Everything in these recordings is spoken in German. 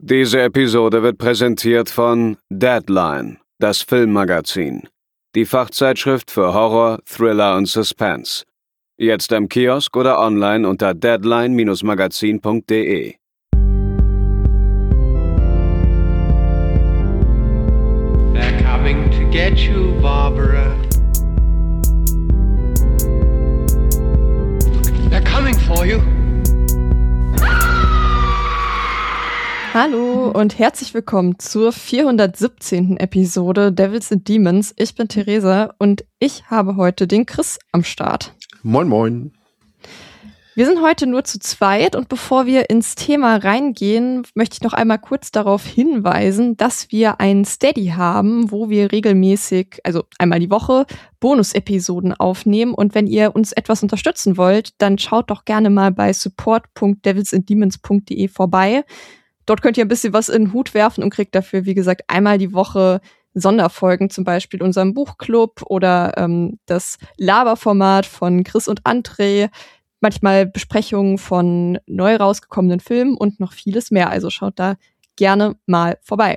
Diese Episode wird präsentiert von Deadline, das Filmmagazin. Die Fachzeitschrift für Horror, Thriller und Suspense. Jetzt im Kiosk oder online unter deadline-magazin.de. They're coming to get you, Barbara. They're coming for you. Hallo und herzlich willkommen zur 417. Episode Devils and Demons. Ich bin Theresa und ich habe heute den Chris am Start. Moin, moin. Wir sind heute nur zu zweit und bevor wir ins Thema reingehen, möchte ich noch einmal kurz darauf hinweisen, dass wir ein Steady haben, wo wir regelmäßig, also einmal die Woche, Bonus-Episoden aufnehmen. Und wenn ihr uns etwas unterstützen wollt, dann schaut doch gerne mal bei support.devilsanddemons.de vorbei. Dort könnt ihr ein bisschen was in den Hut werfen und kriegt dafür, wie gesagt, einmal die Woche Sonderfolgen, zum Beispiel unserem Buchclub oder das Laberformat von Chris und André, manchmal Besprechungen von neu rausgekommenen Filmen und noch vieles mehr. Also schaut da gerne mal vorbei.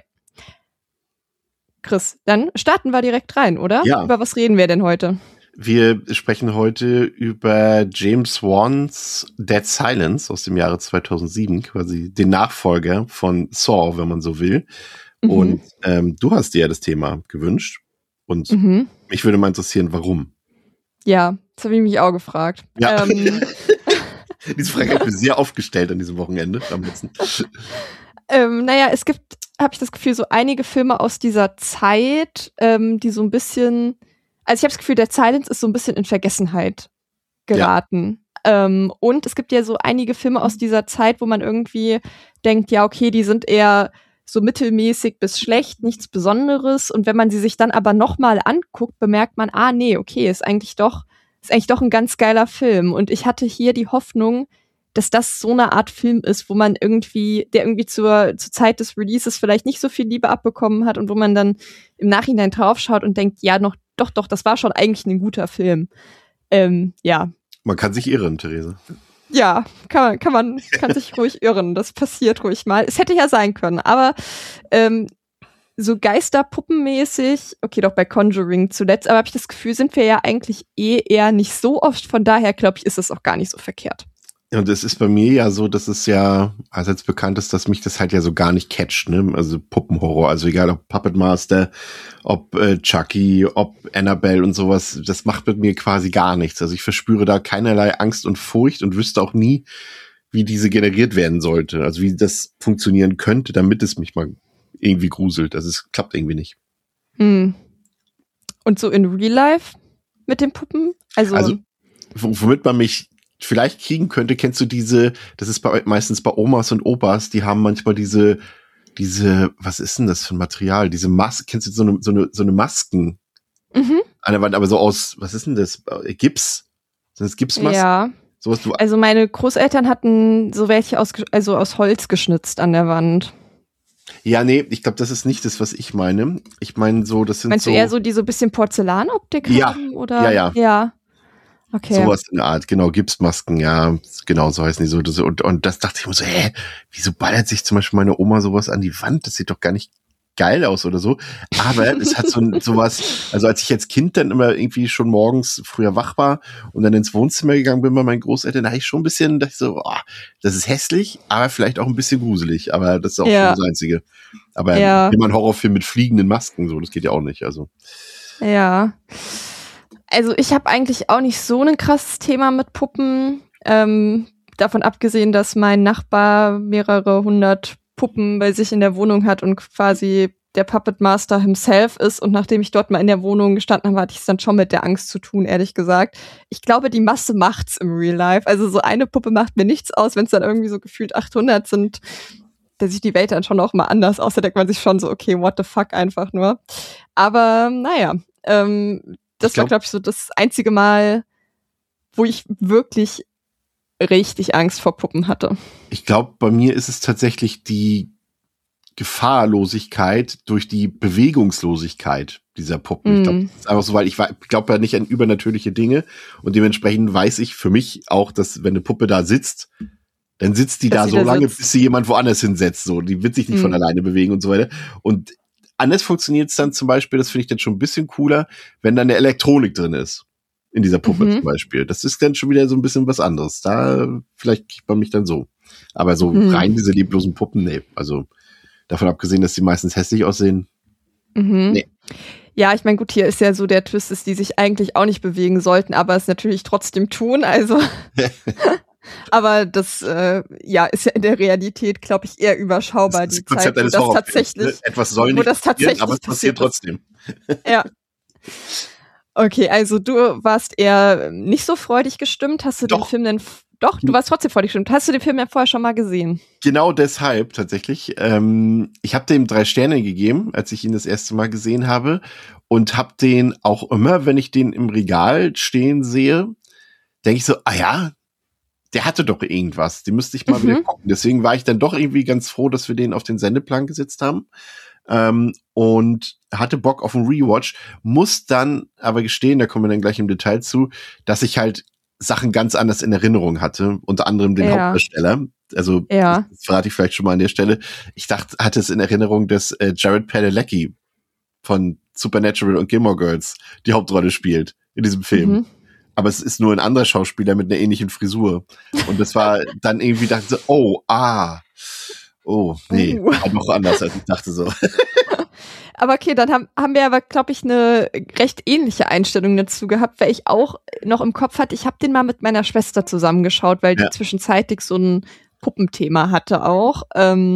Chris, dann starten wir direkt rein, oder? Ja. Über was reden wir denn heute? Wir sprechen heute über James Wans Dead Silence aus dem Jahre 2007, quasi den Nachfolger von Saw, wenn man so will. Und du hast dir ja das Thema gewünscht. Und mich würde mal interessieren, warum. Ja, das habe ich mich auch gefragt. Ja. Diese Frage habe ich mir sehr aufgestellt an diesem Wochenende am letzten. Naja, es gibt, habe ich das Gefühl, so einige Filme aus dieser Zeit, die so ein bisschen, also ich habe das Gefühl, Dead Silence ist so ein bisschen in Vergessenheit geraten. Ja. Und es gibt ja so einige Filme aus dieser Zeit, wo man irgendwie denkt, ja, okay, die sind eher so mittelmäßig bis schlecht, nichts Besonderes. Und wenn man sie sich dann aber nochmal anguckt, bemerkt man, nee, okay, ist eigentlich doch ein ganz geiler Film. Und ich hatte hier die Hoffnung, dass das so eine Art Film ist, wo man der irgendwie zur Zeit des Releases vielleicht nicht so viel Liebe abbekommen hat und wo man dann im Nachhinein draufschaut und denkt, ja, doch, das war schon eigentlich ein guter Film. Ja. Man kann sich irren, Theresa. Ja, kann sich ruhig irren. Das passiert ruhig mal. Es hätte ja sein können, aber so geisterpuppenmäßig, okay, doch bei Conjuring zuletzt, aber habe ich das Gefühl, sind wir ja eigentlich eher nicht so oft. Von daher, glaube ich, ist es auch gar nicht so verkehrt. Und es ist bei mir ja so, dass es ja allseits bekannt ist, dass mich das halt ja so gar nicht catcht, ne? Also Puppenhorror, also egal ob Puppet Master, ob Chucky, ob Annabelle und sowas, das macht mit mir quasi gar nichts. Also ich verspüre da keinerlei Angst und Furcht und wüsste auch nie, wie diese generiert werden sollte. Also wie das funktionieren könnte, damit es mich mal irgendwie gruselt. Also es klappt irgendwie nicht. Und so in Real Life mit den Puppen? Also womit man mich vielleicht kriegen könnte, kennst du diese, das ist meistens bei Omas und Opas, die haben manchmal diese, was ist denn das für ein Material? Diese Maske, kennst du so eine Masken an der Wand, aber so aus, was ist denn das? Gips? Sind das Gipsmasken? Ja. Sowas, also meine Großeltern hatten so welche aus Holz geschnitzt an der Wand. Ja, nee, ich glaube, das ist nicht das, was ich meine. Ich meine so, das sind Meinst du eher so die so ein bisschen Porzellanoptik haben? Oder? Ja. Okay. Sowas in der Art, genau, Gipsmasken, ja, genau, so heißen die so. Und das dachte ich mir so, wieso ballert sich zum Beispiel meine Oma sowas an die Wand? Das sieht doch gar nicht geil aus oder so. Aber es hat sowas, also als ich als Kind dann immer irgendwie schon morgens früher wach war und dann ins Wohnzimmer gegangen bin bei meinen Großeltern, da habe ich schon ein bisschen, dachte ich so, das ist hässlich, aber vielleicht auch ein bisschen gruselig. Aber das ist auch schon das Einzige. Aber immer ein Horrorfilm mit fliegenden Masken, so, das geht ja auch nicht, also. Ja. Also ich habe eigentlich auch nicht so ein krasses Thema mit Puppen. Davon abgesehen, dass mein Nachbar mehrere hundert Puppen bei sich in der Wohnung hat und quasi der Puppet Master himself ist. Und nachdem ich dort mal in der Wohnung gestanden habe, hatte ich es dann schon mit der Angst zu tun, ehrlich gesagt. Ich glaube, die Masse macht's im Real Life. Also so eine Puppe macht mir nichts aus, wenn es dann irgendwie so gefühlt 800 sind. Da sieht die Welt dann schon auch mal anders aus. Da denkt man sich schon so, okay, what the fuck, einfach nur. Aber naja, das war, glaube ich, so das einzige Mal, wo ich wirklich richtig Angst vor Puppen hatte. Ich glaube, bei mir ist es tatsächlich die Gefahrlosigkeit durch die Bewegungslosigkeit dieser Puppen. Ich glaube, das ist einfach so, weil ich glaube ja nicht an übernatürliche Dinge und dementsprechend weiß ich für mich auch, dass wenn eine Puppe da sitzt, Dann sitzt die da so lange, bis sie jemand woanders hinsetzt. So, die wird sich nicht von alleine bewegen und so weiter. Und anders funktioniert es dann zum Beispiel, das finde ich dann schon ein bisschen cooler, wenn dann eine Elektronik drin ist. In dieser Puppe zum Beispiel. Das ist dann schon wieder so ein bisschen was anderes. Da vielleicht kriegt man mich dann so. Aber so rein diese leblosen Puppen, nee. Also davon abgesehen, dass die meistens hässlich aussehen. Nee. Ja, ich meine, gut, hier ist ja so der Twist, dass die sich eigentlich auch nicht bewegen sollten, aber es natürlich trotzdem tun. Also aber das ist ja in der Realität, glaube ich, eher überschaubar, das die Zeit, wo das tatsächlich, etwas soll nicht passieren, aber es passiert trotzdem. Ja. Okay, also du warst eher nicht so freudig gestimmt. Hast du den Film denn... Doch, du warst trotzdem freudig gestimmt. Hast du den Film ja vorher schon mal gesehen? Genau deshalb tatsächlich. Ich habe dem 3 Sterne gegeben, als ich ihn das erste Mal gesehen habe. Und habe den auch immer, wenn ich den im Regal stehen sehe, denke ich so, der hatte doch irgendwas. Den müsste ich mal wieder gucken. Deswegen war ich dann doch irgendwie ganz froh, dass wir den auf den Sendeplan gesetzt haben. Und hatte Bock auf einen Rewatch, muss dann aber gestehen, da kommen wir dann gleich im Detail zu, dass ich halt Sachen ganz anders in Erinnerung hatte, unter anderem den Hauptdarsteller. Also, das verrate ich vielleicht schon mal an der Stelle. Ich hatte es in Erinnerung, dass Jared Padalecki von Supernatural und Gilmore Girls die Hauptrolle spielt in diesem Film. Aber es ist nur ein anderer Schauspieler mit einer ähnlichen Frisur. Und das war dann irgendwie, dachte so, nee, war noch anders, als ich dachte so. Aber okay, dann haben wir aber, glaube ich, eine recht ähnliche Einstellung dazu gehabt, weil ich auch noch im Kopf hatte, ich habe den mal mit meiner Schwester zusammengeschaut, weil die zwischenzeitlich so ein Puppenthema hatte auch.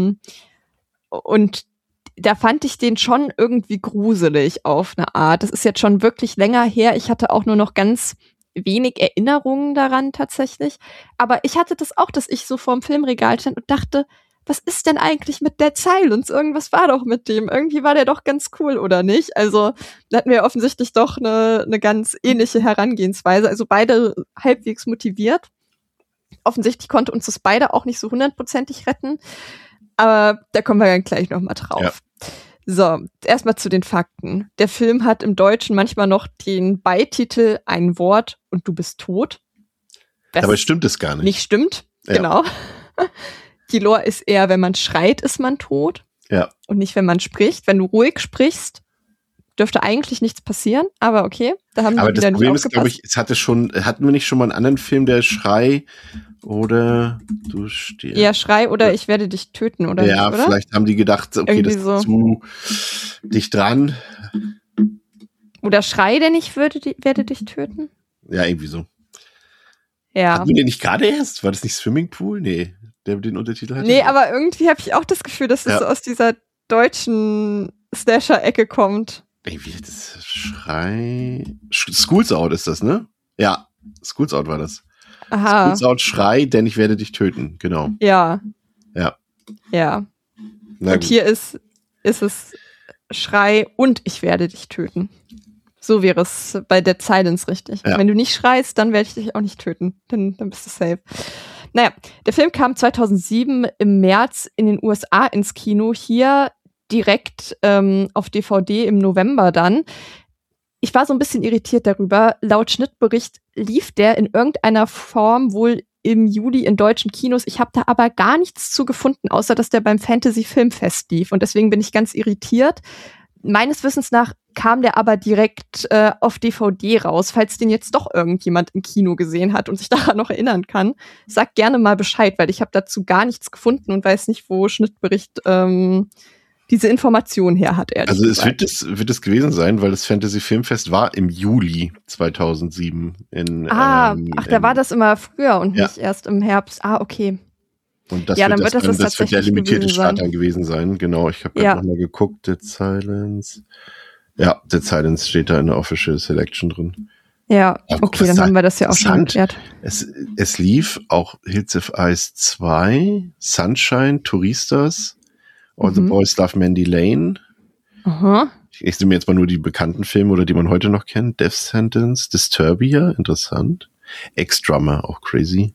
Und da fand ich den schon irgendwie gruselig auf eine Art. Das ist jetzt schon wirklich länger her. Ich hatte auch nur noch ganz wenig Erinnerungen daran tatsächlich. Aber ich hatte das auch, dass ich so vorm Filmregal stand und dachte, was ist denn eigentlich mit Dead Silence? Irgendwas war doch mit dem. Irgendwie war der doch ganz cool, oder nicht? Also da hatten wir offensichtlich doch eine ganz ähnliche Herangehensweise. Also beide halbwegs motiviert. Offensichtlich konnte uns das beide auch nicht so 100%ig retten. Aber da kommen wir dann gleich nochmal drauf. Ja. So, erstmal zu den Fakten. Der Film hat im Deutschen manchmal noch den Beititel Ein Wort und du bist tot. Dabei stimmt es gar nicht. Nicht stimmt, genau. Die Lore ist eher, wenn man schreit, ist man tot. Ja. Und nicht, wenn man spricht. Wenn du ruhig sprichst, dürfte eigentlich nichts passieren. Aber okay, da haben aber die wieder das Problem nicht ist, glaube ich, hatten wir nicht schon mal einen anderen Film, der Schrei oder du stirbst? Ja, Schrei oder ich werde dich töten, oder nicht, oder? Ja, vielleicht haben die gedacht, okay, irgendwie das ist zu dicht dran. Oder Schrei, denn ich werde dich töten? Ja, irgendwie so. Ja. Hatten wir den nicht gerade erst? War das nicht Swimmingpool? Nee, der den Untertitel hatte. Nee, aber irgendwie habe ich auch das Gefühl, dass das so aus dieser deutschen Slasher-Ecke kommt. Wie das Schrei... Schools Out ist das, ne? Ja, Schools Out war das. Aha. Schools Out, Schrei, denn ich werde dich töten, genau. Ja. Ja. Ja. Und hier ist es Schrei und ich werde dich töten. So wäre es bei Dead Silence richtig. Ja. Wenn du nicht schreist, dann werde ich dich auch nicht töten. Dann bist du safe. Naja, der Film kam 2007 im März in den USA ins Kino. Hier direkt auf DVD im November dann. Ich war so ein bisschen irritiert darüber. Laut Schnittbericht lief der in irgendeiner Form wohl im Juli in deutschen Kinos. Ich habe da aber gar nichts zu gefunden, außer dass der beim Fantasy Filmfest lief. Und deswegen bin ich ganz irritiert. Meines Wissens nach kam der aber direkt auf DVD raus. Falls den jetzt doch irgendjemand im Kino gesehen hat und sich daran noch erinnern kann, sagt gerne mal Bescheid, weil ich habe dazu gar nichts gefunden und weiß nicht, wo Schnittbericht diese Information her hat. Also es wird es gewesen sein, weil das Fantasy Filmfest war im Juli 2007. Da war das immer früher und nicht erst im Herbst. Ah, okay. Und das wird der limitierte Start dann gewesen sein. Genau, ich habe nochmal geguckt. Dead Silence. Ja, Dead Silence steht da in der Official Selection drin. Ja, okay, dann haben wir das ja auch schon erklärt. Es lief auch Hills of Ice 2, Sunshine, Touristas, All the Boys Love Mandy Lane. Aha. Ich nehme jetzt mal nur die bekannten Filme oder die man heute noch kennt. Death Sentence, Disturbia, interessant. Ex-Drummer, auch crazy.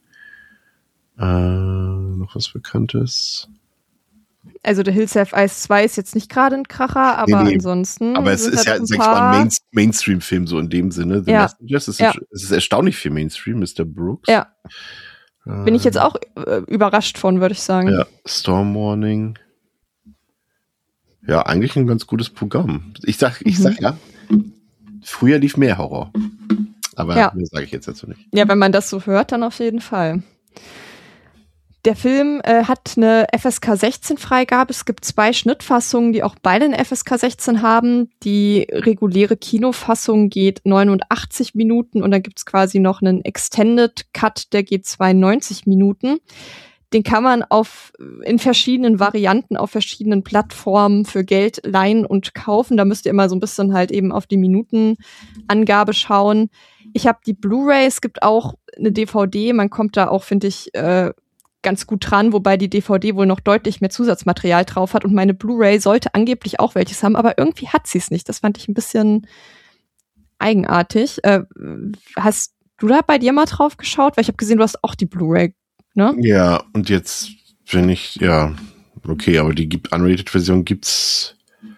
Noch was Bekanntes? Also der Hills Have Ice 2 ist jetzt nicht gerade ein Kracher, aber ansonsten. Aber es ist ja, sag ich mal, ein Mainstream-Film so in dem Sinne. The Messengers, es ist erstaunlich viel Mainstream, Mr. Brooks. Ja. Bin ich jetzt auch überrascht von, würde ich sagen. Ja, Storm Warning. Ja, eigentlich ein ganz gutes Programm. Ich sag ja, früher lief mehr Horror. Aber mehr sage ich jetzt dazu nicht. Ja, wenn man das so hört, dann auf jeden Fall. Der Film hat eine FSK 16 Freigabe. Es gibt 2 Schnittfassungen, die auch beide eine FSK 16 haben. Die reguläre Kinofassung geht 89 Minuten und dann gibt's quasi noch einen Extended Cut, der geht 92 Minuten. Den kann man in verschiedenen Varianten auf verschiedenen Plattformen für Geld leihen und kaufen. Da müsst ihr immer so ein bisschen halt eben auf die Minutenangabe schauen. Ich habe die Blu-ray, es gibt auch eine DVD. Man kommt da auch, finde ich, ganz gut dran, wobei die DVD wohl noch deutlich mehr Zusatzmaterial drauf hat und meine Blu-ray sollte angeblich auch welches haben, aber irgendwie hat sie es nicht. Das fand ich ein bisschen eigenartig. Hast du da bei dir mal drauf geschaut? Weil ich habe gesehen, du hast auch die Blu-ray, ne? Ja, und jetzt bin ich, ja, okay, aber die Unrated-Version gibt's.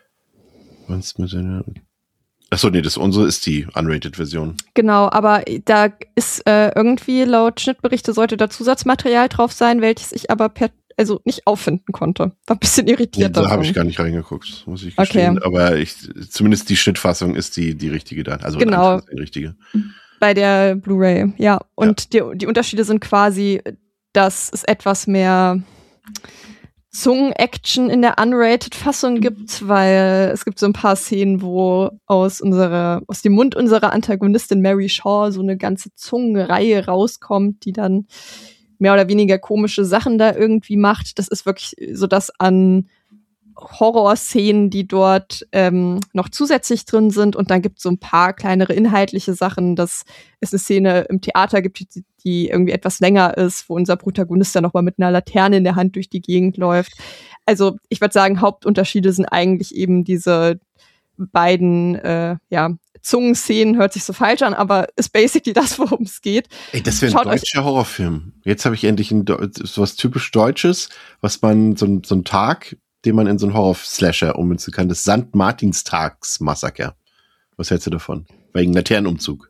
Was mit der? Achso, nee, unsere ist die Unrated-Version. Genau, aber da ist irgendwie laut Schnittberichte sollte da Zusatzmaterial drauf sein, welches ich aber nicht auffinden konnte. War ein bisschen irritiert. Da habe ich gar nicht reingeguckt, muss ich gestehen. Okay. Aber zumindest die Schnittfassung ist die richtige dann. Also genau. Die richtige. Bei der Blu-ray, ja. Und die Unterschiede sind quasi, dass es etwas mehr Zungen-Action in der Unrated-Fassung gibt, weil es gibt so ein paar Szenen, wo aus dem Mund unserer Antagonistin Mary Shaw so eine ganze Zungenreihe rauskommt, die dann mehr oder weniger komische Sachen da irgendwie macht. Das ist wirklich so das an Horrorszenen, die dort noch zusätzlich drin sind. Und dann gibt es so ein paar kleinere inhaltliche Sachen. Das ist eine Szene im Theater gibt, die irgendwie etwas länger ist, wo unser Protagonist dann nochmal mit einer Laterne in der Hand durch die Gegend läuft. Also ich würde sagen, Hauptunterschiede sind eigentlich eben diese beiden Zungenszenen, hört sich so falsch an, aber ist basically das, worum es geht. Ey, das wäre ein deutscher Horrorfilm. Jetzt habe ich endlich so was typisch Deutsches, was man so einen Tag, den man in so einen Horror-Slasher ummünzen kann. Das St. Martinstags-Massaker. Was hältst du davon? Wegen Laternenumzug.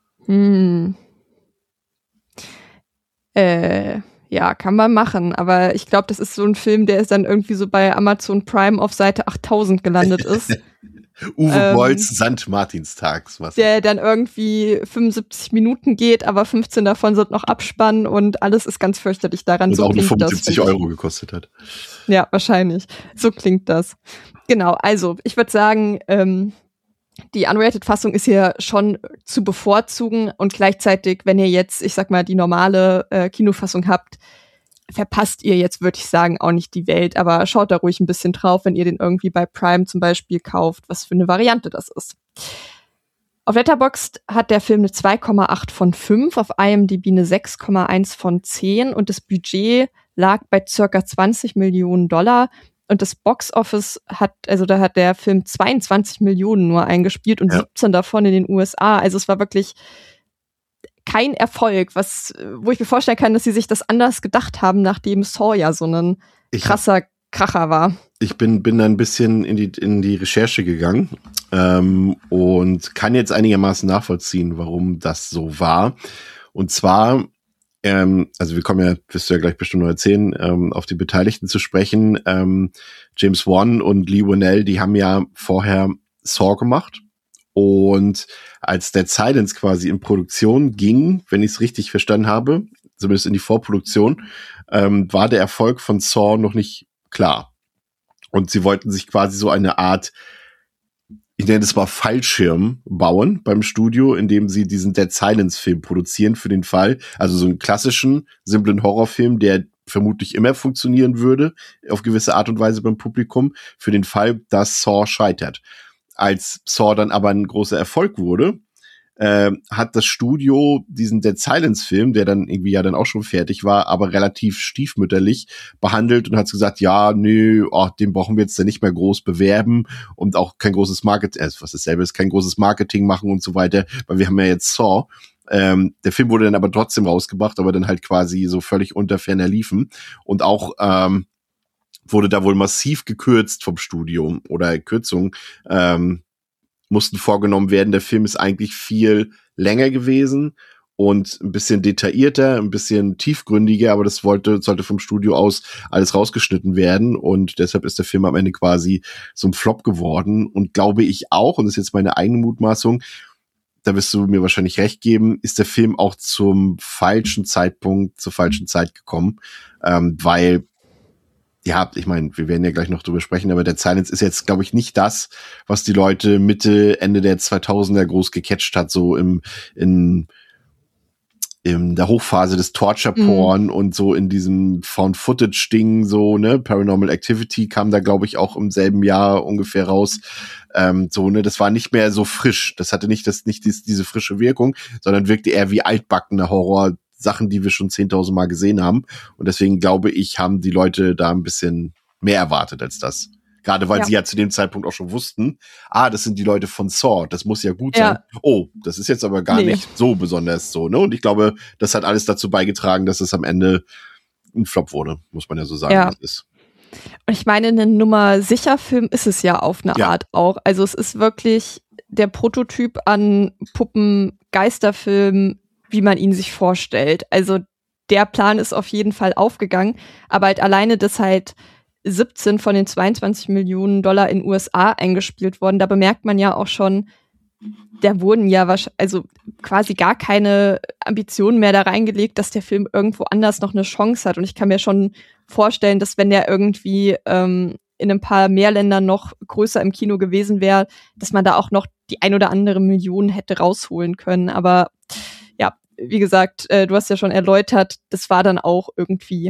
Ja, kann man machen. Aber ich glaube, das ist so ein Film, der ist dann irgendwie so bei Amazon Prime auf Seite 8000 gelandet ist. Uwe Bolls St. Martinstags-Massaker. Der dann irgendwie 75 Minuten geht, aber 15 davon sind noch Abspann und alles ist ganz fürchterlich daran. Und so auch nur 75 Euro gekostet hat. Ja, wahrscheinlich. So klingt das. Genau, also ich würde sagen, die Unrated-Fassung ist hier schon zu bevorzugen und gleichzeitig, wenn ihr jetzt, ich sag mal, die normale Kinofassung habt, verpasst ihr jetzt, würde ich sagen, auch nicht die Welt, aber schaut da ruhig ein bisschen drauf, wenn ihr den irgendwie bei Prime zum Beispiel kauft, was für eine Variante das ist. Auf Letterboxd hat der Film eine 2,8 von 5, auf IMDb eine 6,1 von 10 und das Budget lag bei circa $20 Millionen und das Box-Office hat der Film 22 Millionen nur eingespielt und 17 davon in den USA. Also es war wirklich kein Erfolg, wo ich mir vorstellen kann, dass sie sich das anders gedacht haben, nachdem Saw ja so ein krasser Kracher war. Ich bin da ein bisschen in die Recherche gegangen und kann jetzt einigermaßen nachvollziehen, warum das so war. Und zwar, also wir kommen ja, wirst du ja gleich bestimmt noch erzählen, auf die Beteiligten zu sprechen. James Wan und Leigh Whannell, die haben ja vorher Saw gemacht. Und als Dead Silence quasi in Produktion ging, wenn ich es richtig verstanden habe, zumindest in die Vorproduktion, war der Erfolg von Saw noch nicht klar. Und sie wollten sich quasi so eine Art, ich nenne es mal Fallschirm bauen beim Studio, indem sie diesen Dead Silence-Film produzieren für den Fall, also so einen klassischen, simplen Horrorfilm, der vermutlich immer funktionieren würde, auf gewisse Art und Weise beim Publikum, für den Fall, dass Saw scheitert. Als Saw dann aber ein großer Erfolg wurde, hat das Studio diesen Dead Silence-Film, der dann irgendwie ja dann auch schon fertig war, aber relativ stiefmütterlich behandelt und hat gesagt, ja, nö, den brauchen wir jetzt dann nicht mehr groß bewerben und auch kein großes Marketing, was dasselbe ist, kein großes Marketing machen und so weiter, weil wir haben ja jetzt Saw. Der Film wurde dann aber trotzdem rausgebracht, aber dann halt quasi so völlig unter ferner Liefen und auch wurde da wohl massiv gekürzt vom Studio oder Kürzungen mussten vorgenommen werden. Der Film ist eigentlich viel länger gewesen und ein bisschen detaillierter, ein bisschen tiefgründiger, aber das sollte vom Studio aus alles rausgeschnitten werden und deshalb ist der Film am Ende quasi so ein Flop geworden und glaube ich auch, und das ist jetzt meine eigene Mutmaßung, da wirst du mir wahrscheinlich recht geben, ist der Film auch zum falschen Zeitpunkt, zur falschen Zeit gekommen, weil ja, ich meine, wir werden ja gleich noch drüber sprechen, aber der Silence ist jetzt, glaube ich, nicht das, was die Leute Mitte, Ende der 2000er groß gecatcht hat, so in der Hochphase des Torture-Porn und so in diesem Found-Footage-Ding, so, ne, Paranormal Activity kam da, glaube ich, auch im selben Jahr ungefähr raus. So, ne, das war nicht mehr so frisch. Das hatte nicht diese frische Wirkung, sondern wirkte eher wie altbackener Horror, Sachen, die wir schon 10.000 Mal gesehen haben. Und deswegen glaube ich, haben die Leute da ein bisschen mehr erwartet als das. Gerade weil sie ja zu dem Zeitpunkt auch schon wussten, das sind die Leute von Saw, das muss ja gut sein. Oh, das ist jetzt aber gar nicht so besonders so, ne? Und ich glaube, das hat alles dazu beigetragen, dass es am Ende ein Flop wurde, muss man ja so sagen. Ja. Das ist. Und ich meine, eine Nummer sicher Film ist es ja auf eine Art auch. Also es ist wirklich der Prototyp an Puppen-Geisterfilm, wie man ihn sich vorstellt. Also der Plan ist auf jeden Fall aufgegangen, aber halt alleine, dass halt 17 von den 22 Millionen Dollar in USA eingespielt worden, da bemerkt man ja auch schon, da wurden ja also quasi gar keine Ambitionen mehr da reingelegt, dass der Film irgendwo anders noch eine Chance hat. Und ich kann mir schon vorstellen, dass wenn der irgendwie in ein paar mehr Ländern noch größer im Kino gewesen wäre, dass man da auch noch die ein oder andere Million hätte rausholen können. Aber ja, wie gesagt, du hast ja schon erläutert, das war dann auch irgendwie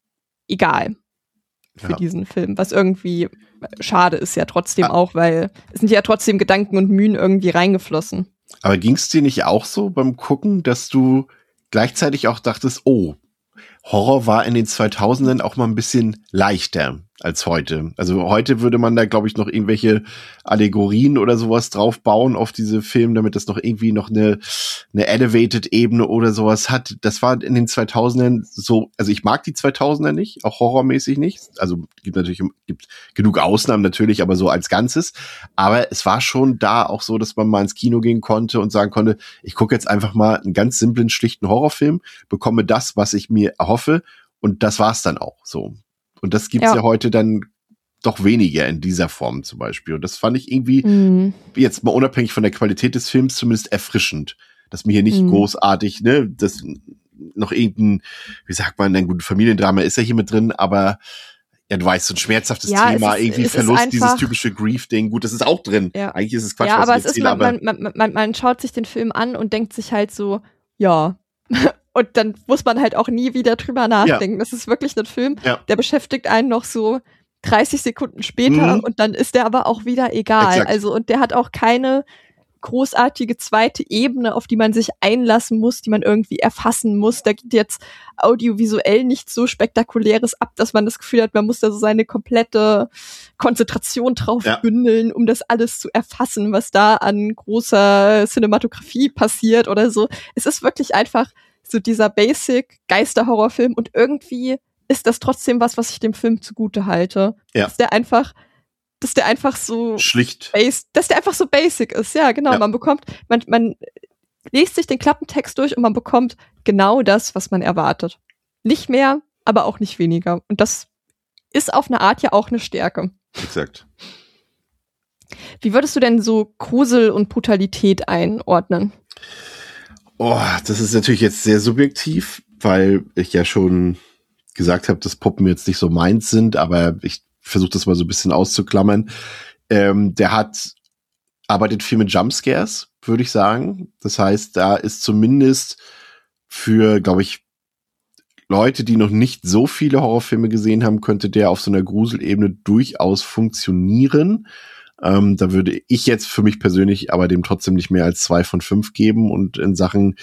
egal für diesen Film, was irgendwie schade ist ja trotzdem auch, weil es sind ja trotzdem Gedanken und Mühen irgendwie reingeflossen. Aber ging es dir nicht auch so beim Gucken, dass du gleichzeitig auch dachtest, oh, Horror war in den 2000ern auch mal ein bisschen leichter als heute. Also heute würde man da, glaube ich, noch irgendwelche Allegorien oder sowas drauf bauen auf diese Filme, damit das noch irgendwie noch eine Elevated-Ebene oder sowas hat. Das war in den 2000ern so, also ich mag die 2000er nicht, auch horrormäßig nicht. Also gibt genug Ausnahmen natürlich, aber so als Ganzes. Aber es war schon da auch so, dass man mal ins Kino gehen konnte und sagen konnte, ich gucke jetzt einfach mal einen ganz simplen, schlichten Horrorfilm, bekomme das, was ich mir erhoffe und das war's dann auch so. Und das gibt's ja heute dann doch weniger in dieser Form zum Beispiel. Und das fand ich irgendwie jetzt mal unabhängig von der Qualität des Films zumindest erfrischend, dass mir hier nicht großartig, ne, das noch irgendein, wie sagt man, ein gutes Familiendrama ist ja hier mit drin, aber ja, du weißt, so ein schmerzhaftes Thema, irgendwie Verlust, dieses typische Grief-Ding, gut, das ist auch drin. Ja. Eigentlich ist es Quatsch, ja, was aber ich erzähle, aber man schaut sich den Film an und denkt sich halt so, ja. Und dann muss man halt auch nie wieder drüber nachdenken. Ja. Das ist wirklich ein Film, der beschäftigt einen noch so 30 Sekunden später und dann ist der aber auch wieder egal. Exakt. Also, und der hat auch keine großartige zweite Ebene, auf die man sich einlassen muss, die man irgendwie erfassen muss. Da geht jetzt audiovisuell nichts so Spektakuläres ab, dass man das Gefühl hat, man muss da so seine komplette Konzentration drauf bündeln, um das alles zu erfassen, was da an großer Cinematografie passiert oder so. Es ist wirklich einfach so dieser Basic-Geister-Horrorfilm und irgendwie ist das trotzdem was ich dem Film zugute halte. Ja. Dass der einfach so schlicht, dass der einfach so basic ist. Ja, genau. Ja. Man bekommt, man liest sich den Klappentext durch und man bekommt genau das, was man erwartet. Nicht mehr, aber auch nicht weniger. Und das ist auf eine Art ja auch eine Stärke. Exakt. Wie würdest du denn so Grusel und Brutalität einordnen? Oh, das ist natürlich jetzt sehr subjektiv, weil ich ja schon gesagt habe, dass Puppen jetzt nicht so meins sind, aber ich versuche das mal so ein bisschen auszuklammern. Der arbeitet viel mit Jumpscares, würde ich sagen. Das heißt, da ist zumindest für, glaube ich, Leute, die noch nicht so viele Horrorfilme gesehen haben, könnte der auf so einer Gruselebene durchaus funktionieren. Da würde ich jetzt für mich persönlich aber dem trotzdem nicht mehr als 2 von 5 geben. Und in Sachen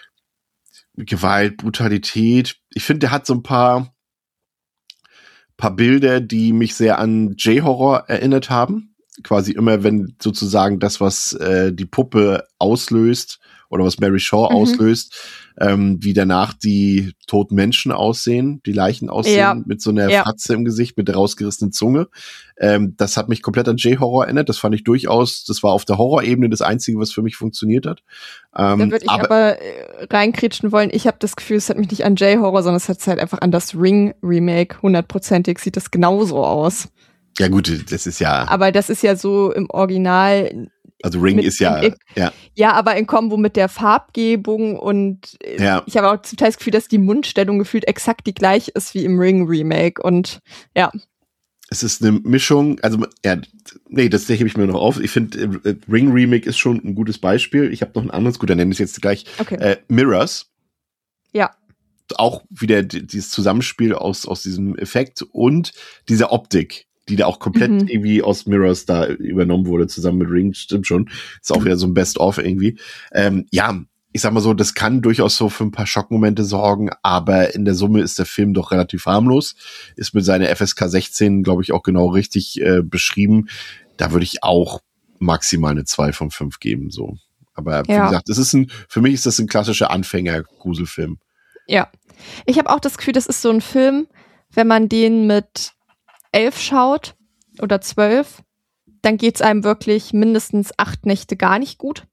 Gewalt, Brutalität, ich finde, der hat so ein paar Bilder, die mich sehr an J-Horror erinnert haben. quasi immer, wenn sozusagen das, was die Puppe auslöst oder was Mary Shaw auslöst, wie danach die toten Menschen aussehen, die Leichen aussehen, mit so einer Fratze im Gesicht, mit der rausgerissenen Zunge. Das hat mich komplett an J-Horror erinnert. Das fand ich durchaus, das war auf der Horrorebene das Einzige, was für mich funktioniert hat. Da würde ich aber reinkrätschen wollen. Ich habe das Gefühl, es hat mich nicht an J-Horror, sondern es hat halt einfach an das Ring-Remake. 100%ig sieht das genauso aus. Ja gut, das ist ja... Aber das ist ja so im Original... Also Ring ist ja... Ja, aber in Kombo mit der Farbgebung und ich habe auch zum Teil das Gefühl, dass die Mundstellung gefühlt exakt die gleiche ist wie im Ring-Remake und ja. Es ist eine Mischung, also das hebe ich mir noch auf. Ich finde, Ring-Remake ist schon ein gutes Beispiel. Ich habe noch ein anderes, gut, dann nenne ich es jetzt gleich. Okay. Mirrors. Ja. Auch wieder dieses Zusammenspiel aus diesem Effekt und dieser Optik, die da auch komplett irgendwie aus Mirrors da übernommen wurde, zusammen mit Ring, stimmt schon. Ist auch wieder so ein Best-of irgendwie. Ich sag mal so, das kann durchaus so für ein paar Schockmomente sorgen, aber in der Summe ist der Film doch relativ harmlos. Ist mit seiner FSK 16, glaube ich, auch genau richtig beschrieben. Da würde ich auch maximal eine 2 von 5 geben, so. Aber wie gesagt, für mich ist das ein klassischer Anfänger-Gruselfilm. Ja. Ich habe auch das Gefühl, das ist so ein Film, wenn man den mit 11 schaut oder 12, dann geht's einem wirklich mindestens 8 Nächte gar nicht gut.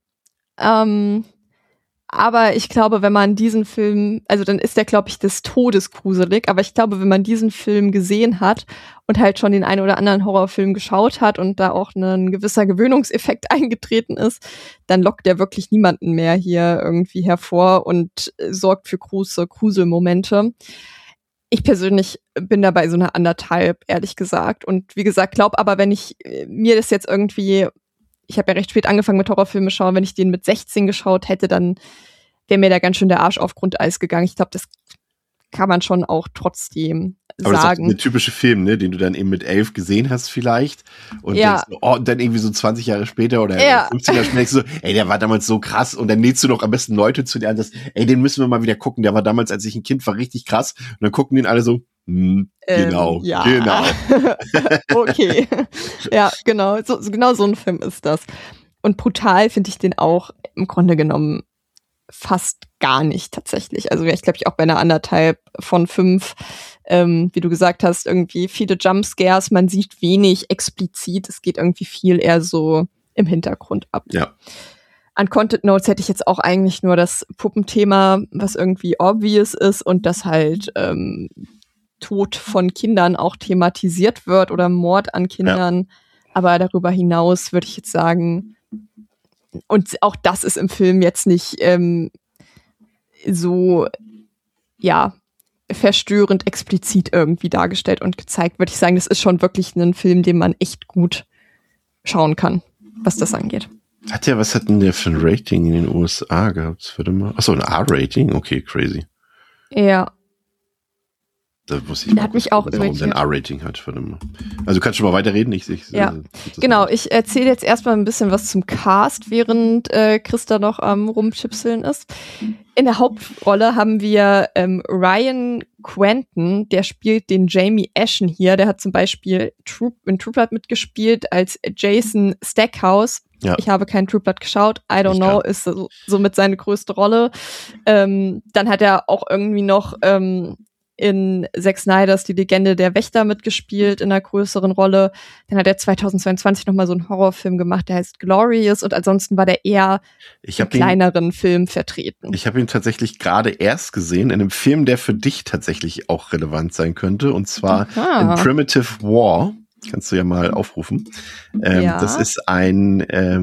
Aber ich glaube, wenn man diesen Film, also dann ist der, glaube ich, des Todes gruselig, aber ich glaube, wenn man diesen Film gesehen hat und halt schon den einen oder anderen Horrorfilm geschaut hat und da auch ein gewisser Gewöhnungseffekt eingetreten ist, dann lockt der wirklich niemanden mehr hier irgendwie hervor und sorgt für große Gruselmomente. Ich persönlich bin dabei so eine 1,5, ehrlich gesagt. Und wie gesagt, glaube aber, wenn ich mir das jetzt irgendwie, ich habe ja recht spät angefangen mit Horrorfilme schauen, wenn ich den mit 16 geschaut hätte, dann wäre mir da ganz schön der Arsch auf Grundeis gegangen. Ich glaube, das kann man schon auch trotzdem aber sagen. Das ist auch der typische Film, ne, den du dann eben mit 11 gesehen hast vielleicht und denkst, und dann irgendwie so 20 Jahre später oder 15 Jahre später denkst du so, ey, der war damals so krass und dann lädst du noch am besten Leute zu dir an, dass, ey, den müssen wir mal wieder gucken, der war damals, als ich ein Kind war, richtig krass und dann gucken den alle so, genau. Okay. Ja, genau. Genau so ein Film ist das. Und brutal finde ich den auch im Grunde genommen fast gar nicht tatsächlich. Also ich glaube, ich auch bei einer 1,5 von 5, wie du gesagt hast, irgendwie viele Jumpscares, man sieht wenig explizit, es geht irgendwie viel eher so im Hintergrund ab. Ja. An Content Notes hätte ich jetzt auch eigentlich nur das Puppenthema, was irgendwie obvious ist und das halt Tod von Kindern auch thematisiert wird oder Mord an Kindern. Ja. Aber darüber hinaus würde ich jetzt sagen, und auch das ist im Film jetzt nicht so, ja, verstörend explizit irgendwie dargestellt und gezeigt, würde ich sagen, das ist schon wirklich ein Film, den man echt gut schauen kann, was das angeht. Was hat denn der für ein Rating in den USA gehabt? Warte mal. Achso, ein R-Rating? Okay, crazy. Ja. Da muss ich mal hat mich auch warum der ein R-Rating hat. Warte mal. Also kannst du mal weiterreden? Genau, ich erzähle jetzt erstmal ein bisschen was zum Cast, während Christa noch am Rumchipseln ist. In der Hauptrolle haben wir Ryan Quentin, der spielt den Jamie Ashen hier. Der hat zum Beispiel in True Blood mitgespielt als Jason Stackhouse. Ja. Ich habe keinen True Blood geschaut. I don't know, ist somit seine größte Rolle. Dann hat er auch irgendwie noch in Zack Snyders Die Legende der Wächter mitgespielt in einer größeren Rolle. Dann hat er 2022 nochmal so einen Horrorfilm gemacht, der heißt Glorious und ansonsten war der eher in kleineren Film vertreten. Ich habe ihn tatsächlich gerade erst gesehen in einem Film, der für dich tatsächlich auch relevant sein könnte und zwar in Primitive War. Kannst du ja mal aufrufen. Das ist ein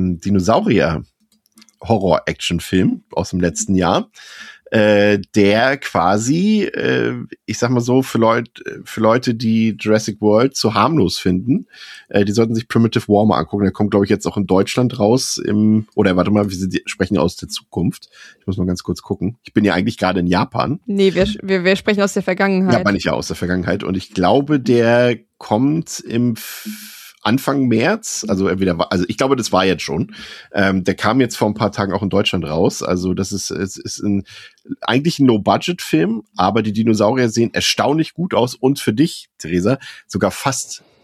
Dinosaurier-Horror-Action-Film aus dem letzten Jahr. Der quasi, ich sag mal so, für Leute, die Jurassic World zu harmlos finden, die sollten sich Primitive War mal angucken. Der kommt, glaube ich, jetzt auch in Deutschland raus wir sprechen aus der Zukunft. Ich muss mal ganz kurz gucken. Ich bin ja eigentlich gerade in Japan. Nee, wir sprechen aus der Vergangenheit. Ja, meine ich ja aus der Vergangenheit. Und ich glaube, der kommt im Anfang März, ich glaube, das war jetzt schon. Der kam jetzt vor ein paar Tagen auch in Deutschland raus. Also das ist eigentlich ein No-Budget-Film, aber die Dinosaurier sehen erstaunlich gut aus und für dich, Theresa, sogar fast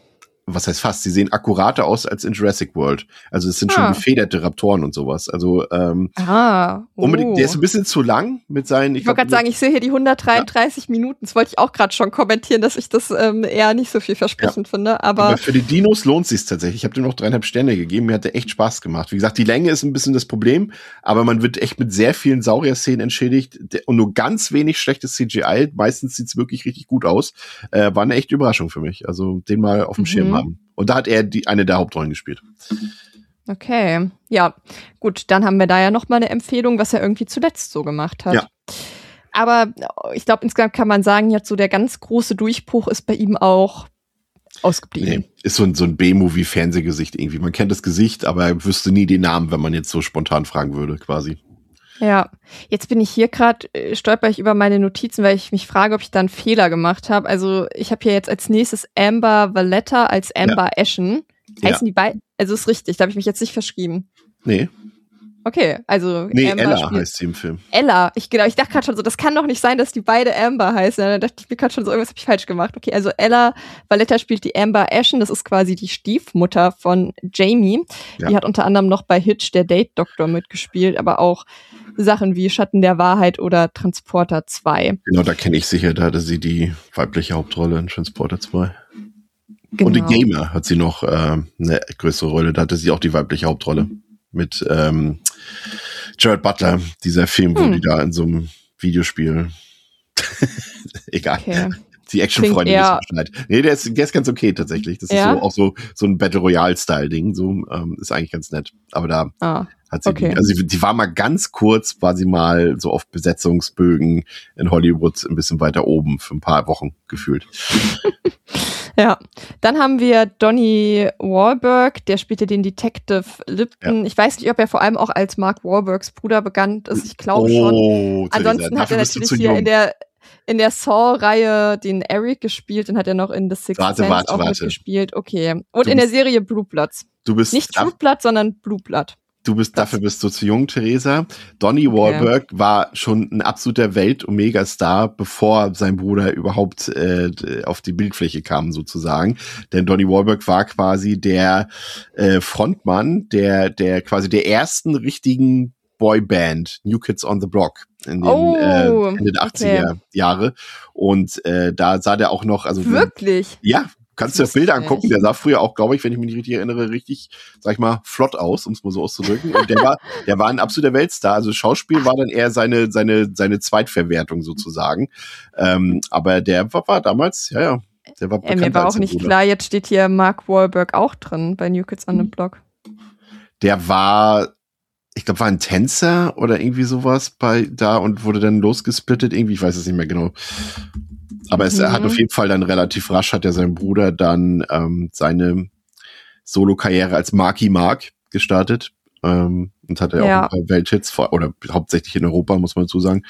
was heißt fast, sie sehen akkurater aus als in Jurassic World. Also es sind schon gefederte Raptoren und sowas. Also unbedingt, der ist ein bisschen zu lang mit seinen... Ich wollte gerade sagen, ich sehe hier die 133 Minuten. Das wollte ich auch gerade schon kommentieren, dass ich das eher nicht so vielversprechend finde. Aber für die Dinos lohnt sich's tatsächlich. Ich habe dem noch 3,5 Sterne gegeben. Mir hat der echt Spaß gemacht. Wie gesagt, die Länge ist ein bisschen das Problem, aber man wird echt mit sehr vielen Saurier-Szenen entschädigt und nur ganz wenig schlechtes CGI. Meistens sieht's wirklich richtig gut aus. War eine echte Überraschung für mich. Also den mal auf dem Schirm haben. Und da hat er eine der Hauptrollen gespielt. Okay, ja, gut, dann haben wir da ja noch mal eine Empfehlung, was er irgendwie zuletzt so gemacht hat. Ja. Aber ich glaube, insgesamt kann man sagen, jetzt so der ganz große Durchbruch ist bei ihm auch ausgeblieben. Nee, ist so ein B-Movie-Fernsehgesicht irgendwie. Man kennt das Gesicht, aber er wüsste nie den Namen, wenn man jetzt so spontan fragen würde, quasi. Ja, jetzt bin ich hier gerade, stolper ich über meine Notizen, weil ich mich frage, ob ich da einen Fehler gemacht habe. Also ich habe hier jetzt als nächstes Amber Valletta als Amber Ashen. Heißen die beiden? Also ist richtig, da habe ich mich jetzt nicht verschrieben. Nee. Okay, also nee, Amber Ella heißt sie im Film. Ella, ich dachte gerade schon so, das kann doch nicht sein, dass die beide Amber heißen. Dann dachte ich mir gerade schon so, irgendwas habe ich falsch gemacht. Okay, also Ella Valletta spielt die Amber Ashen, das ist quasi die Stiefmutter von Jamie. Ja. Die hat unter anderem noch bei Hitch der Date-Doktor mitgespielt, aber auch Sachen wie Schatten der Wahrheit oder Transporter 2. Genau, da kenne ich sicher, da hatte sie die weibliche Hauptrolle in Transporter 2. Genau. Und in Gamer hat sie noch eine größere Rolle, da hatte sie auch die weibliche Hauptrolle. Mit Jared Butler, dieser Film, wo die da in so einem Videospiel egal. Okay. Die Actionfreundin ist Bescheid. Nee, der ist ganz okay tatsächlich. Das ist so ein Battle Royale-Style-Ding. So, ist eigentlich ganz nett. Aber da hat sie die war mal ganz kurz, war sie mal so auf Besetzungsbögen in Hollywood ein bisschen weiter oben für ein paar Wochen gefühlt. Ja, dann haben wir Donnie Wahlberg, der spielte den Detective Lipton. Ja. Ich weiß nicht, ob er vor allem auch als Mark Wahlbergs Bruder bekannt ist. Ich glaube schon. Ansonsten hat er natürlich hier in der Saw-Reihe den Eric gespielt und hat er noch in The Sixth Sense auch mitgespielt. Okay. Und in der Serie Blue Bloods. Du bist nicht True Blood, sondern Blue Blood. Dafür bist du zu jung, Theresa. Donnie Wahlberg war schon ein absoluter Welt-Omega-Star, bevor sein Bruder überhaupt auf die Bildfläche kam, sozusagen. Denn Donnie Wahlberg war quasi der Frontmann der quasi der ersten richtigen Boyband, New Kids on the Block, in den Ende der 80er Jahre. Und da sah der auch noch, also wirklich? Ja. Kannst du dir Bilder angucken, der sah früher auch, glaube ich, wenn ich mich nicht richtig erinnere, richtig, sag ich mal, flott aus, um es mal so auszudrücken. Und der war ein absoluter Weltstar. Also Schauspiel war dann eher seine Zweitverwertung sozusagen. Aber der war damals, der war bekannt. Mir war auch nicht klar, jetzt steht hier Mark Wahlberg auch drin bei New Kids on the Block. Der war, ich glaube, war ein Tänzer oder irgendwie sowas bei da und wurde dann losgesplittet irgendwie, ich weiß es nicht mehr genau. Aber es hat auf jeden Fall dann relativ rasch, hat ja sein Bruder dann seine Solo-Karriere als Marky Mark gestartet und hat ja auch ein paar Welthits, oder hauptsächlich in Europa, muss man dazu sagen.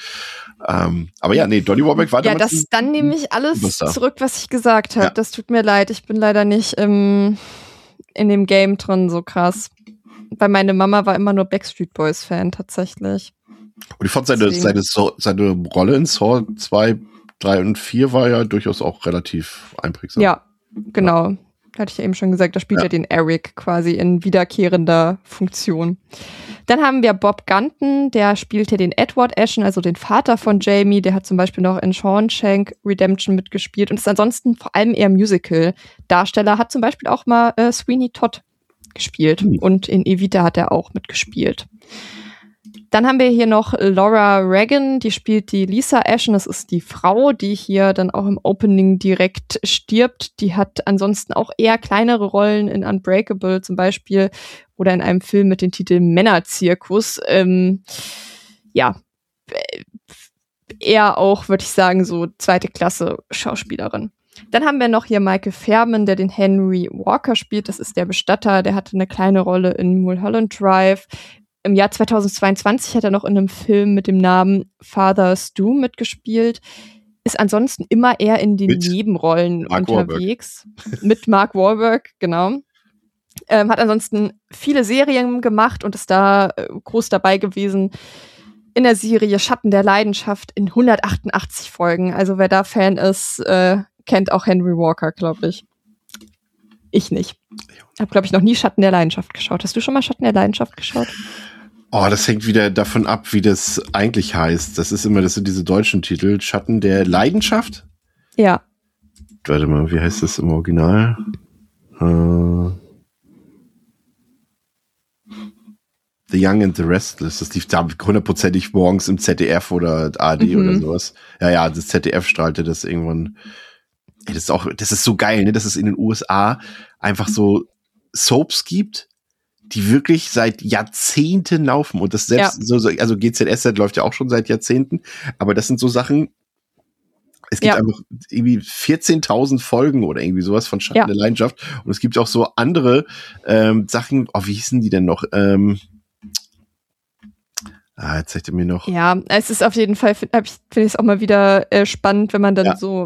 Aber ja, nee, Donnie Wahlberg war damals... Ja, dann nehme ich alles zurück, was ich gesagt habe. Ja. Das tut mir leid, ich bin leider nicht in dem Game drin so krass. Weil meine Mama war immer nur Backstreet Boys Fan tatsächlich. Und ich fand seine Rolle in Saw 2, 3 und 4 war ja durchaus auch relativ einprägsam. Ja, genau. Ja. Hatte ich ja eben schon gesagt, da spielt er den Eric quasi in wiederkehrender Funktion. Dann haben wir Bob Gunton, der spielte den Edward Ashen, also den Vater von Jamie. Der hat zum Beispiel noch in Shawshank Redemption mitgespielt und ist ansonsten vor allem eher Musical-Darsteller. Hat zum Beispiel auch mal Sweeney Todd gespielt und in Evita hat er auch mitgespielt. Dann haben wir hier noch Laura Regan, die spielt die Lisa Ashen, das ist die Frau, die hier dann auch im Opening direkt stirbt. Die hat ansonsten auch eher kleinere Rollen in Unbreakable zum Beispiel oder in einem Film mit dem Titel Männerzirkus. Eher auch, würde ich sagen, so zweite Klasse Schauspielerin. Dann haben wir noch hier Michael Fairman, der den Henry Walker spielt. Das ist der Bestatter, der hatte eine kleine Rolle in Mulholland Drive. Im Jahr 2022 hat er noch in einem Film mit dem Namen Father Stu mitgespielt. Ist ansonsten immer eher in den Nebenrollen unterwegs. Mit Mark Wahlberg, genau. Hat ansonsten viele Serien gemacht und ist da groß dabei gewesen in der Serie Schatten der Leidenschaft in 188 Folgen. Also wer da Fan ist, kennt auch Henry Walker, glaube ich. Ich nicht. Hab, glaube ich, noch nie Schatten der Leidenschaft geschaut. Hast du schon mal Schatten der Leidenschaft geschaut? Oh, das hängt wieder davon ab, wie das eigentlich heißt. Das sind diese deutschen Titel. Schatten der Leidenschaft? Ja. Warte mal, wie heißt das im Original? The Young and the Restless. Das lief da hundertprozentig morgens im ZDF oder ARD oder sowas. Ja, das ZDF strahlte das irgendwann. Ey, das ist so geil, ne, dass es in den USA einfach so Soaps gibt, die wirklich seit Jahrzehnten laufen. Und das selbst, also GZSZ läuft ja auch schon seit Jahrzehnten, aber das sind so Sachen, es gibt einfach irgendwie 14.000 Folgen oder irgendwie sowas von Schatten der Leidenschaft. Und es gibt auch so andere Sachen, wie hießen die denn noch? Jetzt zeigt er mir noch. Ja, es ist auf jeden Fall, finde ich es auch mal wieder spannend, wenn man dann so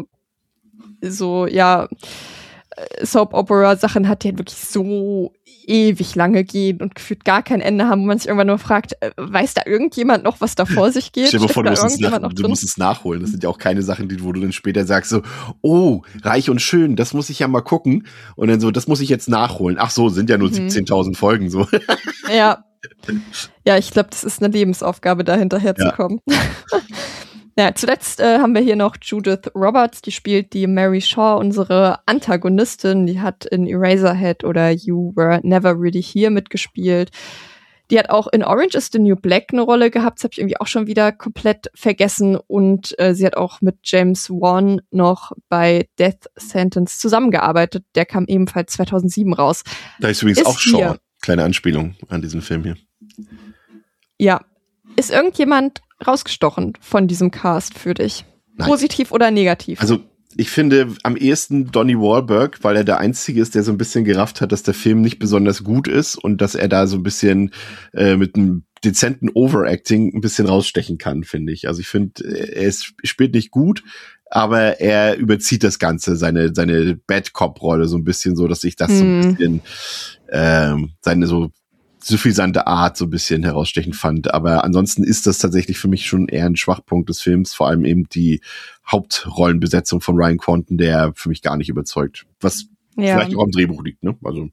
Soap-Opera-Sachen hat, die halt wirklich so ewig lange gehen und gefühlt gar kein Ende haben, wo man sich irgendwann nur fragt, weiß da irgendjemand noch, was da vor sich geht? Stell dir vor, du musst es nachholen. Das sind ja auch keine Sachen, wo du dann später sagst so, oh, Reich und Schön, das muss ich ja mal gucken. Und dann so, das muss ich jetzt nachholen. Ach so, sind ja nur 17.000 Folgen so. Ja. Ja, ich glaube, das ist eine Lebensaufgabe, da hinterher zu kommen. Ja, zuletzt haben wir hier noch Judith Roberts, die spielt die Mary Shaw, unsere Antagonistin. Die hat in Eraserhead oder You Were Never Really Here mitgespielt. Die hat auch in Orange is the New Black eine Rolle gehabt, das habe ich irgendwie auch schon wieder komplett vergessen. Und sie hat auch mit James Wan noch bei Death Sentence zusammengearbeitet. Der kam ebenfalls 2007 raus. Da ist übrigens auch Shaw. Kleine Anspielung an diesen Film hier. Ja. Ist irgendjemand rausgestochen von diesem Cast für dich? Nein. Positiv oder negativ? Also ich finde am ehesten Donnie Wahlberg, weil er der Einzige ist, der so ein bisschen gerafft hat, dass der Film nicht besonders gut ist und dass er da so ein bisschen mit einem dezenten Overacting ein bisschen rausstechen kann, finde ich. Also ich finde, spielt nicht gut, aber er überzieht das Ganze, seine Bad Cop-Rolle so ein bisschen so, dass ich das so ein bisschen seine so suffisante Art so ein bisschen herausstechend fand. Aber ansonsten ist das tatsächlich für mich schon eher ein Schwachpunkt des Films, vor allem eben die Hauptrollenbesetzung von Ryan Quanten, der für mich gar nicht überzeugt. Was vielleicht auch am Drehbuch liegt, ne? Also.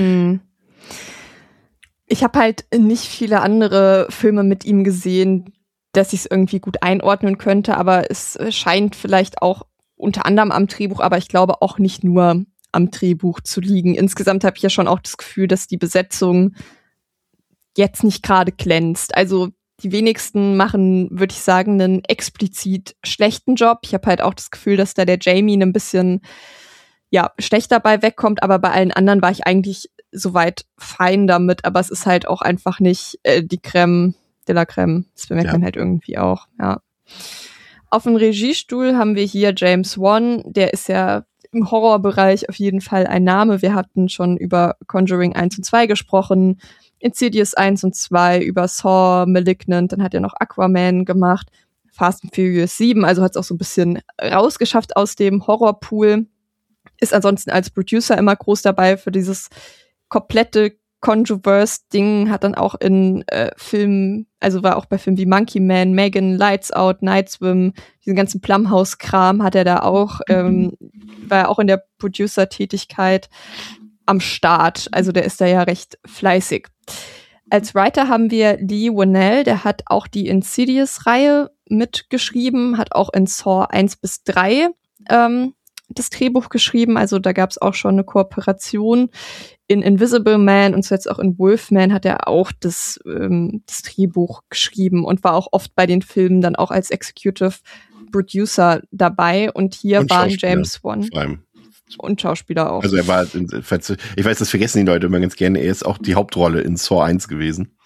Ich habe halt nicht viele andere Filme mit ihm gesehen, dass ich es irgendwie gut einordnen könnte, aber es scheint vielleicht auch unter anderem am Drehbuch, aber ich glaube auch nicht nur am Drehbuch zu liegen. Insgesamt habe ich ja schon auch das Gefühl, dass die Besetzung jetzt nicht gerade glänzt. Also die wenigsten machen, würde ich sagen, einen explizit schlechten Job. Ich habe halt auch das Gefühl, dass da der Jamie ein bisschen schlecht dabei wegkommt, aber bei allen anderen war ich eigentlich soweit fein damit, aber es ist halt auch einfach nicht die Crème de la Crème. Das bemerkt man halt irgendwie auch, ja. Auf dem Regiestuhl haben wir hier James Wan, der ist ja im Horrorbereich auf jeden Fall ein Name. Wir hatten schon über Conjuring 1 und 2 gesprochen, Insidious 1 und 2, über Saw, Malignant, dann hat er noch Aquaman gemacht, Fast and Furious 7, also hat es auch so ein bisschen rausgeschafft aus dem Horrorpool. Ist ansonsten als Producer immer groß dabei für dieses komplette Controverse-Ding, hat dann auch in Filmen, also war auch bei Filmen wie Monkey Man, Megan, Lights Out, Night Swim, diesen ganzen Blumhouse-Kram hat er da auch, war er auch in der Producer-Tätigkeit am Start. Also der ist da ja recht fleißig. Als Writer haben wir Lee Whannell, der hat auch die Insidious-Reihe mitgeschrieben, hat auch in Saw 1 bis 3 das Drehbuch geschrieben, also da gab es auch schon eine Kooperation. In Invisible Man und zuletzt auch in Wolfman hat er auch das Drehbuch geschrieben und war auch oft bei den Filmen dann auch als Executive Producer dabei. Und hier waren James Wan und Schauspieler auch. Also er war, ich weiß, das vergessen die Leute immer ganz gerne, er ist auch die Hauptrolle in Saw 1 gewesen.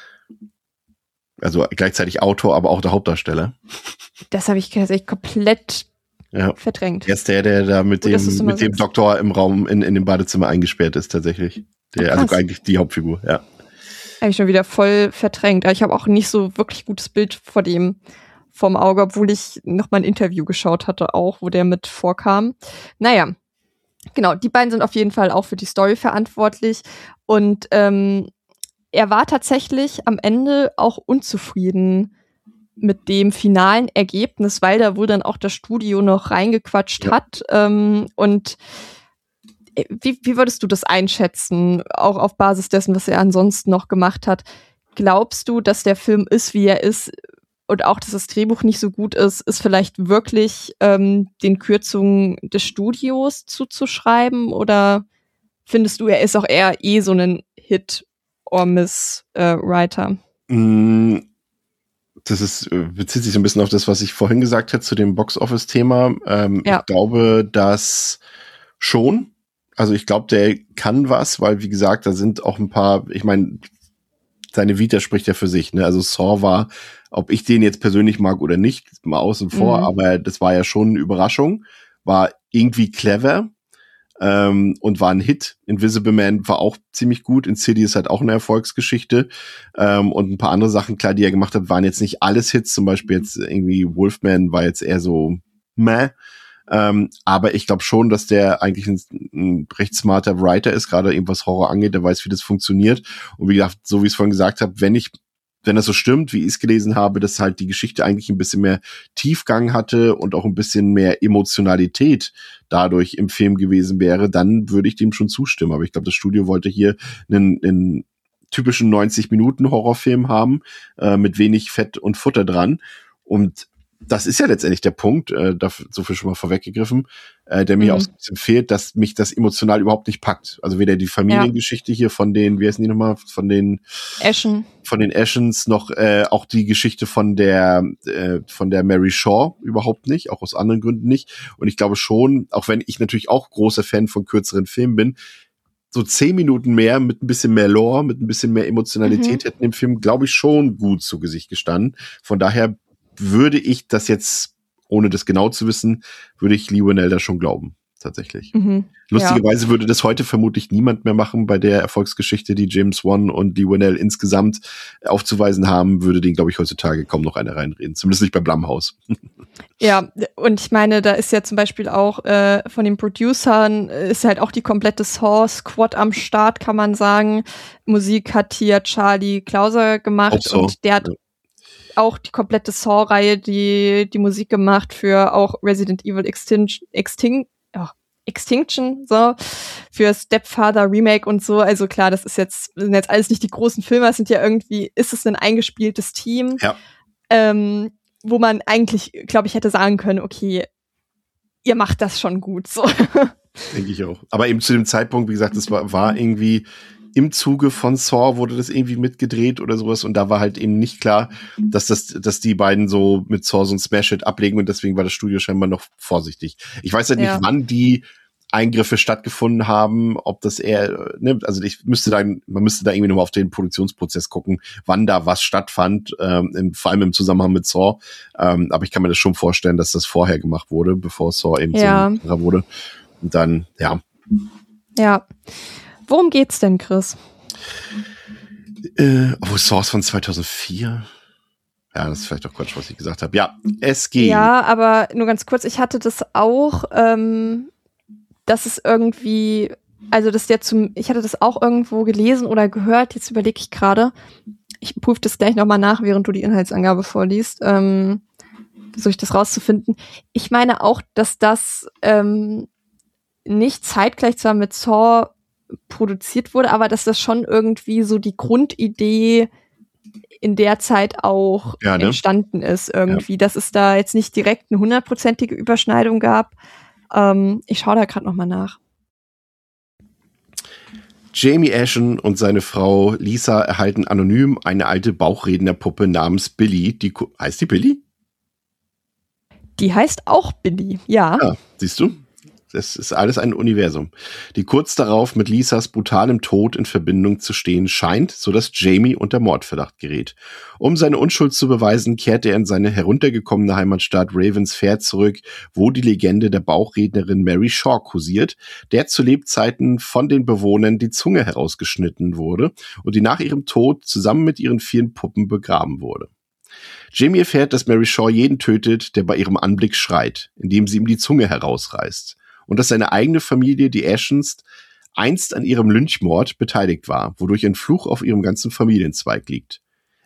Also gleichzeitig Autor, aber auch der Hauptdarsteller. Das habe ich tatsächlich komplett verdrängt. Er ist der da mit dem Doktor im Raum in dem Badezimmer eingesperrt ist, tatsächlich. Also eigentlich die Hauptfigur, ja. Habe ich schon wieder voll verdrängt. Aber ich habe auch nicht so wirklich gutes Bild vom Auge, obwohl ich noch mal ein Interview geschaut hatte, auch, wo der mit vorkam. Naja, genau, die beiden sind auf jeden Fall auch für die Story verantwortlich. Und er war tatsächlich am Ende auch unzufrieden mit dem finalen Ergebnis, weil da wohl dann auch das Studio noch reingequatscht hat. Und wie würdest du das einschätzen, auch auf Basis dessen, was er ansonsten noch gemacht hat? Glaubst du, dass der Film ist, wie er ist, und auch, dass das Drehbuch nicht so gut ist vielleicht wirklich den Kürzungen des Studios zuzuschreiben? Oder findest du, er ist auch eher so ein Hit- or Miss-Writer? Das bezieht sich so ein bisschen auf das, was ich vorhin gesagt habe zu dem Box-Office-Thema. Ich glaube, dass schon. Also ich glaube, der kann was, weil, wie gesagt, da sind auch ein paar, ich meine, seine Vita spricht ja für sich, ne? Also Saw war, ob ich den jetzt persönlich mag oder nicht, mal außen vor, aber das war ja schon eine Überraschung, war irgendwie clever und war ein Hit. Invisible Man war auch ziemlich gut, Insidious hat auch eine Erfolgsgeschichte und ein paar andere Sachen, klar, die er gemacht hat, waren jetzt nicht alles Hits, zum Beispiel jetzt irgendwie Wolfman war jetzt eher so meh. Aber ich glaube schon, dass der eigentlich ein recht smarter Writer ist, gerade eben was Horror angeht, der weiß, wie das funktioniert. Und wie gesagt, so wie ich es vorhin gesagt habe, wenn das so stimmt, wie ich es gelesen habe, dass halt die Geschichte eigentlich ein bisschen mehr Tiefgang hatte und auch ein bisschen mehr Emotionalität dadurch im Film gewesen wäre, dann würde ich dem schon zustimmen. Aber ich glaube, das Studio wollte hier einen typischen 90-Minuten-Horrorfilm haben, mit wenig Fett und Futter dran. Und das ist ja letztendlich der Punkt, so viel schon mal vorweggegriffen, der mir auch so ein bisschen fehlt, dass mich das emotional überhaupt nicht packt. Also weder die Familiengeschichte hier von den, wie heißen die nochmal, von den Ashens, noch auch die Geschichte von der Mary Shaw überhaupt nicht, auch aus anderen Gründen nicht. Und ich glaube schon, auch wenn ich natürlich auch großer Fan von kürzeren Filmen bin, so 10 Minuten mehr mit ein bisschen mehr Lore, mit ein bisschen mehr Emotionalität hätten im Film, glaube ich, schon gut zu Gesicht gestanden. Von daher würde ich das jetzt, ohne das genau zu wissen, würde ich Leigh Whannell da schon glauben, tatsächlich. Lustigerweise würde das heute vermutlich niemand mehr machen bei der Erfolgsgeschichte, die James Wan und Leigh Whannell insgesamt aufzuweisen haben, würde den, glaube ich, heutzutage kaum noch einer reinreden. Zumindest nicht bei Blumhouse. Ja, und ich meine, da ist ja zum Beispiel auch von den Producern ist halt auch die komplette Saw-Squad am Start, kann man sagen. Musik hat hier Charlie Klauser gemacht und der hat auch die komplette Saw-Reihe, die Musik gemacht für auch Resident Evil Extinction, so, für Stepfather Remake und so. Also klar, sind jetzt alles nicht die großen Filme, es sind ja irgendwie, ist es ein eingespieltes Team, wo man eigentlich, glaube ich, hätte sagen können, okay, ihr macht das schon gut, so. Denke ich auch. Aber eben zu dem Zeitpunkt, wie gesagt, das war irgendwie im Zuge von Saw wurde das irgendwie mitgedreht oder sowas und da war halt eben nicht klar, dass die beiden so mit Saw so ein Smash-Hit ablegen und deswegen war das Studio scheinbar noch vorsichtig. Ich weiß halt nicht, wann die Eingriffe stattgefunden haben, ob das eher, ne, also man müsste da irgendwie nochmal auf den Produktionsprozess gucken, wann da was stattfand, vor allem im Zusammenhang mit Saw. Aber ich kann mir das schon vorstellen, dass das vorher gemacht wurde, bevor Saw eben so wurde. Und dann, Ja. Worum geht's denn, Chris? Saw ist von 2004. Ja, das ist vielleicht auch Quatsch, was ich gesagt habe. Ja, es geht. Ja, aber nur ganz kurz, ich hatte das auch, dass es irgendwie, also ich hatte das auch irgendwo gelesen oder gehört, jetzt überlege ich gerade, ich prüfe das gleich nochmal nach, während du die Inhaltsangabe vorliest, versuche ich das rauszufinden. Ich meine auch, dass das nicht zeitgleich zwar mit Saw produziert wurde, aber dass das schon irgendwie so die Grundidee in der Zeit auch entstanden ist irgendwie, dass es da jetzt nicht direkt eine 100%ige Überschneidung gab. Ich schaue da gerade nochmal nach. Jamie Ashen und seine Frau Lisa erhalten anonym eine alte Bauchrednerpuppe namens Billy. Heißt die Billy? Die heißt auch Billy, ja. Ja, siehst du? Das ist alles ein Universum, die kurz darauf mit Lisas brutalem Tod in Verbindung zu stehen scheint, sodass Jamie unter Mordverdacht gerät. Um seine Unschuld zu beweisen, kehrt er in seine heruntergekommene Heimatstadt Ravensfair zurück, wo die Legende der Bauchrednerin Mary Shaw kursiert, der zu Lebzeiten von den Bewohnern die Zunge herausgeschnitten wurde und die nach ihrem Tod zusammen mit ihren vielen Puppen begraben wurde. Jamie erfährt, dass Mary Shaw jeden tötet, der bei ihrem Anblick schreit, indem sie ihm die Zunge herausreißt. Und dass seine eigene Familie, die Ashens, einst an ihrem Lynchmord beteiligt war, wodurch ein Fluch auf ihrem ganzen Familienzweig liegt.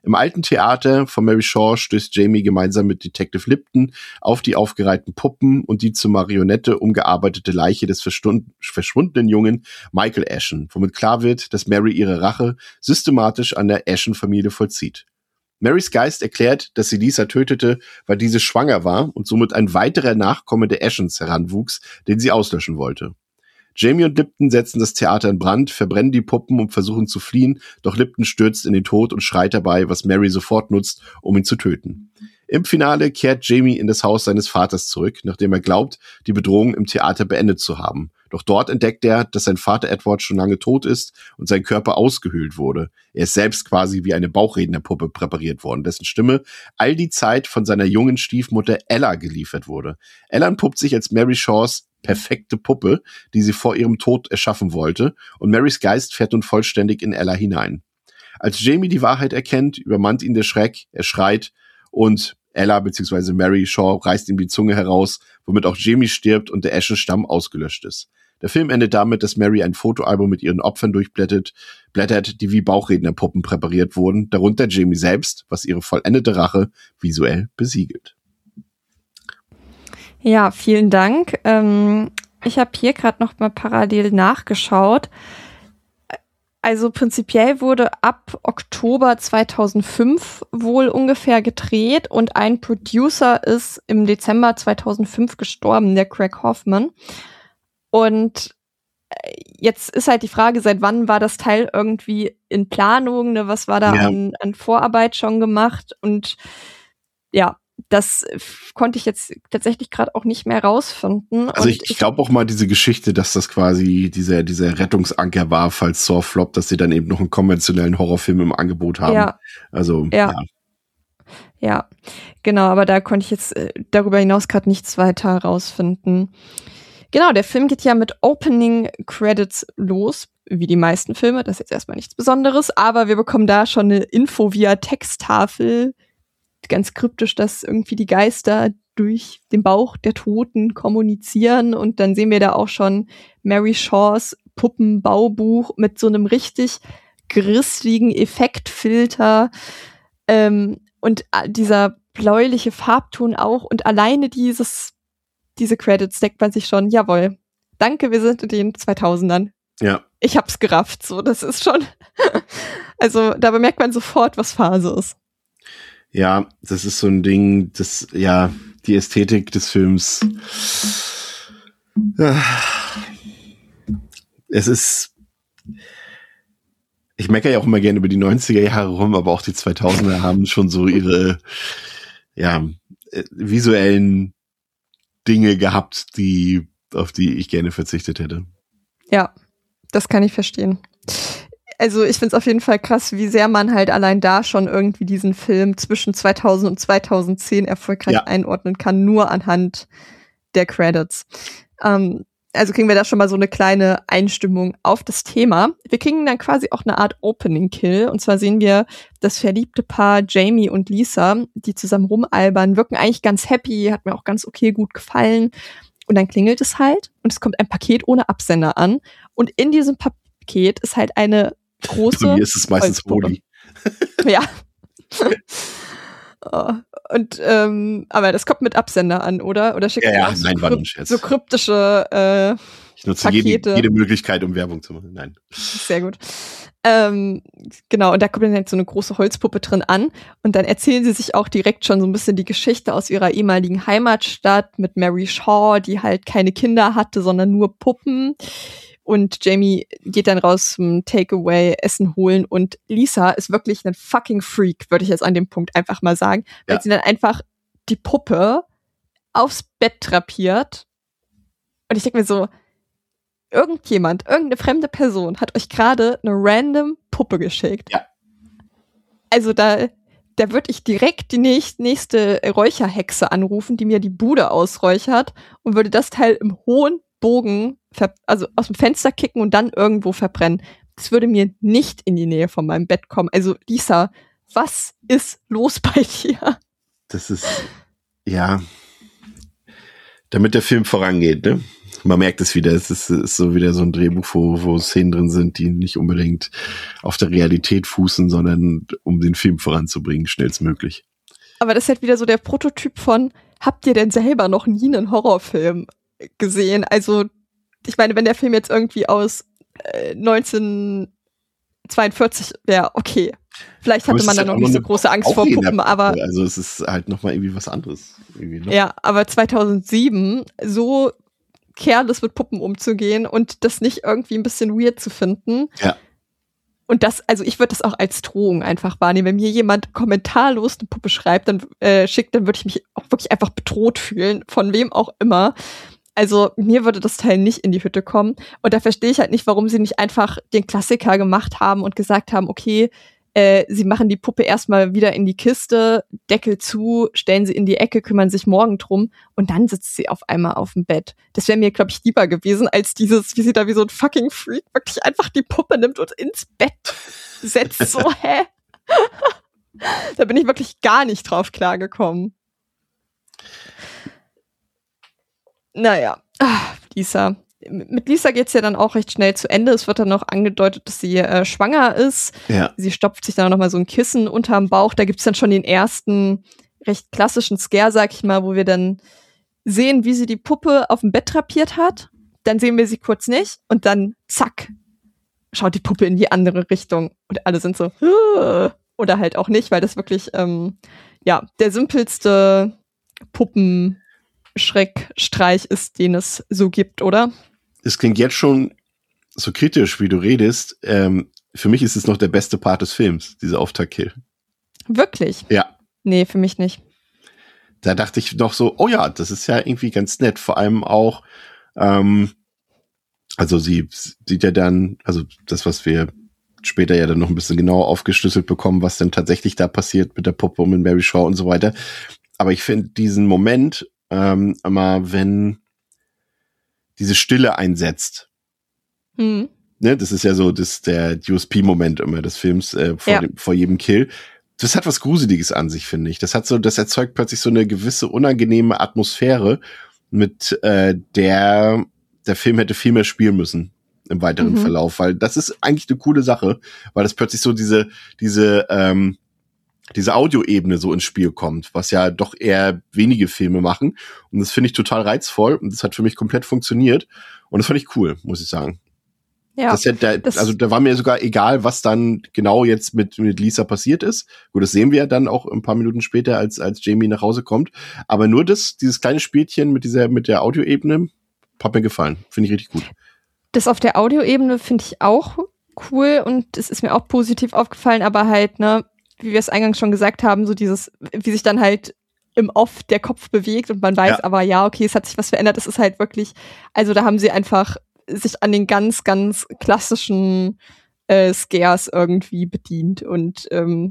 Im alten Theater von Mary Shaw stößt Jamie gemeinsam mit Detective Lipton auf die aufgereihten Puppen und die zur Marionette umgearbeitete Leiche des verschwundenen Jungen Michael Ashen, womit klar wird, dass Mary ihre Rache systematisch an der Ashen-Familie vollzieht. Marys Geist erklärt, dass sie Lisa tötete, weil diese schwanger war und somit ein weiterer Nachkomme der Ashens heranwuchs, den sie auslöschen wollte. Jamie und Lipton setzen das Theater in Brand, verbrennen die Puppen und versuchen zu fliehen, doch Lipton stürzt in den Tod und schreit dabei, was Mary sofort nutzt, um ihn zu töten. Im Finale kehrt Jamie in das Haus seines Vaters zurück, nachdem er glaubt, die Bedrohung im Theater beendet zu haben. Doch dort entdeckt er, dass sein Vater Edward schon lange tot ist und sein Körper ausgehöhlt wurde. Er ist selbst quasi wie eine Bauchrednerpuppe präpariert worden, dessen Stimme all die Zeit von seiner jungen Stiefmutter Ella geliefert wurde. Ella entpuppt sich als Mary Shaws perfekte Puppe, die sie vor ihrem Tod erschaffen wollte, und Marys Geist fährt nun vollständig in Ella hinein. Als Jamie die Wahrheit erkennt, übermannt ihn der Schreck, er schreit und Ella bzw. Mary Shaw reißt ihm die Zunge heraus, womit auch Jamie stirbt und der Ashen-Stamm ausgelöscht ist. Der Film endet damit, dass Mary ein Fotoalbum mit ihren Opfern durchblättert, die wie Bauchrednerpuppen präpariert wurden, darunter Jamie selbst, was ihre vollendete Rache visuell besiegelt. Ja, vielen Dank. Ich habe hier gerade noch mal parallel nachgeschaut. Also prinzipiell wurde ab Oktober 2005 wohl ungefähr gedreht und ein Producer ist im Dezember 2005 gestorben, der Craig Hoffman. Und jetzt ist halt die Frage, seit wann war das Teil irgendwie in Planung, ne? Was war da an Vorarbeit schon gemacht? Und ja, das konnte ich jetzt tatsächlich gerade auch nicht mehr rausfinden. Also ich glaube auch mal diese Geschichte, dass das quasi dieser Rettungsanker war, falls Saw floppt, dass sie dann eben noch einen konventionellen Horrorfilm im Angebot haben. Ja. Also, Ja, genau, aber da konnte ich jetzt darüber hinaus gerade nichts weiter rausfinden. Genau, der Film geht ja mit Opening Credits los, wie die meisten Filme. Das ist jetzt erstmal nichts Besonderes, aber wir bekommen da schon eine Info via Texttafel, ganz kryptisch, dass irgendwie die Geister durch den Bauch der Toten kommunizieren, und dann sehen wir da auch schon Mary Shaws Puppenbaubuch mit so einem richtig grisseligen Effektfilter und dieser bläuliche Farbton auch, und alleine diese Credits deckt man sich schon, jawohl, danke, wir sind in den 2000ern. Ja. Ich hab's gerafft, so, das ist schon, also da bemerkt man sofort, was Phase ist. Ja, das ist so ein Ding, das, ja, die Ästhetik des Films. Es ist, ich meckere ja auch immer gerne über die 90er Jahre rum, aber auch die 2000er haben schon so ihre, visuellen Dinge gehabt, auf die ich gerne verzichtet hätte. Ja, das kann ich verstehen. Also ich finde es auf jeden Fall krass, wie sehr man halt allein da schon irgendwie diesen Film zwischen 2000 und 2010 erfolgreich einordnen kann, nur anhand der Credits. Also kriegen wir da schon mal so eine kleine Einstimmung auf das Thema. Wir kriegen dann quasi auch eine Art Opening-Kill. Und zwar sehen wir das verliebte Paar Jamie und Lisa, die zusammen rumalbern, wirken eigentlich ganz happy, hat mir auch ganz okay gut gefallen. Und dann klingelt es halt und es kommt ein Paket ohne Absender an. Und in diesem Paket ist halt eine große Bei mir ist es meistens Oli. Ja. Und aber das kommt mit Absender an, oder? Oder schickt ja, nein, war nur ein Scherz. So kryptische ich nutze jede Möglichkeit, um Werbung zu machen. Nein. Sehr gut. Genau, und da kommt dann halt so eine große Holzpuppe drin an und dann erzählen sie sich auch direkt schon so ein bisschen die Geschichte aus ihrer ehemaligen Heimatstadt mit Mary Shaw, die halt keine Kinder hatte, sondern nur Puppen. Und Jamie geht dann raus zum Takeaway, Essen holen, und Lisa ist wirklich ein fucking Freak, würde ich jetzt an dem Punkt einfach mal sagen, weil sie dann einfach die Puppe aufs Bett drapiert. Und ich denke mir so, irgendeine fremde Person hat euch gerade eine random Puppe geschickt. Ja. Also da würde ich direkt die nächste Räucherhexe anrufen, die mir die Bude ausräuchert, und würde das Teil im hohen Bogen also aus dem Fenster kicken und dann irgendwo verbrennen. Das würde mir nicht in die Nähe von meinem Bett kommen. Also Lisa, was ist los bei dir? Das ist, ja, damit der Film vorangeht, ne? Man merkt es wieder, es ist so wieder so ein Drehbuch, wo Szenen drin sind, die nicht unbedingt auf der Realität fußen, sondern um den Film voranzubringen, schnellstmöglich. Aber das ist halt wieder so der Prototyp von, habt ihr denn selber noch nie einen Horrorfilm gesehen? Also, ich meine, wenn der Film jetzt irgendwie aus 1942 wäre, okay. Vielleicht hatte man da noch nicht so große Angst vor Puppen, aber... Also es ist halt nochmal irgendwie was anderes. Irgendwie, ne? Ja, aber 2007 so careless mit Puppen umzugehen und das nicht irgendwie ein bisschen weird zu finden. Ja. Und das, also ich würde das auch als Drohung einfach wahrnehmen. Wenn mir jemand kommentarlos eine Puppe schreibt, dann schickt, dann würde ich mich auch wirklich einfach bedroht fühlen, von wem auch immer. Also mir würde das Teil nicht in die Hütte kommen. Und da verstehe ich halt nicht, warum sie nicht einfach den Klassiker gemacht haben und gesagt haben, okay, sie machen die Puppe erstmal wieder in die Kiste, Deckel zu, stellen sie in die Ecke, kümmern sich morgen drum und dann sitzt sie auf einmal auf dem Bett. Das wäre mir, glaube ich, lieber gewesen, als dieses, wie sie da wie so ein fucking Freak wirklich einfach die Puppe nimmt und ins Bett setzt. So, hä? Da bin ich wirklich gar nicht drauf klargekommen. Naja, Lisa. Mit Lisa geht's ja dann auch recht schnell zu Ende. Es wird dann noch angedeutet, dass sie schwanger ist. Ja. Sie stopft sich dann noch mal so ein Kissen unterm Bauch. Da gibt's dann schon den ersten recht klassischen Scare, sag ich mal, wo wir dann sehen, wie sie die Puppe auf dem Bett drapiert hat. Dann sehen wir sie kurz nicht und dann zack, schaut die Puppe in die andere Richtung. Und alle sind so, oder halt auch nicht, weil das wirklich der simpelste Puppenschreckstreich ist, den es so gibt, oder? Es klingt jetzt schon so kritisch, wie du redest. Für mich ist es noch der beste Part des Films, dieser Auftaktkill. Wirklich? Ja. Nee, für mich nicht. Da dachte ich doch so, oh ja, das ist ja irgendwie ganz nett. Vor allem auch, also sie sieht ja dann, also das, was wir später ja dann noch ein bisschen genauer aufgeschlüsselt bekommen, was denn tatsächlich da passiert mit der Puppe und mit Mary Shaw und so weiter. Aber ich finde diesen Moment, immer wenn diese Stille einsetzt. Ne, das ist ja so der USP-Moment immer des Films vor jedem Kill. Das hat was Gruseliges an sich, finde ich. Das erzeugt plötzlich so eine gewisse unangenehme Atmosphäre, mit der Film hätte viel mehr spielen müssen im weiteren Verlauf, weil das ist eigentlich eine coole Sache, weil das plötzlich so diese Audioebene so ins Spiel kommt, was ja doch eher wenige Filme machen. Und das finde ich total reizvoll und das hat für mich komplett funktioniert. Und das fand ich cool, muss ich sagen. Ja. Da war mir sogar egal, was dann genau jetzt mit Lisa passiert ist. Gut, das sehen wir ja dann auch ein paar Minuten später, als Jamie nach Hause kommt. Aber nur dieses kleine Spielchen mit der Audioebene hat mir gefallen. Finde ich richtig gut. Das auf der Audioebene finde ich auch cool und es ist mir auch positiv aufgefallen, aber halt, ne, wie wir es eingangs schon gesagt haben, so dieses, wie sich dann halt im Off der Kopf bewegt und man weiß aber, ja, okay, es hat sich was verändert. Es ist halt wirklich, also da haben sie einfach sich an den ganz, ganz klassischen Scares irgendwie bedient und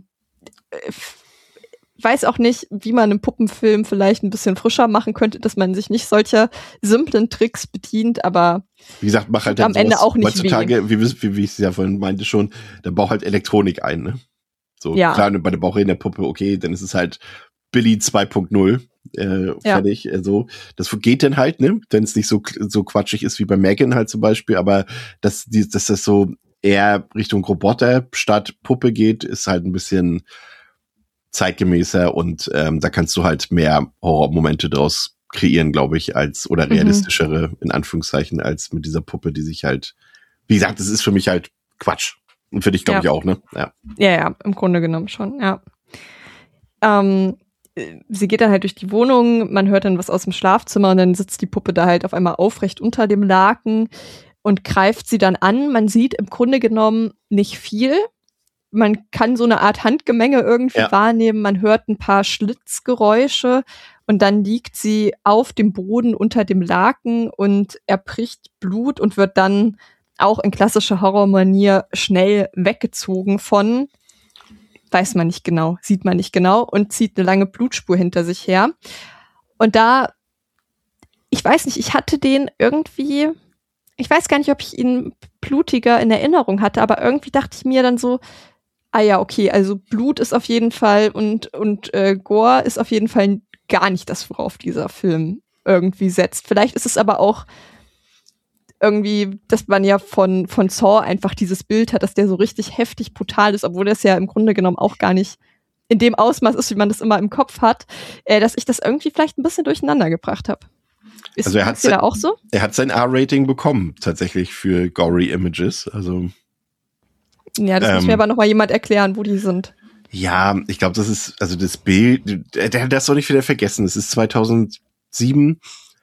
weiß auch nicht, wie man einen Puppenfilm vielleicht ein bisschen frischer machen könnte, dass man sich nicht solcher simplen Tricks bedient, aber wie gesagt, mach halt am Ende auch nicht heutzutage, wie ich es ja vorhin meinte schon, da baut halt Elektronik ein, ne? So, klar, bei der Bauchrede der Puppe, okay, dann ist es halt Billy 2.0 fertig. Also, das geht dann halt, ne? Wenn es nicht so quatschig ist wie bei Megan halt zum Beispiel, aber dass das so eher Richtung Roboter statt Puppe geht, ist halt ein bisschen zeitgemäßer und da kannst du halt mehr Horrormomente draus kreieren, glaube ich, oder realistischere, in Anführungszeichen, als mit dieser Puppe, die sich halt, wie gesagt, das ist für mich halt Quatsch. Und für dich, glaube ich, auch, ne? Ja, im Grunde genommen schon, ja. Sie geht dann halt durch die Wohnung, man hört dann was aus dem Schlafzimmer und dann sitzt die Puppe da halt auf einmal aufrecht unter dem Laken und greift sie dann an. Man sieht im Grunde genommen nicht viel. Man kann so eine Art Handgemenge irgendwie wahrnehmen. Man hört ein paar Schlitzgeräusche und dann liegt sie auf dem Boden unter dem Laken und erbricht Blut und wird dann auch in klassischer Horrormanier schnell weggezogen von, weiß man nicht genau, sieht man nicht genau und zieht eine lange Blutspur hinter sich her. Und da, ich weiß nicht, ich hatte den irgendwie, ich weiß gar nicht, ob ich ihn blutiger in Erinnerung hatte, aber irgendwie dachte ich mir dann so, ja, okay, also Blut ist auf jeden Fall und Gore ist auf jeden Fall gar nicht das, worauf dieser Film irgendwie setzt. Vielleicht ist es aber auch irgendwie, dass man ja von Saw einfach dieses Bild hat, dass der so richtig heftig brutal ist, obwohl das ja im Grunde genommen auch gar nicht in dem Ausmaß ist, wie man das immer im Kopf hat, dass ich das irgendwie vielleicht ein bisschen durcheinander gebracht habe. Ist Also dir da auch so? Er hat sein R-Rating bekommen, tatsächlich, für Gory Images. Also Ja, das muss mir aber noch mal jemand erklären, wo die sind. ja, ich glaube, das ist, also das Bild, das soll nicht wieder vergessen, es ist 2007.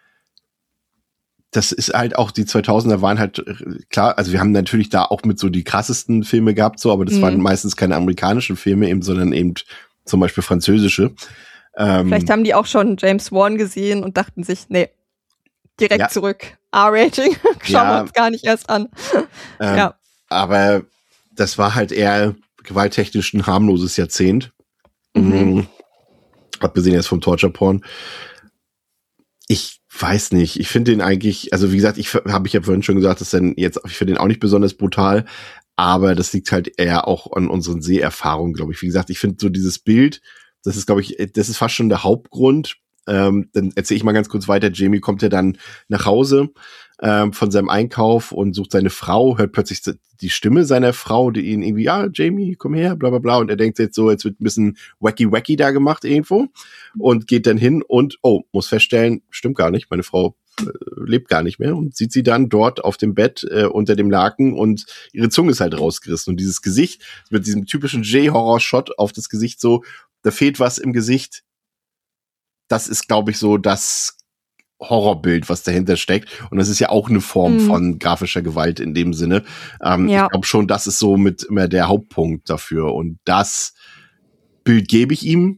Das ist halt auch, die 2000er waren halt, klar, also wir haben natürlich da auch mit so die krassesten Filme gehabt, so, aber das waren meistens keine amerikanischen Filme eben, sondern eben zum Beispiel französische. Vielleicht haben die auch schon James Wan gesehen und dachten sich, nee, direkt zurück. R-Rating, schauen wir uns gar nicht erst an. Ja. Aber das war halt eher gewalttechnisch ein harmloses Jahrzehnt. Abgesehen jetzt vom Torture-Porn. Ich weiß nicht, ich finde den eigentlich, also wie gesagt, ich habe ja vorhin schon gesagt, dass dann jetzt, ich finde den auch nicht besonders brutal, aber das liegt halt eher auch an unseren Seherfahrungen, glaube ich. Wie gesagt, ich finde so dieses Bild, das ist, glaube ich, das ist fast schon der Hauptgrund. Dann erzähle ich mal ganz kurz weiter. Jamie kommt ja dann nach Hause von seinem Einkauf und sucht seine Frau, hört plötzlich die Stimme seiner Frau, die ihn irgendwie, ja, Jamie, komm her, bla bla bla. Und er denkt jetzt so, jetzt wird ein bisschen wacky da gemacht irgendwo und geht dann hin und, muss feststellen, stimmt gar nicht, meine Frau lebt gar nicht mehr und sieht sie dann dort auf dem Bett unter dem Laken und ihre Zunge ist halt rausgerissen. Und dieses Gesicht mit diesem typischen J-Horror-Shot auf das Gesicht so, da fehlt was im Gesicht. Das ist, glaube ich, so das Horrorbild, was dahinter steckt. Und das ist ja auch eine Form von grafischer Gewalt in dem Sinne. Ich glaube schon, das ist so mit immer der Hauptpunkt dafür. Und das Bild gebe ich ihm.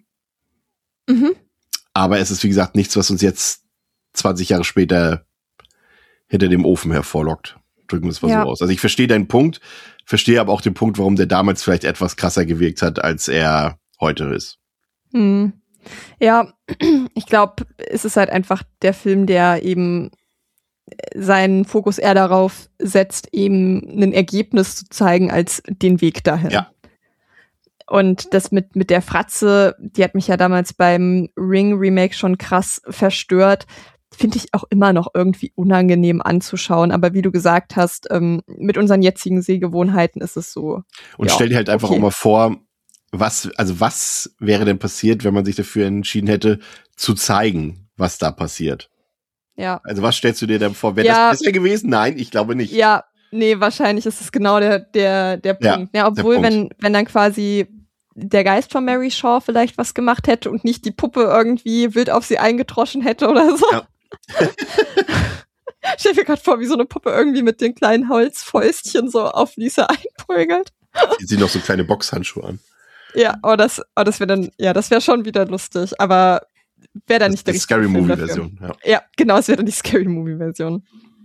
Aber es ist, wie gesagt, nichts, was uns jetzt 20 Jahre später hinter dem Ofen hervorlockt. Drücken wir es mal so aus. Also ich verstehe deinen Punkt, verstehe aber auch den Punkt, warum der damals vielleicht etwas krasser gewirkt hat, als er heute ist. Ja, ich glaube, es ist halt einfach der Film, der eben seinen Fokus eher darauf setzt, eben ein Ergebnis zu zeigen, als den Weg dahin. Ja. Und das mit der Fratze, die hat mich ja damals beim Ring-Remake schon krass verstört, finde ich auch immer noch irgendwie unangenehm anzuschauen. Aber wie du gesagt hast, mit unseren jetzigen Sehgewohnheiten ist es so. Und stell dir halt einfach auch mal vor, was wäre denn passiert, wenn man sich dafür entschieden hätte, zu zeigen, was da passiert? Ja. Also was stellst du dir denn vor? Wäre das besser gewesen? Nein, ich glaube nicht. Ja, nee, wahrscheinlich ist es genau der Punkt. Ja, obwohl, wenn dann quasi der Geist von Mary Shaw vielleicht was gemacht hätte und nicht die Puppe irgendwie wild auf sie eingetroschen hätte oder so. Ja. Ich stell mir gerade vor, wie so eine Puppe irgendwie mit den kleinen Holzfäustchen so auf Lisa einprügelt. Sie noch so kleine Boxhandschuhe an. Ja, das wäre dann, das wäre schon wieder lustig, aber wäre dann nicht der richtige Scary Movie-Version. Ja, genau, es wäre dann die Scary Movie-Version.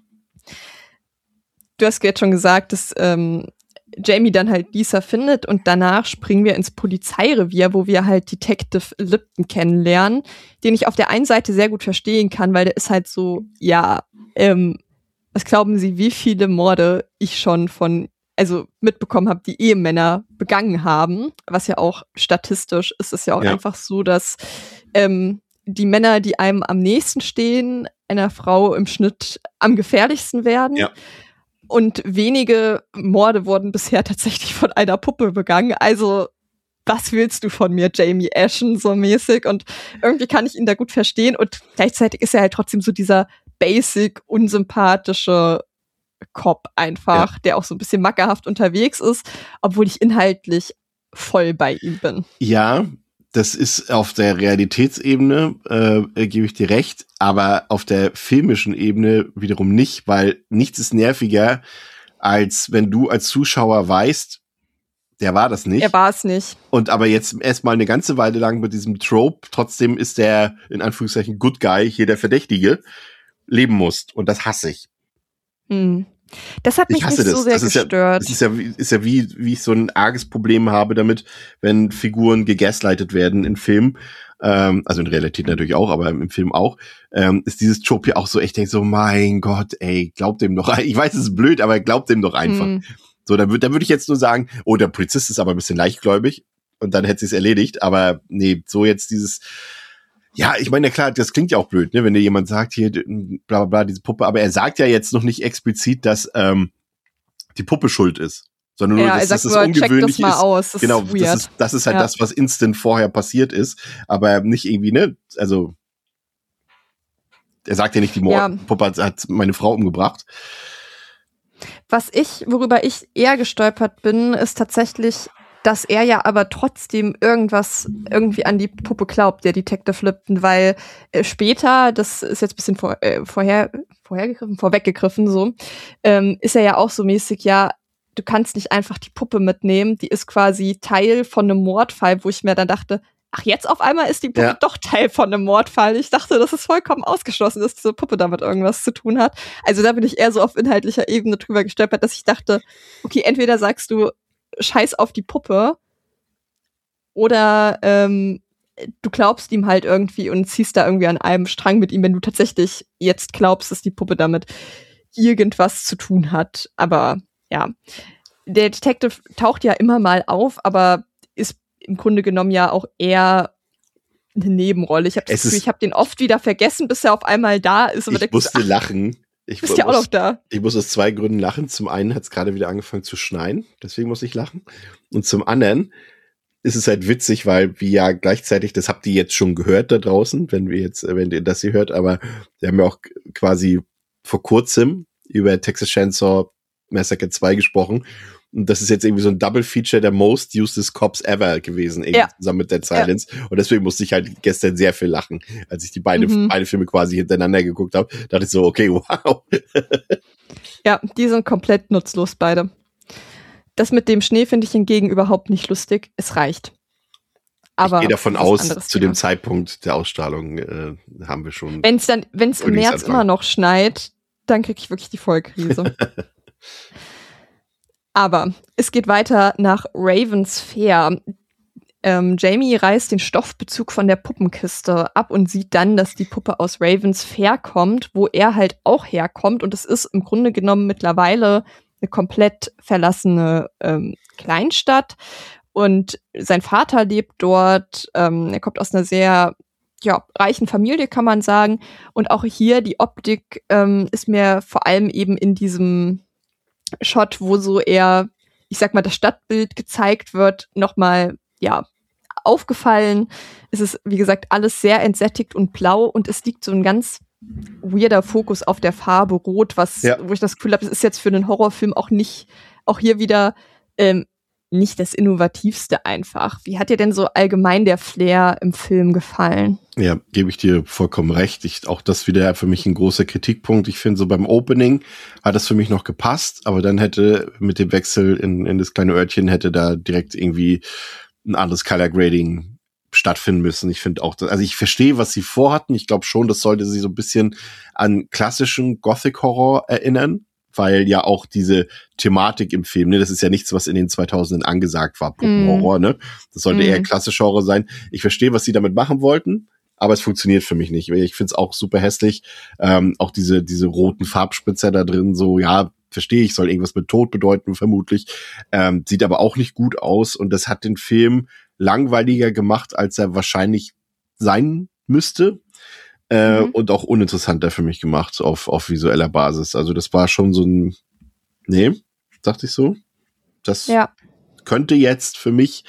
Du hast jetzt schon gesagt, dass Jamie dann halt Lisa findet und danach springen wir ins Polizeirevier, wo wir halt Detective Lipton kennenlernen, den ich auf der einen Seite sehr gut verstehen kann, weil der ist halt so, was glauben Sie, wie viele Morde ich schon mitbekommen habe, die Ehemänner begangen haben, was ja auch statistisch ist es ja auch einfach so, dass die Männer, die einem am nächsten stehen, einer Frau im Schnitt am gefährlichsten werden. Ja. Und wenige Morde wurden bisher tatsächlich von einer Puppe begangen. Also, was willst du von mir, Jamie Ashen, so mäßig? Und irgendwie kann ich ihn da gut verstehen. Und gleichzeitig ist er halt trotzdem so dieser basic, unsympathische Cop einfach, der auch so ein bisschen mackerhaft unterwegs ist, obwohl ich inhaltlich voll bei ihm bin. Ja, das ist auf der Realitätsebene, gebe ich dir recht, aber auf der filmischen Ebene wiederum nicht, weil nichts ist nerviger, als wenn du als Zuschauer weißt, der war das nicht. Er war es nicht. Und aber jetzt erstmal eine ganze Weile lang mit diesem Trope, trotzdem ist der, in Anführungszeichen, Good Guy, hier der Verdächtige, leben muss. Und das hasse ich. Das hat mich nicht so sehr gestört. Das ist ja wie ich so ein arges Problem habe damit, wenn Figuren gegaslightet werden in Filmen, also in Realität natürlich auch, aber im Film auch, ist dieses Trope hier auch so, ich denke so, mein Gott, ey, glaubt dem doch, ich weiß, es ist blöd, aber glaubt dem doch einfach. So, dann würde ich jetzt nur sagen, der Polizist ist aber ein bisschen leichtgläubig und dann hätte sie es erledigt, aber nee, so jetzt dieses, Ja, ich meine, ja klar, das klingt ja auch blöd, ne, wenn dir jemand sagt, hier, bla bla bla, diese Puppe, aber er sagt ja jetzt noch nicht explizit, dass die Puppe schuld ist. Sondern nur, dass das ungewöhnlich check das mal aus. Das genau, ist weird. das ist halt das, was instant vorher passiert ist, aber nicht irgendwie, ne, also er sagt ja nicht, die Puppe hat meine Frau umgebracht. Worüber ich eher gestolpert bin, ist tatsächlich, dass er ja aber trotzdem irgendwie an die Puppe glaubt, der Detective Lipton, weil später, das ist jetzt ein bisschen vorweggegriffen, so, ist er ja auch so mäßig, ja, du kannst nicht einfach die Puppe mitnehmen, die ist quasi Teil von einem Mordfall, wo ich mir dann dachte, ach, jetzt auf einmal ist die Puppe doch Teil von einem Mordfall. Ich dachte, das ist vollkommen ausgeschlossen, dass diese Puppe damit irgendwas zu tun hat. Also da bin ich eher so auf inhaltlicher Ebene drüber gestolpert, dass ich dachte, okay, entweder sagst du, scheiß auf die Puppe, oder du glaubst ihm halt irgendwie und ziehst da irgendwie an einem Strang mit ihm, wenn du tatsächlich jetzt glaubst, dass die Puppe damit irgendwas zu tun hat. Aber ja, der Detective taucht ja immer mal auf, aber ist im Grunde genommen ja auch eher eine Nebenrolle. Ich habe das Gefühl, ich habe den oft wieder vergessen, bis er auf einmal da ist. Und ich musste lachen. Ich bist ja auch noch da. Ich muss aus 2 Gründen lachen. Zum einen hat es gerade wieder angefangen zu schneien, deswegen muss ich lachen. Und zum anderen ist es halt witzig, weil wir ja gleichzeitig, das habt ihr jetzt schon gehört da draußen, wenn ihr das hier hört, aber wir haben ja auch quasi vor kurzem über Texas Chainsaw Massacre 2 gesprochen. Und das ist jetzt irgendwie so ein Double Feature der Most Useless Cops Ever gewesen, zusammen mit Dead Silence. Ja. Und deswegen musste ich halt gestern sehr viel lachen, als ich die beide Filme quasi hintereinander geguckt habe. Dachte ich so, okay, wow. Ja, die sind komplett nutzlos beide. Das mit dem Schnee finde ich hingegen überhaupt nicht lustig. Es reicht. Aber ich gehe davon aus, zu dem Zeitpunkt der Ausstrahlung haben wir schon. Wenn es im März immer noch schneit, dann kriege ich wirklich die Vollkrise. Aber es geht weiter nach Ravens Fair. Jamie reißt den Stoffbezug von der Puppenkiste ab und sieht dann, dass die Puppe aus Ravens Fair kommt, wo er halt auch herkommt. Und es ist im Grunde genommen mittlerweile eine komplett verlassene Kleinstadt. Und sein Vater lebt dort. Er kommt aus einer sehr reichen Familie, kann man sagen. Und auch hier die Optik ist mir vor allem eben in diesem Shot, wo so eher, ich sag mal, das Stadtbild gezeigt wird, nochmal, aufgefallen. Es ist, wie gesagt, alles sehr entsättigt und blau und es liegt so ein ganz weirder Fokus auf der Farbe Rot, wo ich das Gefühl habe, es ist jetzt für einen Horrorfilm auch hier wieder nicht das Innovativste einfach. Wie hat dir denn so allgemein der Flair im Film gefallen? Ja, gebe ich dir vollkommen recht. Auch das wieder für mich ein großer Kritikpunkt. Ich finde, so beim Opening hat das für mich noch gepasst, aber dann hätte mit dem Wechsel in das kleine Örtchen hätte da direkt irgendwie ein anderes Color Grading stattfinden müssen. Ich finde auch, also ich verstehe, was sie vorhatten. Ich glaube schon, das sollte sie so ein bisschen an klassischen Gothic Horror erinnern, weil ja auch diese Thematik im Film, ne, das ist ja nichts, was in den 2000ern angesagt war, Puppenhorror, ne? Das sollte eher klassisch Horror sein. Ich verstehe, was sie damit machen wollten, aber es funktioniert für mich nicht. Ich finde es auch super hässlich. Auch diese roten Farbspritzer da drin, so, ja, verstehe ich, soll irgendwas mit Tod bedeuten, vermutlich. Sieht aber auch nicht gut aus und das hat den Film langweiliger gemacht, als er wahrscheinlich sein müsste. Und auch uninteressanter für mich gemacht auf visueller Basis. Also das war schon so ein, dachte ich so. Das könnte jetzt für mich,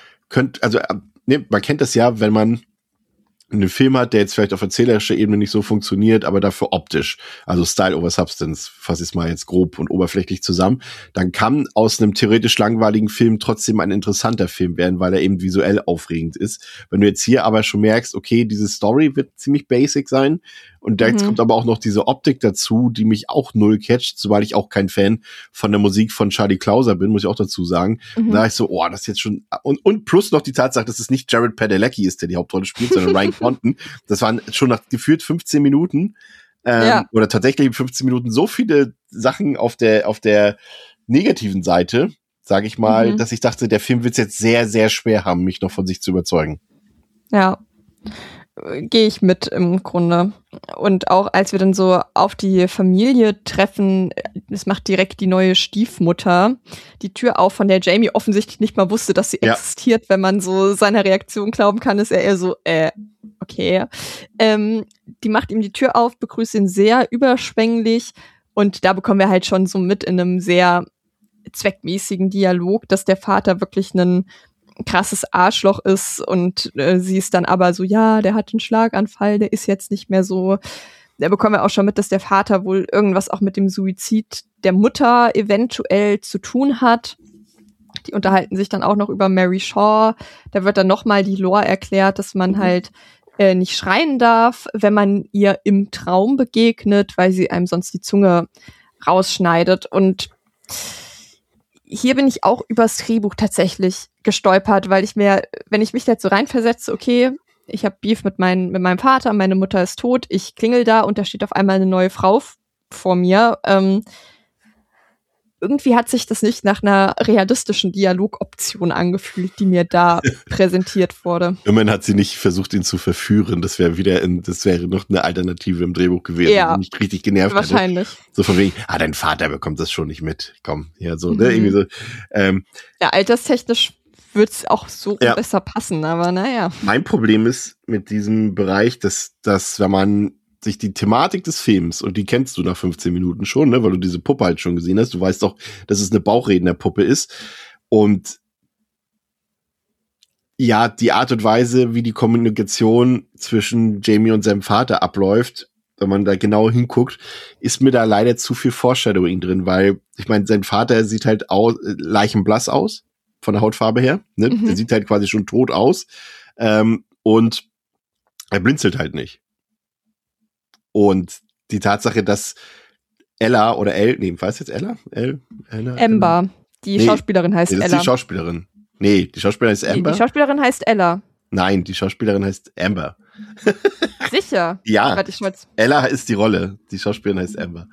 man kennt das ja, wenn man einen Film hat, der jetzt vielleicht auf erzählerischer Ebene nicht so funktioniert, aber dafür optisch, also Style over Substance, fasse ich es mal jetzt grob und oberflächlich zusammen, dann kann aus einem theoretisch langweiligen Film trotzdem ein interessanter Film werden, weil er eben visuell aufregend ist. Wenn du jetzt hier aber schon merkst, okay, diese Story wird ziemlich basic sein und jetzt kommt aber auch noch diese Optik dazu, die mich auch null catcht, zumal ich auch kein Fan von der Musik von Charlie Clouser bin, muss ich auch dazu sagen. Da war ich so, das ist jetzt schon, und plus noch die Tatsache, dass es nicht Jared Padalecki ist, der die Hauptrolle spielt, sondern Ryan Conton. Das waren schon nach gefühlt 15 Minuten, oder tatsächlich 15 Minuten so viele Sachen auf der negativen Seite, sage ich mal, dass ich dachte, der Film wird es jetzt sehr, sehr schwer haben, mich noch von sich zu überzeugen. Ja. Gehe ich mit im Grunde. Und auch als wir dann so auf die Familie treffen, es macht direkt die neue Stiefmutter die Tür auf, von der Jamie offensichtlich nicht mal wusste, dass sie existiert. Wenn man so seiner Reaktion glauben kann, ist er eher so, okay. Die macht ihm die Tür auf, begrüßt ihn sehr überschwänglich und da bekommen wir halt schon so mit in einem sehr zweckmäßigen Dialog, dass der Vater wirklich ein krasses Arschloch ist und sie ist dann aber so, ja, der hat einen Schlaganfall, der ist jetzt nicht mehr so. Da bekommen wir auch schon mit, dass der Vater wohl irgendwas auch mit dem Suizid der Mutter eventuell zu tun hat. Die unterhalten sich dann auch noch über Mary Shaw. Da wird dann nochmal die Lore erklärt, dass man halt nicht schreien darf, wenn man ihr im Traum begegnet, weil sie einem sonst die Zunge rausschneidet. Und hier bin ich auch übers Drehbuch tatsächlich gestolpert, weil wenn ich mich dazu reinversetze, okay, ich habe Beef mit meinem Vater, meine Mutter ist tot, ich klingel da und da steht auf einmal eine neue Frau vor mir. Irgendwie hat sich das nicht nach einer realistischen Dialogoption angefühlt, die mir da präsentiert wurde. Immerhin hat sie nicht versucht, ihn zu verführen. Das wäre noch eine Alternative im Drehbuch gewesen, die mich richtig genervt hätte. Wahrscheinlich. So von wegen, dein Vater bekommt das schon nicht mit. Komm, ja, so, ne? Irgendwie so. Ja, alterstechnisch würde es auch so besser passen, aber naja. Mein Problem ist mit diesem Bereich, dass wenn man sich die Thematik des Films, und die kennst du nach 15 Minuten schon, ne, weil du diese Puppe halt schon gesehen hast, du weißt doch, dass es eine Bauchrednerpuppe ist, und ja, die Art und Weise, wie die Kommunikation zwischen Jamie und seinem Vater abläuft, wenn man da genau hinguckt, ist mir da leider zu viel Foreshadowing drin, weil, ich meine, sein Vater sieht halt leichenblass aus, von der Hautfarbe her, ne, der sieht halt quasi schon tot aus, und er blinzelt halt nicht. Und die Tatsache, dass Ella oder was jetzt Ella? Amber. Die Schauspielerin heißt Ella. Das ist die Schauspielerin. Nee, die Schauspielerin heißt Amber. Die Schauspielerin heißt Ella. Nein, die Schauspielerin heißt Amber. Sicher? Ja, Ella ist die Rolle. Die Schauspielerin heißt Amber.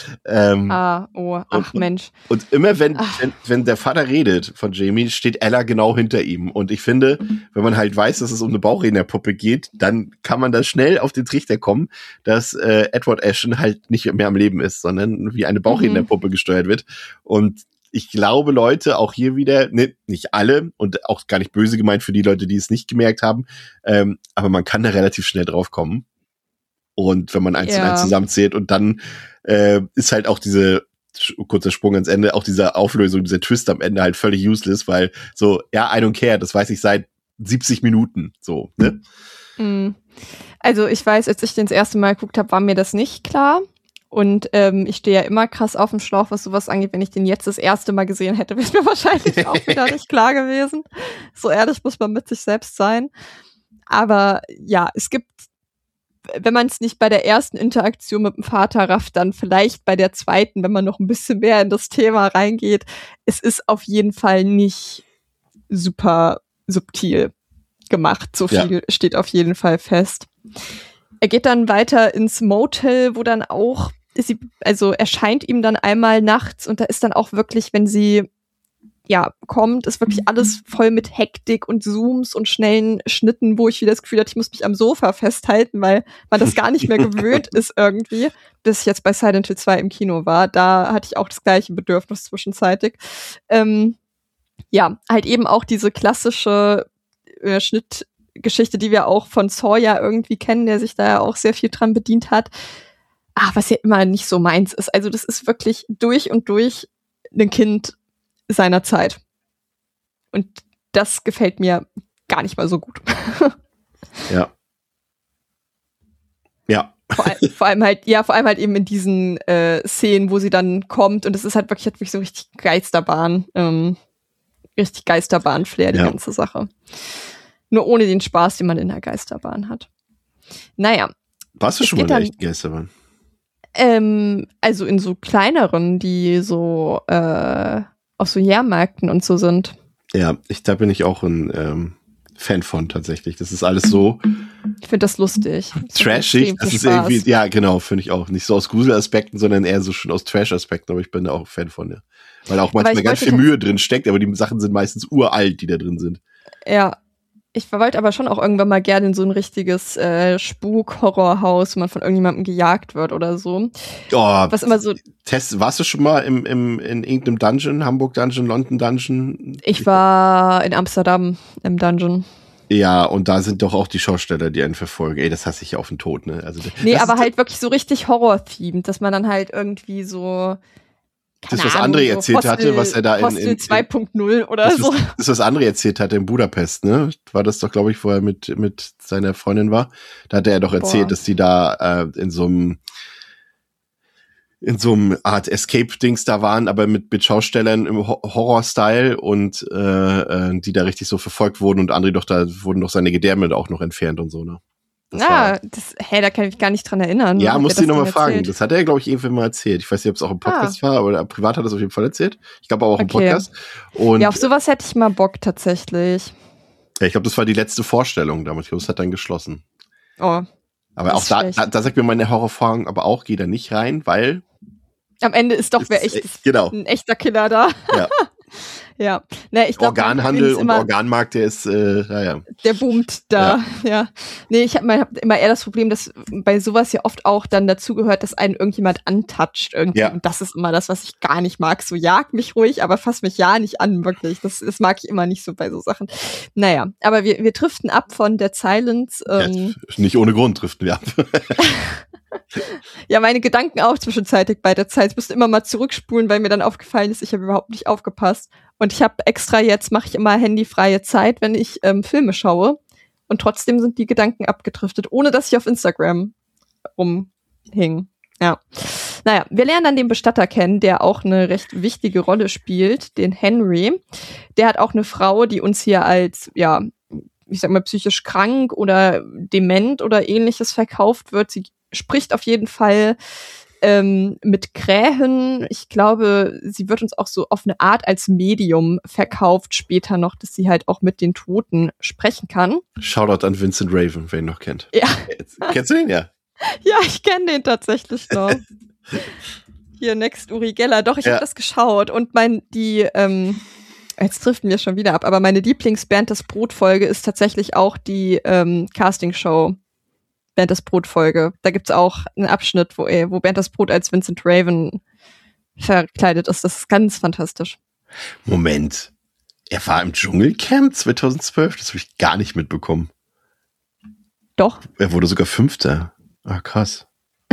Mensch. Und immer wenn der Vater redet von Jamie, steht Ella genau hinter ihm. Und ich finde, wenn man halt weiß, dass es um eine Bauchrednerpuppe geht, dann kann man da schnell auf den Trichter kommen, dass Edward Ashton halt nicht mehr am Leben ist, sondern wie eine Bauchrednerpuppe gesteuert wird. Und ich glaube, Leute, auch hier wieder, nicht alle und auch gar nicht böse gemeint für die Leute, die es nicht gemerkt haben, aber man kann da relativ schnell drauf kommen. Und wenn man eins und eins zusammenzählt und dann ist halt auch kurzer Sprung ans Ende, auch diese Auflösung, dieser Twist am Ende halt völlig useless, weil so, I don't care, das weiß ich seit 70 Minuten, so, ne? Also ich weiß, als ich den das erste Mal geguckt habe, war mir das nicht klar. Und ich stehe ja immer krass auf dem Schlauch, was sowas angeht. Wenn ich den jetzt das erste Mal gesehen hätte, wäre es mir wahrscheinlich auch wieder nicht klar gewesen. So ehrlich muss man mit sich selbst sein. Aber ja, es gibt, wenn man es nicht bei der ersten Interaktion mit dem Vater rafft, dann vielleicht bei der zweiten, wenn man noch ein bisschen mehr in das Thema reingeht. Es ist auf jeden Fall nicht super subtil gemacht. So viel steht auf jeden Fall fest. Er geht dann weiter ins Motel, wo dann auch erscheint ihm dann einmal nachts und da ist dann auch wirklich, wenn sie kommt, ist wirklich alles voll mit Hektik und Zooms und schnellen Schnitten, wo ich wieder das Gefühl hatte, ich muss mich am Sofa festhalten, weil man das gar nicht mehr gewöhnt ist irgendwie, bis ich jetzt bei Silent Hill 2 im Kino war. Da hatte ich auch das gleiche Bedürfnis zwischenzeitig. Halt eben auch diese klassische Schnittgeschichte, die wir auch von Sawyer irgendwie kennen, der sich da ja auch sehr viel dran bedient hat. Was ja immer nicht so meins ist. Also das ist wirklich durch und durch ein Kind seiner Zeit. Und das gefällt mir gar nicht mal so gut. Ja. Ja. Vor allem halt eben in diesen Szenen, wo sie dann kommt und es ist halt wirklich so richtig Geisterbahn-Flair, die ganze Sache. Nur ohne den Spaß, den man in der Geisterbahn hat. Naja. Warst du schon mal in der echten Geisterbahn? Also in so kleineren, die so auf so Jahrmärkten und so sind. Ja, da bin ich auch ein Fan von tatsächlich. Das ist alles so. Ich finde das lustig. Trashig. Das ist irgendwie, ja genau, finde ich auch. Nicht so aus Gruselaspekten, sondern eher so schon aus Trash-Aspekten, aber ich bin da auch ein Fan von, ja. Weil auch manchmal ganz viel Mühe drin steckt, aber die Sachen sind meistens uralt, die da drin sind. Ja. Ich wollte aber schon auch irgendwann mal gerne in so ein richtiges Spuk-Horrorhaus, wo man von irgendjemandem gejagt wird oder so. Oh, was immer so. Warst du schon mal in irgendeinem Dungeon, Hamburg Dungeon, London Dungeon? Ich war in Amsterdam im Dungeon. Ja, und da sind doch auch die Schausteller, die einen verfolgen. Ey, das hasse ich ja auf den Tod, ne? Also, Nee, aber halt wirklich so richtig Horror-themed, dass man dann halt irgendwie so das, was André erzählt hatte, was er da Hostel 2.0 oder das, so. Das, was André erzählt hatte in Budapest, ne? War das doch, glaube ich, wo er mit seiner Freundin war. Da hat er doch erzählt, dass die da in so einem Art Escape-Dings da waren, aber mit Schaustellern im Horror-Style und die da richtig so verfolgt wurden und André wurden doch seine Gedärme auch noch entfernt und so, ne? Da kann ich mich gar nicht dran erinnern. Ja, musst du ihn nochmal fragen. Das hat er, glaube ich, irgendwann mal erzählt. Ich weiß nicht, ob es auch im Podcast war, aber privat hat er es auf jeden Fall erzählt. Ich glaube aber auch im Podcast. Und ja, auf sowas hätte ich mal Bock tatsächlich. Ja, ich glaube, das war die letzte Vorstellung damals. Das hat dann geschlossen. Oh. Aber auch da sagt mir meine Horrorerfahrung aber auch, geh da nicht rein, weil am Ende ist doch ein echter Killer da. Ja. Ja. Nee, ich glaub, Organhandel und Organmarkt, der ist, Der boomt da, ja. Nee, ich hab immer eher das Problem, dass bei sowas ja oft auch dann dazugehört, dass einen irgendjemand antoucht irgendwie. Ja. Und das ist immer das, was ich gar nicht mag. So, jag mich ruhig, aber fass mich ja nicht an, wirklich. Das mag ich immer nicht so bei so Sachen. Naja, aber wir driften ab von Dead Silence. Nicht ohne Grund driften wir ab. Ja, meine Gedanken auch zwischenzeitlich bei der Zeit. Ich musste immer mal zurückspulen, weil mir dann aufgefallen ist, ich habe überhaupt nicht aufgepasst. Und ich habe extra mache ich immer handyfreie Zeit, wenn ich Filme schaue. Und trotzdem sind die Gedanken abgedriftet, ohne dass ich auf Instagram rumhing. Ja. Naja, wir lernen dann den Bestatter kennen, der auch eine recht wichtige Rolle spielt, den Henry. Der hat auch eine Frau, die uns hier als, ja, ich sag mal, psychisch krank oder dement oder ähnliches verkauft wird. Sie spricht auf jeden Fall mit Krähen. Ich glaube, sie wird uns auch so auf eine Art als Medium verkauft später noch, dass sie halt auch mit den Toten sprechen kann. Shoutout an Vincent Raven, wer ihn noch kennt. Ja. Kennst du den, ja? Ja, ich kenne den tatsächlich noch. Hier, Next Uri Geller. Doch, ich habe das geschaut und jetzt driften wir schon wieder ab, aber meine Lieblingsband des Brot-Folge ist tatsächlich auch die Castingshow Bernd das Brot-Folge. Da gibt's auch einen Abschnitt, wo Bernd das Brot als Vincent Raven verkleidet ist. Das ist ganz fantastisch. Moment. Er war im Dschungelcamp 2012? Das habe ich gar nicht mitbekommen. Doch. Er wurde sogar 5. Ah, krass.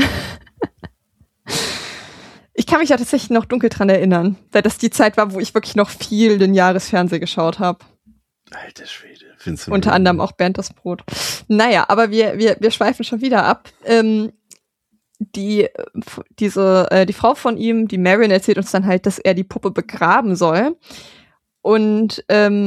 Ich kann mich ja tatsächlich noch dunkel dran erinnern, weil das die Zeit war, wo ich wirklich noch viel den Jahresfernsehen geschaut habe. Alter Schwede. Unter anderem auch Bernd das Brot. Naja, aber wir schweifen schon wieder ab. Die Frau von ihm, die Marion, erzählt uns dann halt, dass er die Puppe begraben soll. Und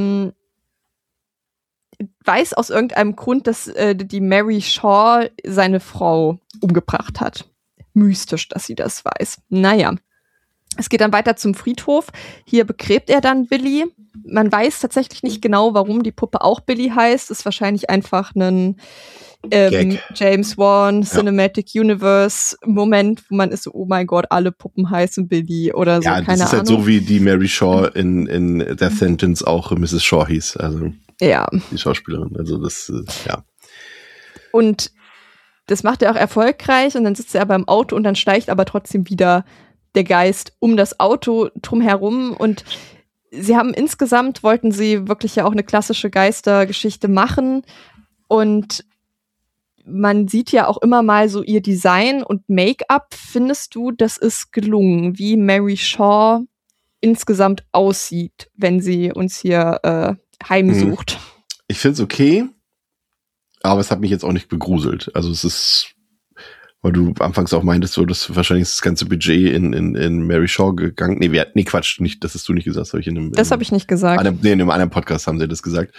weiß aus irgendeinem Grund, dass die Mary Shaw seine Frau umgebracht hat. Mystisch, dass sie das weiß. Naja. Es geht dann weiter zum Friedhof. Hier begräbt er dann Billy. Man weiß tatsächlich nicht genau, warum die Puppe auch Billy heißt. Ist wahrscheinlich einfach ein James Wan Cinematic Universe Moment, wo man ist so, oh mein Gott, alle Puppen heißen Billy oder so, keine Ahnung. Ja, das ist halt so, wie die Mary Shaw in Death Sentence auch Mrs. Shaw hieß. Also die Schauspielerin. Also das, ja. Und das macht er auch erfolgreich und dann sitzt er aber im Auto und dann schleicht aber trotzdem wieder der Geist um das Auto drumherum und wollten sie wirklich ja auch eine klassische Geistergeschichte machen und man sieht ja auch immer mal so ihr Design und Make-up. Findest du, das ist gelungen, wie Mary Shaw insgesamt aussieht, wenn sie uns hier heimsucht? Ich finde es okay, aber es hat mich jetzt auch nicht begruselt. Also es ist, weil du anfangs auch meintest, so, dass wahrscheinlich das ganze Budget in Mary Shaw gegangen. Nee, Quatsch, nicht, das hast du nicht gesagt. Das habe ich nicht gesagt. In einem anderen Podcast haben sie das gesagt.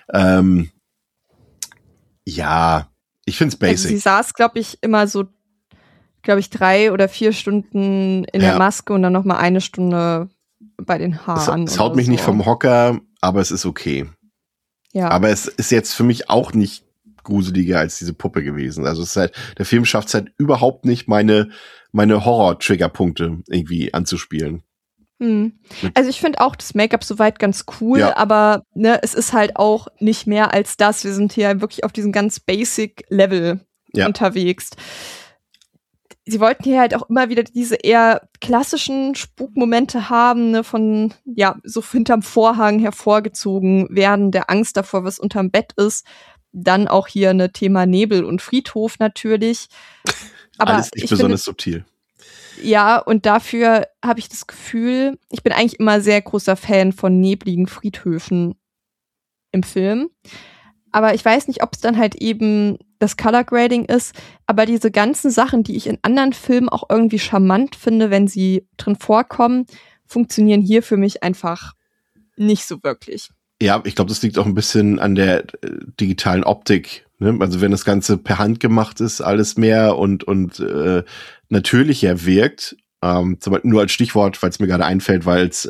Ja, ich find's basic. Also sie saß, glaube ich, immer so, 3 oder 4 Stunden in der Maske und dann noch mal 1 Stunde bei den Haaren. Es haut mich nicht vom Hocker, aber es ist okay. Ja. Aber es ist jetzt für mich auch nicht gruseliger als diese Puppe gewesen. Also es ist halt, der Film schafft es halt überhaupt nicht, meine Horror-Trigger-Punkte irgendwie anzuspielen. Also ich finde auch das Make-up soweit ganz cool, aber es ist halt auch nicht mehr als das. Wir sind hier wirklich auf diesem ganz Basic-Level unterwegs. sie wollten hier halt auch immer wieder diese eher klassischen Spukmomente haben, ne, von, ja, so hinterm Vorhang hervorgezogen werden, der Angst davor, was unterm Bett ist. Dann auch hier eine Thema Nebel und Friedhof natürlich. Aber alles nicht besonders subtil. Ja, und dafür habe ich das Gefühl, ich bin eigentlich immer sehr großer Fan von nebligen Friedhöfen im Film. Aber ich weiß nicht, ob es dann halt eben das Color Grading ist, aber diese ganzen Sachen, die ich in anderen Filmen auch irgendwie charmant finde, wenn sie drin vorkommen, funktionieren hier für mich einfach nicht so wirklich. Ja, ich glaube, das liegt auch ein bisschen an der digitalen Optik. Ne? Also wenn das Ganze per Hand gemacht ist, alles mehr und natürlicher wirkt. Zum Beispiel nur als Stichwort, weil es mir gerade einfällt, weil es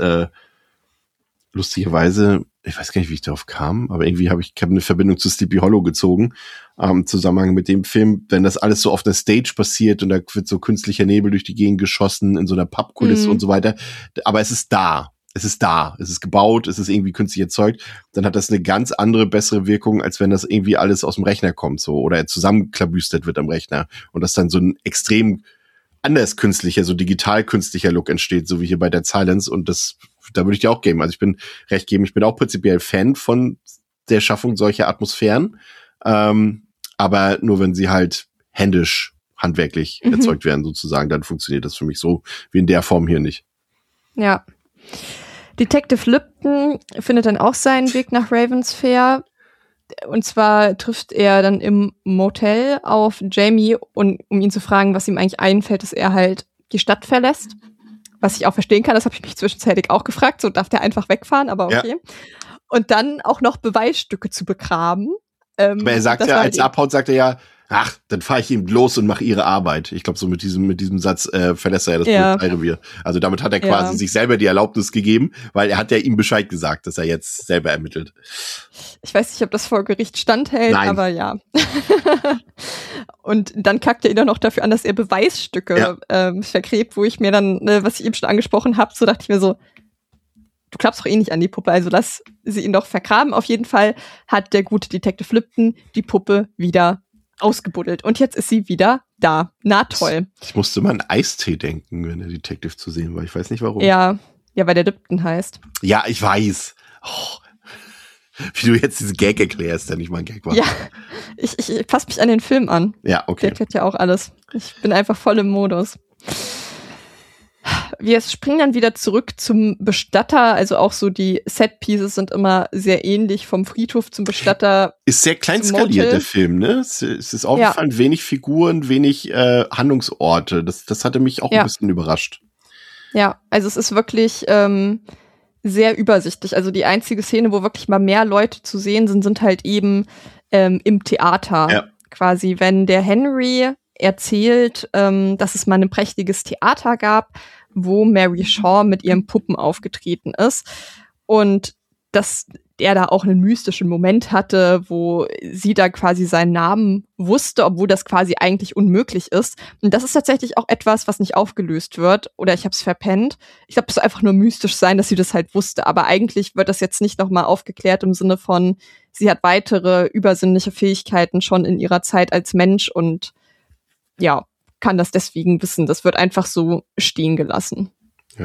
lustigerweise, ich weiß gar nicht, wie ich darauf kam, aber irgendwie habe ich eine Verbindung zu Sleepy Hollow gezogen, im Zusammenhang mit dem Film, wenn das alles so auf der Stage passiert und da wird so künstlicher Nebel durch die Gegend geschossen in so einer Pappkulisse und so weiter. Aber es ist da. Es ist gebaut, es ist irgendwie künstlich erzeugt, dann hat das eine ganz andere, bessere Wirkung, als wenn das irgendwie alles aus dem Rechner kommt, so, oder zusammenklabüstert wird am Rechner und das dann so ein extrem anders künstlicher, so digital künstlicher Look entsteht, so wie hier bei Dead Silence, und da würde ich dir auch geben. Also ich bin auch prinzipiell Fan von der Schaffung solcher Atmosphären, aber nur wenn sie halt handwerklich erzeugt werden, sozusagen, dann funktioniert das für mich so wie in der Form hier nicht. Ja. Detective Lipton findet dann auch seinen Weg nach Ravensfair. Und zwar trifft er dann im Motel auf Jamie, um ihn zu fragen, was ihm eigentlich einfällt, dass er halt die Stadt verlässt. Was ich auch verstehen kann, das habe ich mich zwischenzeitlich auch gefragt. So darf der einfach wegfahren, aber okay. Ja. Und dann auch noch Beweisstücke zu begraben. Aber er sagt ja, als abhaut, sagt er ja, ach, dann fahre ich ihm los und mache ihre Arbeit. Ich glaube, so mit diesem Satz verlässt er ja das Polizeirevier. Also damit hat er quasi sich selber die Erlaubnis gegeben, weil er hat ja ihm Bescheid gesagt, dass er jetzt selber ermittelt. Ich weiß nicht, ob das vor Gericht standhält, aber ja. Und dann kackt er ihn auch noch dafür an, dass er Beweisstücke vergräbt, wo ich mir dann, was ich eben schon angesprochen habe, so dachte ich mir so, du glaubst doch eh nicht an die Puppe, also lass sie ihn doch vergraben. Auf jeden Fall hat der gute Detective Lipton die Puppe wieder ausgebuddelt. Und jetzt ist sie wieder da. Na toll. Ich musste mal an Eistee denken, wenn der Detective zu sehen war. Ich weiß nicht warum. Ja, weil der Lipton heißt. Ja, ich weiß. Oh. Wie du jetzt diesen Gag erklärst, der nicht mal ein Gag war. Ja, ich passe mich an den Film an. Ja, okay. Der erklärt ja auch alles. Ich bin einfach voll im Modus. Wir springen dann wieder zurück zum Bestatter, also auch so die Set-Pieces sind immer sehr ähnlich, vom Friedhof zum Bestatter. Ist sehr klein skaliert, der Film, ne? Es ist aufgefallen, wenig Figuren, wenig Handlungsorte. Das hatte mich auch ein bisschen überrascht. Ja, also es ist wirklich sehr übersichtlich. Also die einzige Szene, wo wirklich mal mehr Leute zu sehen sind halt eben im Theater. Ja. Quasi, wenn der Henry erzählt, dass es mal ein prächtiges Theater gab, wo Mary Shaw mit ihren Puppen aufgetreten ist und dass er da auch einen mystischen Moment hatte, wo sie da quasi seinen Namen wusste, obwohl das quasi eigentlich unmöglich ist. Und das ist tatsächlich auch etwas, was nicht aufgelöst wird oder ich habe es verpennt. Ich glaube, es soll einfach nur mystisch sein, dass sie das halt wusste, aber eigentlich wird das jetzt nicht nochmal aufgeklärt im Sinne von, sie hat weitere übersinnliche Fähigkeiten schon in ihrer Zeit als Mensch und ja, kann das deswegen wissen. Das wird einfach so stehen gelassen. Ja.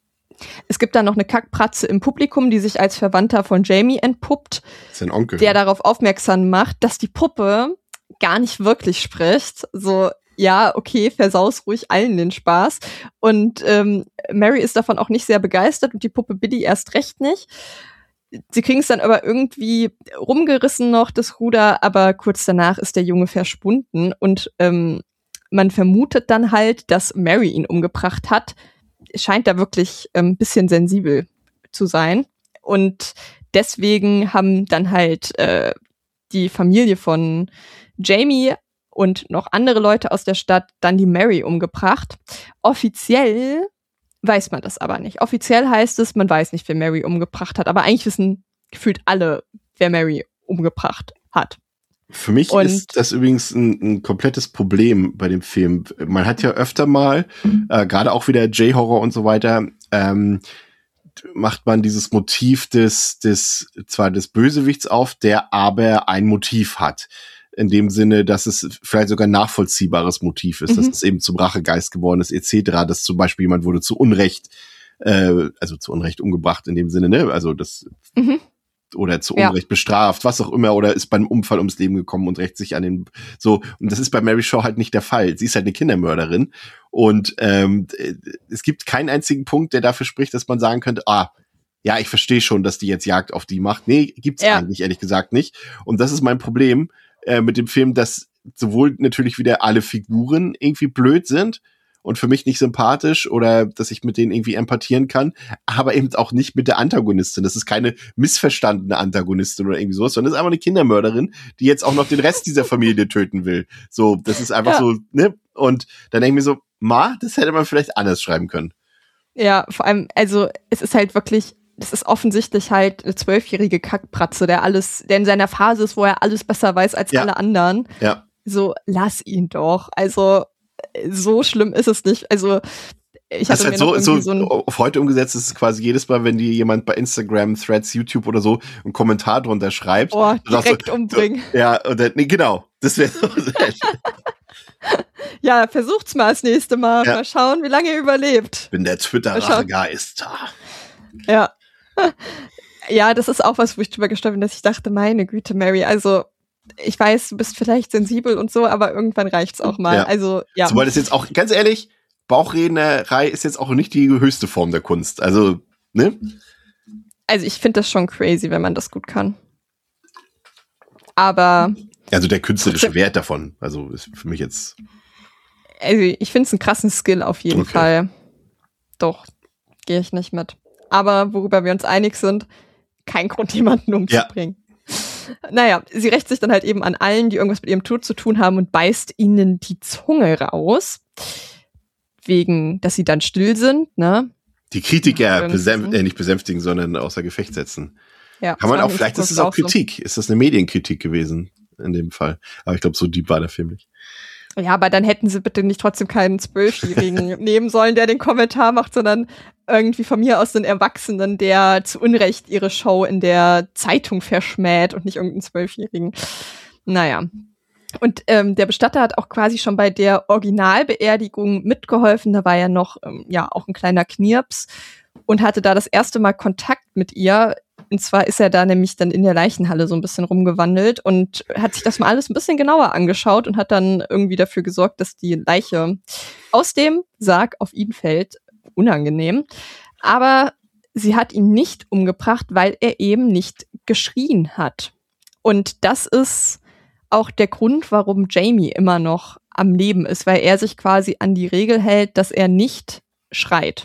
Es gibt dann noch eine Kackpratze im Publikum, die sich als Verwandter von Jamie entpuppt. Sein Onkel. Der darauf aufmerksam macht, dass die Puppe gar nicht wirklich spricht. So, ja, okay, versaus ruhig allen den Spaß. Und Mary ist davon auch nicht sehr begeistert und die Puppe Billy erst recht nicht. Sie kriegen es dann aber irgendwie rumgerissen noch, das Ruder, aber kurz danach ist der Junge verschwunden und man vermutet dann halt, dass Mary ihn umgebracht hat. Scheint da wirklich ein bisschen sensibel zu sein. Und deswegen haben dann halt die Familie von Jamie und noch andere Leute aus der Stadt dann die Mary umgebracht. Offiziell weiß man das aber nicht. Offiziell heißt es, man weiß nicht, wer Mary umgebracht hat. Aber eigentlich wissen gefühlt alle, wer Mary umgebracht hat. Für mich ist das übrigens ein komplettes Problem bei dem Film. Man hat ja öfter mal, gerade auch wieder J-Horror und so weiter, macht man dieses Motiv des Bösewichts auf, der aber ein Motiv hat. in dem Sinne, dass es vielleicht sogar ein nachvollziehbares Motiv ist, dass es eben zum Rachegeist geworden ist, etc., dass zum Beispiel jemand wurde zu Unrecht umgebracht in dem Sinne, ne, also das oder zu Unrecht bestraft, was auch immer, oder ist beim Unfall ums Leben gekommen und rächt sich an den, so, und das ist bei Mary Shaw halt nicht der Fall. Sie ist halt eine Kindermörderin und es gibt keinen einzigen Punkt, der dafür spricht, dass man sagen könnte, ja, ich verstehe schon, dass die jetzt Jagd auf die macht. Nee, gibt's eigentlich ehrlich gesagt nicht. Und das ist mein Problem mit dem Film, dass sowohl natürlich wieder alle Figuren irgendwie blöd sind und für mich nicht sympathisch oder dass ich mit denen irgendwie empathieren kann, aber eben auch nicht mit der Antagonistin. Das ist keine missverstandene Antagonistin oder irgendwie sowas, sondern das ist einfach eine Kindermörderin, die jetzt auch noch den Rest dieser Familie töten will. So, das ist einfach so, ne? Und dann denke ich mir so, das hätte man vielleicht anders schreiben können. Ja, vor allem, also es ist halt wirklich, das ist offensichtlich halt eine 12-jährige Kackpratze, der in seiner Phase ist, wo er alles besser weiß als alle anderen. Ja. So, lass ihn doch. Also, so schlimm ist es nicht. Also, ich hatte halt auf heute umgesetzt ist es quasi jedes Mal, wenn dir jemand bei Instagram, Threads, YouTube oder so einen Kommentar drunter schreibt. Direkt umbringen. Ja, nee, genau. Das wäre so sehr schön. Ja, versucht's mal das nächste Mal. Ja. Mal schauen, wie lange ihr überlebt. Bin der Twitter-Rachegeist. Ja. Ja, das ist auch was, wo ich drüber gestolpert bin, dass ich dachte, meine Güte, Mary, also ich weiß, du bist vielleicht sensibel und so, aber irgendwann reicht's auch mal. Ja. Also, ja. Zumal das jetzt auch, ganz ehrlich, Bauchrednerei ist jetzt auch nicht die höchste Form der Kunst. Also, ne? Also ich finde das schon crazy, wenn man das gut kann. Aber also der künstlerische Wert davon, also ist für mich jetzt. Also ich finde es einen krassen Skill auf jeden Fall. Doch, gehe ich nicht mit. Aber worüber wir uns einig sind, kein Grund, jemanden umzubringen. Ja. Naja, sie rächt sich dann halt eben an allen, die irgendwas mit ihrem Tod zu tun haben und beißt ihnen die Zunge raus. Wegen, dass sie dann still sind, ne? Die Kritiker nicht besänftigen, sondern außer Gefecht setzen. Ja, kann man auch, vielleicht ist es auch Kritik. So. Ist das eine Medienkritik gewesen in dem Fall? Aber ich glaube, so deep war der Film nicht. Ja, aber dann hätten sie bitte nicht trotzdem keinen 12-Jährigen nehmen sollen, der den Kommentar macht, sondern irgendwie von mir aus einen Erwachsenen, der zu Unrecht ihre Show in der Zeitung verschmäht und nicht irgendeinen 12-Jährigen. Naja. Und der Bestatter hat auch quasi schon bei der Originalbeerdigung mitgeholfen. Da war ja noch auch ein kleiner Knirps und hatte da das erste Mal Kontakt mit ihr. Und zwar ist er da nämlich dann in der Leichenhalle so ein bisschen rumgewandelt und hat sich das mal alles ein bisschen genauer angeschaut und hat dann irgendwie dafür gesorgt, dass die Leiche aus dem Sarg auf ihn fällt. Unangenehm. Aber sie hat ihn nicht umgebracht, weil er eben nicht geschrien hat. Und das ist auch der Grund, warum Jamie immer noch am Leben ist, weil er sich quasi an die Regel hält, dass er nicht schreit.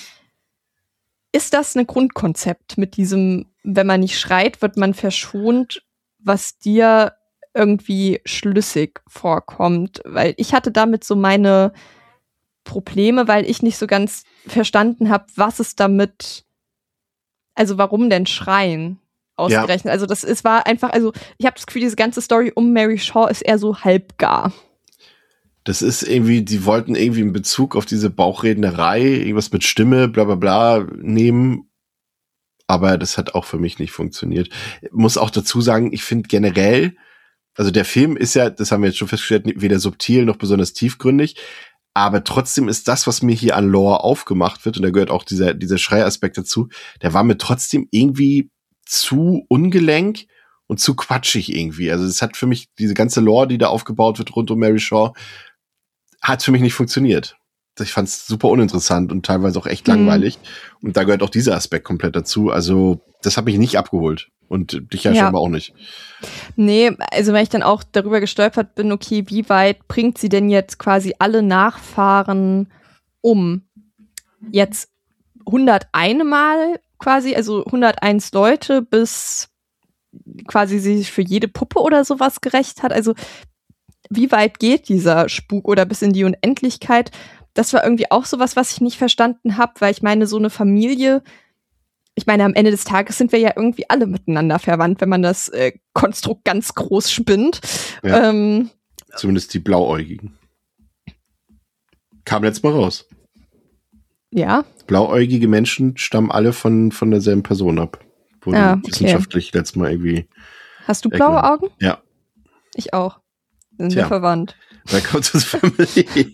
Ist das ein Grundkonzept mit diesem, wenn man nicht schreit, wird man verschont, was dir irgendwie schlüssig vorkommt? Weil ich hatte damit so meine Probleme, weil ich nicht so ganz verstanden habe, was es damit, also warum denn schreien ausgerechnet? Ja. Also war einfach, also ich habe das Gefühl, diese ganze Story um Mary Shaw ist eher so halbgar. Das ist irgendwie, die wollten irgendwie in Bezug auf diese Bauchrednerei irgendwas mit Stimme, bla bla bla nehmen, aber das hat auch für mich nicht funktioniert. Ich muss auch dazu sagen, ich finde generell, also der Film ist ja, das haben wir jetzt schon festgestellt, weder subtil noch besonders tiefgründig, aber trotzdem ist das, was mir hier an Lore aufgemacht wird, und da gehört auch dieser Schreiaspekt dazu, der war mir trotzdem irgendwie zu ungelenk und zu quatschig irgendwie. Also es hat für mich, diese ganze Lore, die da aufgebaut wird rund um Mary Shaw, hat für mich nicht funktioniert. Ich fand es super uninteressant und teilweise auch echt langweilig. Und da gehört auch dieser Aspekt komplett dazu. Also das hat mich nicht abgeholt. Und dich ja scheinbar auch nicht. Nee, also wenn ich dann auch darüber gestolpert bin, okay, wie weit bringt sie denn jetzt quasi alle Nachfahren um? Jetzt 101 Mal quasi, also 101 Leute, bis quasi sie sich für jede Puppe oder sowas gerächt hat. Also wie weit geht dieser Spuk oder bis in die Unendlichkeit? Das war irgendwie auch sowas, was ich nicht verstanden habe, weil ich meine, so eine Familie, ich meine, am Ende des Tages sind wir ja irgendwie alle miteinander verwandt, wenn man das Konstrukt ganz groß spinnt. Ja, zumindest die Blauäugigen. Kam letztes Mal raus. Ja. Blauäugige Menschen stammen alle von derselben Person ab. Wurde wissenschaftlich letztes Mal irgendwie. Hast du blaue Augen? Ja. Ich auch. Sind wir verwandt. Welcome to the family.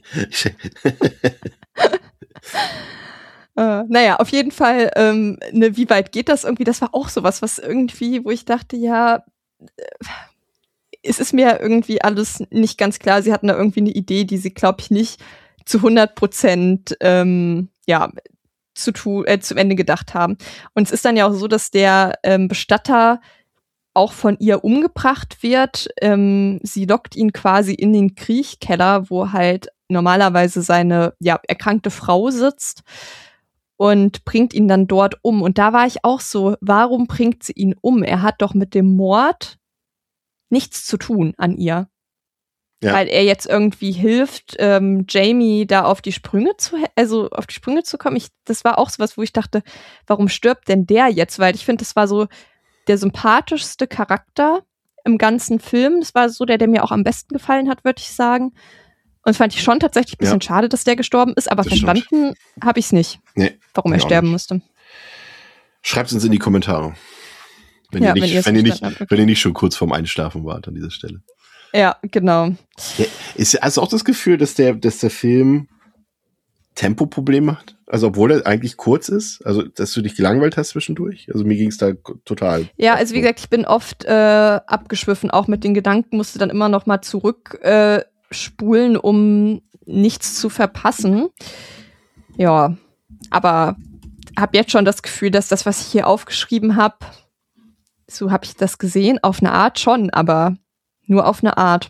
Naja, auf jeden Fall, wie weit geht das irgendwie? Das war auch sowas, was irgendwie, wo ich dachte, ja, es ist mir irgendwie alles nicht ganz klar. Sie hatten da irgendwie eine Idee, die sie, glaube ich, nicht zu 100% zu Ende gedacht haben. Und es ist dann ja auch so, dass der Bestatter auch von ihr umgebracht wird. Sie lockt ihn quasi in den Kriechkeller, wo halt normalerweise seine erkrankte Frau sitzt und bringt ihn dann dort um. Und da war ich auch so, warum bringt sie ihn um? Er hat doch mit dem Mord nichts zu tun an ihr. Ja. Weil er jetzt irgendwie hilft, Jamie da auf die Sprünge zu kommen. Das war auch sowas, wo ich dachte, warum stirbt denn der jetzt? Weil ich finde, das war so der sympathischste Charakter im ganzen Film. Das war so der mir auch am besten gefallen hat, würde ich sagen. Und fand ich schon tatsächlich ein bisschen schade, dass der gestorben ist, aber verstanden habe ich es nicht, warum er sterben musste. Schreibt uns in die Kommentare. Wenn ihr nicht schon kurz vorm Einschlafen wart an dieser Stelle. Ja, genau. Ja, hast du auch das Gefühl, dass der Film Tempoprobleme hat? Also obwohl er eigentlich kurz ist? Also dass du dich gelangweilt hast zwischendurch? Also mir ging es da total. Ja, also wie gesagt, ich bin oft abgeschwiffen, auch mit den Gedanken, musste dann immer noch mal zurück spulen, um nichts zu verpassen. Ja, aber habe jetzt schon das Gefühl, dass das, was ich hier aufgeschrieben habe, so habe ich das gesehen, auf eine Art schon, aber nur auf eine Art.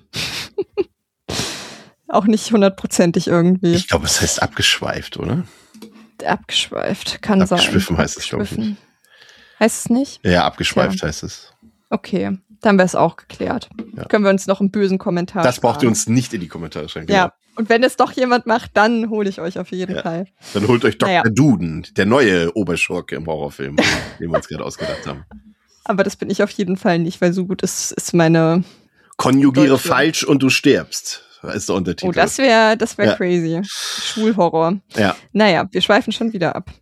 Auch nicht 100%ig irgendwie. Ich glaube, es heißt abgeschweift, oder? Abgeschweift, kann sein. Abgeschwiffen heißt es, glaube ich, nicht. Heißt es nicht? Ja, abgeschweift heißt es. Okay, dann wäre es auch geklärt. Ja. Können wir uns noch einen bösen Kommentar Das braucht ihr uns nicht in die Kommentare schreiben. Genau. Ja, und wenn es doch jemand macht, dann hole ich euch auf jeden Fall. Dann holt euch Dr. Duden, der neue Oberschurke im Horrorfilm, den wir uns gerade ausgedacht haben. Aber das bin ich auf jeden Fall nicht, weil so gut ist meine... Konjugiere falsch und du stirbst. Das ist der Untertitel. Oh, das wär crazy. Schwulhorror. Ja. Naja, wir schweifen schon wieder ab.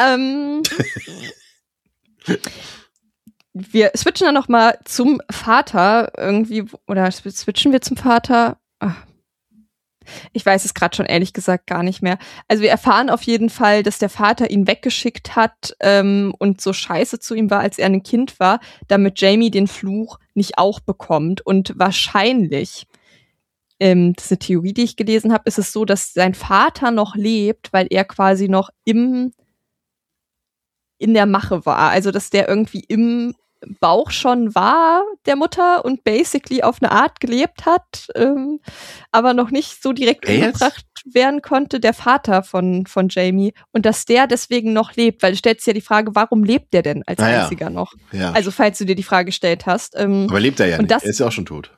Wir switchen dann noch mal zum Vater irgendwie, oder switchen wir zum Vater? Ach, ich weiß es gerade schon ehrlich gesagt gar nicht mehr. Also wir erfahren auf jeden Fall, dass der Vater ihn weggeschickt hat und so scheiße zu ihm war, als er ein Kind war, damit Jamie den Fluch nicht auch bekommt. Und wahrscheinlich, das ist eine Theorie, die ich gelesen habe, ist es so, dass sein Vater noch lebt, weil er quasi noch in der Mache war. Also dass der irgendwie im Bauch schon war, der Mutter, und basically auf eine Art gelebt hat, aber noch nicht so direkt umgebracht werden konnte, der Vater von Jamie, und dass der deswegen noch lebt, weil du stellst ja die Frage, warum lebt der denn als einziger noch? Ja. Also falls du dir die Frage gestellt hast. Aber lebt er ja nicht, er ist ja auch schon tot.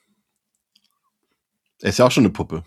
Er ist ja auch schon eine Puppe.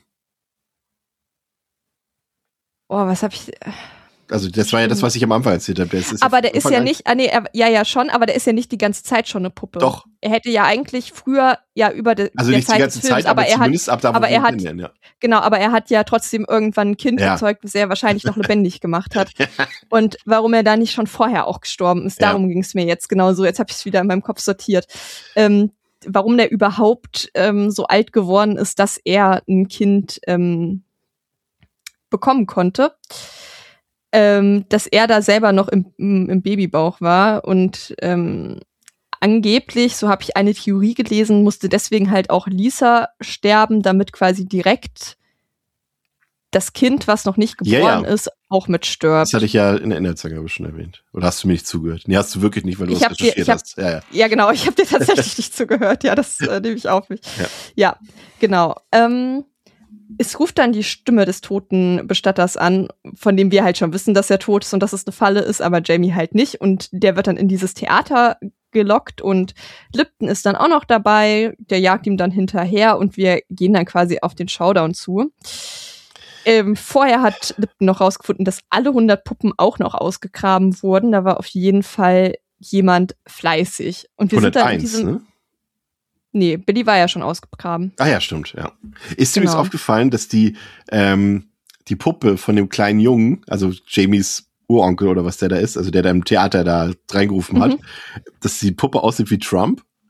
Oh, was hab ich... Also das war ja das, was ich am Anfang erzählt habe. Aber der ist ja nicht, schon, aber der ist ja nicht die ganze Zeit schon eine Puppe. Doch. Er hätte ja eigentlich früher über der nicht Zeit die ganze Zeit, aber zumindest ab da, wo wir ihn kennen, ja. Genau, aber er hat ja trotzdem irgendwann ein Kind gezeugt, das er wahrscheinlich noch lebendig gemacht hat. Und warum er da nicht schon vorher auch gestorben ist, darum ging es mir jetzt genauso. Jetzt habe ich es wieder in meinem Kopf sortiert. Warum der überhaupt so alt geworden ist, dass er ein Kind bekommen konnte. Dass er da selber noch im Babybauch war und angeblich, so habe ich eine Theorie gelesen, musste deswegen halt auch Lisa sterben, damit quasi direkt das Kind, was noch nicht geboren ist, auch mit stirbt. Das hatte ich ja in der Inhaltsangabe schon erwähnt. Oder hast du mir nicht zugehört? Nee, hast du wirklich nicht, weil du es recherchiert hast. Ja, genau, ich habe dir tatsächlich nicht zugehört. Ja, das nehme ich auf mich. Ja, genau. Es ruft dann die Stimme des toten Bestatters an, von dem wir halt schon wissen, dass er tot ist und dass es eine Falle ist, aber Jamie halt nicht. Und der wird dann in dieses Theater gelockt und Lipton ist dann auch noch dabei. Der jagt ihm dann hinterher und wir gehen dann quasi auf den Showdown zu. Vorher hat Lipton noch rausgefunden, dass alle 100 Puppen auch noch ausgegraben wurden. Da war auf jeden Fall jemand fleißig. Und wir 101, sind dann in diesem... ne? Nee, Billy war ja schon ausgegraben. Ah ja, stimmt, ja. Ist dir übrigens aufgefallen, dass die Puppe von dem kleinen Jungen, also Jamies Uronkel oder was der da ist, also der da im Theater da reingerufen hat, dass die Puppe aussieht wie Trump?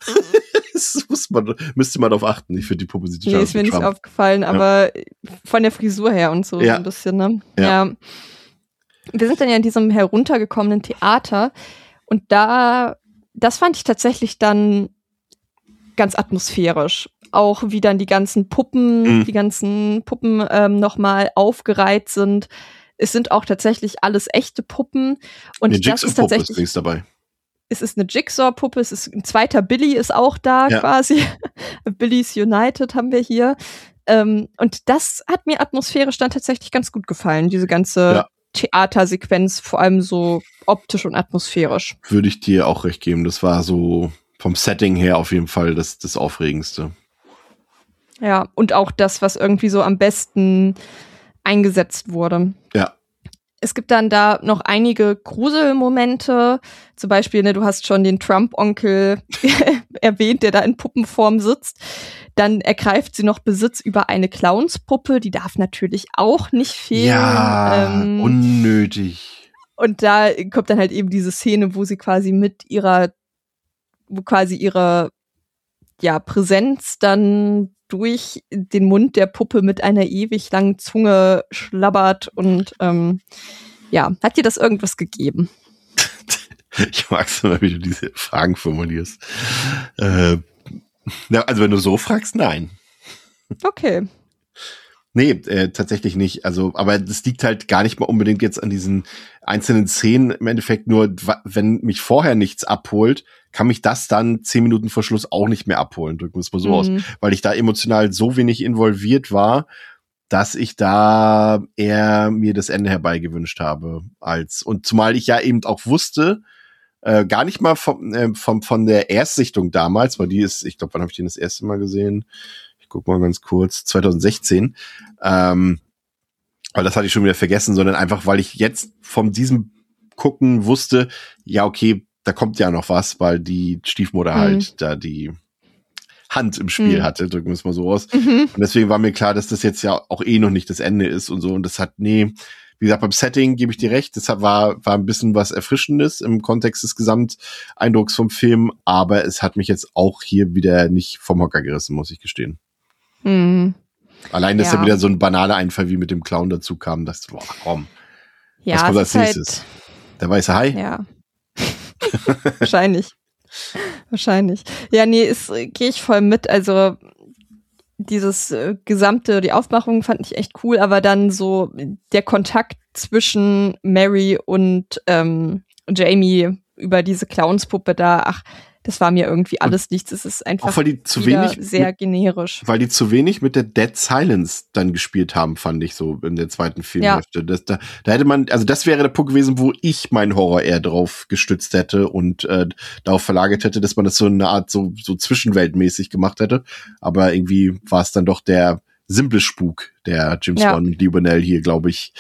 Das müsste man darauf achten. Ich finde, die Puppe sieht Nee, ist mir nicht aufgefallen, aber von der Frisur her und so ein bisschen, ne? Ja. Wir sind dann ja in diesem heruntergekommenen Theater und das fand ich tatsächlich dann ganz atmosphärisch. Auch wie dann die ganzen Puppen nochmal aufgereiht sind. Es sind auch tatsächlich alles echte Puppen. Und eine das ist tatsächlich ist dabei. Es ist eine Jigsaw-Puppe, es ist ein zweiter Billy ist auch da quasi. Billy's United haben wir hier. Und das hat mir atmosphärisch dann tatsächlich ganz gut gefallen, diese ganze Theatersequenz, vor allem so optisch und atmosphärisch. Würde ich dir auch recht geben. Das war so vom Setting her auf jeden Fall das Aufregendste. Ja, und auch das, was irgendwie so am besten eingesetzt wurde. Ja. Es gibt dann da noch einige Gruselmomente. Zum Beispiel, du hast schon den Trump-Onkel erwähnt, der da in Puppenform sitzt. Dann ergreift sie noch Besitz über eine Clownspuppe. Die darf natürlich auch nicht fehlen. Ja, unnötig. Und da kommt dann halt eben diese Szene, wo sie quasi ihre Präsenz dann durch den Mund der Puppe mit einer ewig langen Zunge schlabbert und hat dir das irgendwas gegeben? Ich mag es immer, wie du diese Fragen formulierst. Also wenn du so fragst, nein. Okay. Nee, tatsächlich nicht. Also, aber das liegt halt gar nicht mal unbedingt jetzt an diesen einzelnen Szenen. Im Endeffekt nur, wenn mich vorher nichts abholt, kann mich das dann 10 Minuten vor Schluss auch nicht mehr abholen. Drücken wir es mal so aus. Weil ich da emotional so wenig involviert war, dass ich da eher mir das Ende herbeigewünscht habe. Und zumal ich ja eben auch wusste, gar nicht mal von der Erstsichtung damals, weil die ist, ich glaube, wann habe ich den das erste Mal gesehen? Ich guck mal ganz kurz, 2016. Weil das hatte ich schon wieder vergessen, sondern einfach, weil ich jetzt von diesem Gucken wusste, ja, okay, da kommt ja noch was, weil die Stiefmutter halt da die Hand im Spiel hatte, drücken wir es mal so aus. Und deswegen war mir klar, dass das jetzt ja auch noch nicht das Ende ist und so. Und das hat, wie gesagt, beim Setting gebe ich dir recht, das war ein bisschen was Erfrischendes im Kontext des Gesamteindrucks vom Film, aber es hat mich jetzt auch hier wieder nicht vom Hocker gerissen, muss ich gestehen. Allein, dass da wieder so ein banaler Einfall wie mit dem Clown dazu kam, dass boah, komm. Ja, was kommt als nächstes? Der weiße Hai? Ja. Wahrscheinlich. Ja, gehe ich voll mit. Also dieses die Aufmachung fand ich echt cool, aber dann so der Kontakt zwischen Mary und Jamie über diese Clownspuppe da, das war mir irgendwie alles nichts. Es ist einfach sehr generisch. Weil die zu wenig mit der Dead Silence dann gespielt haben, fand ich so in der zweiten Filmhälfte. Ja. Da hätte man, also das wäre der Punkt gewesen, wo ich meinen Horror eher drauf gestützt hätte und darauf verlagert hätte, dass man das so eine Art so zwischenweltmäßig gemacht hätte. Aber irgendwie war es dann doch der simple Spuk, der James Wan Libanel hier, glaube ich,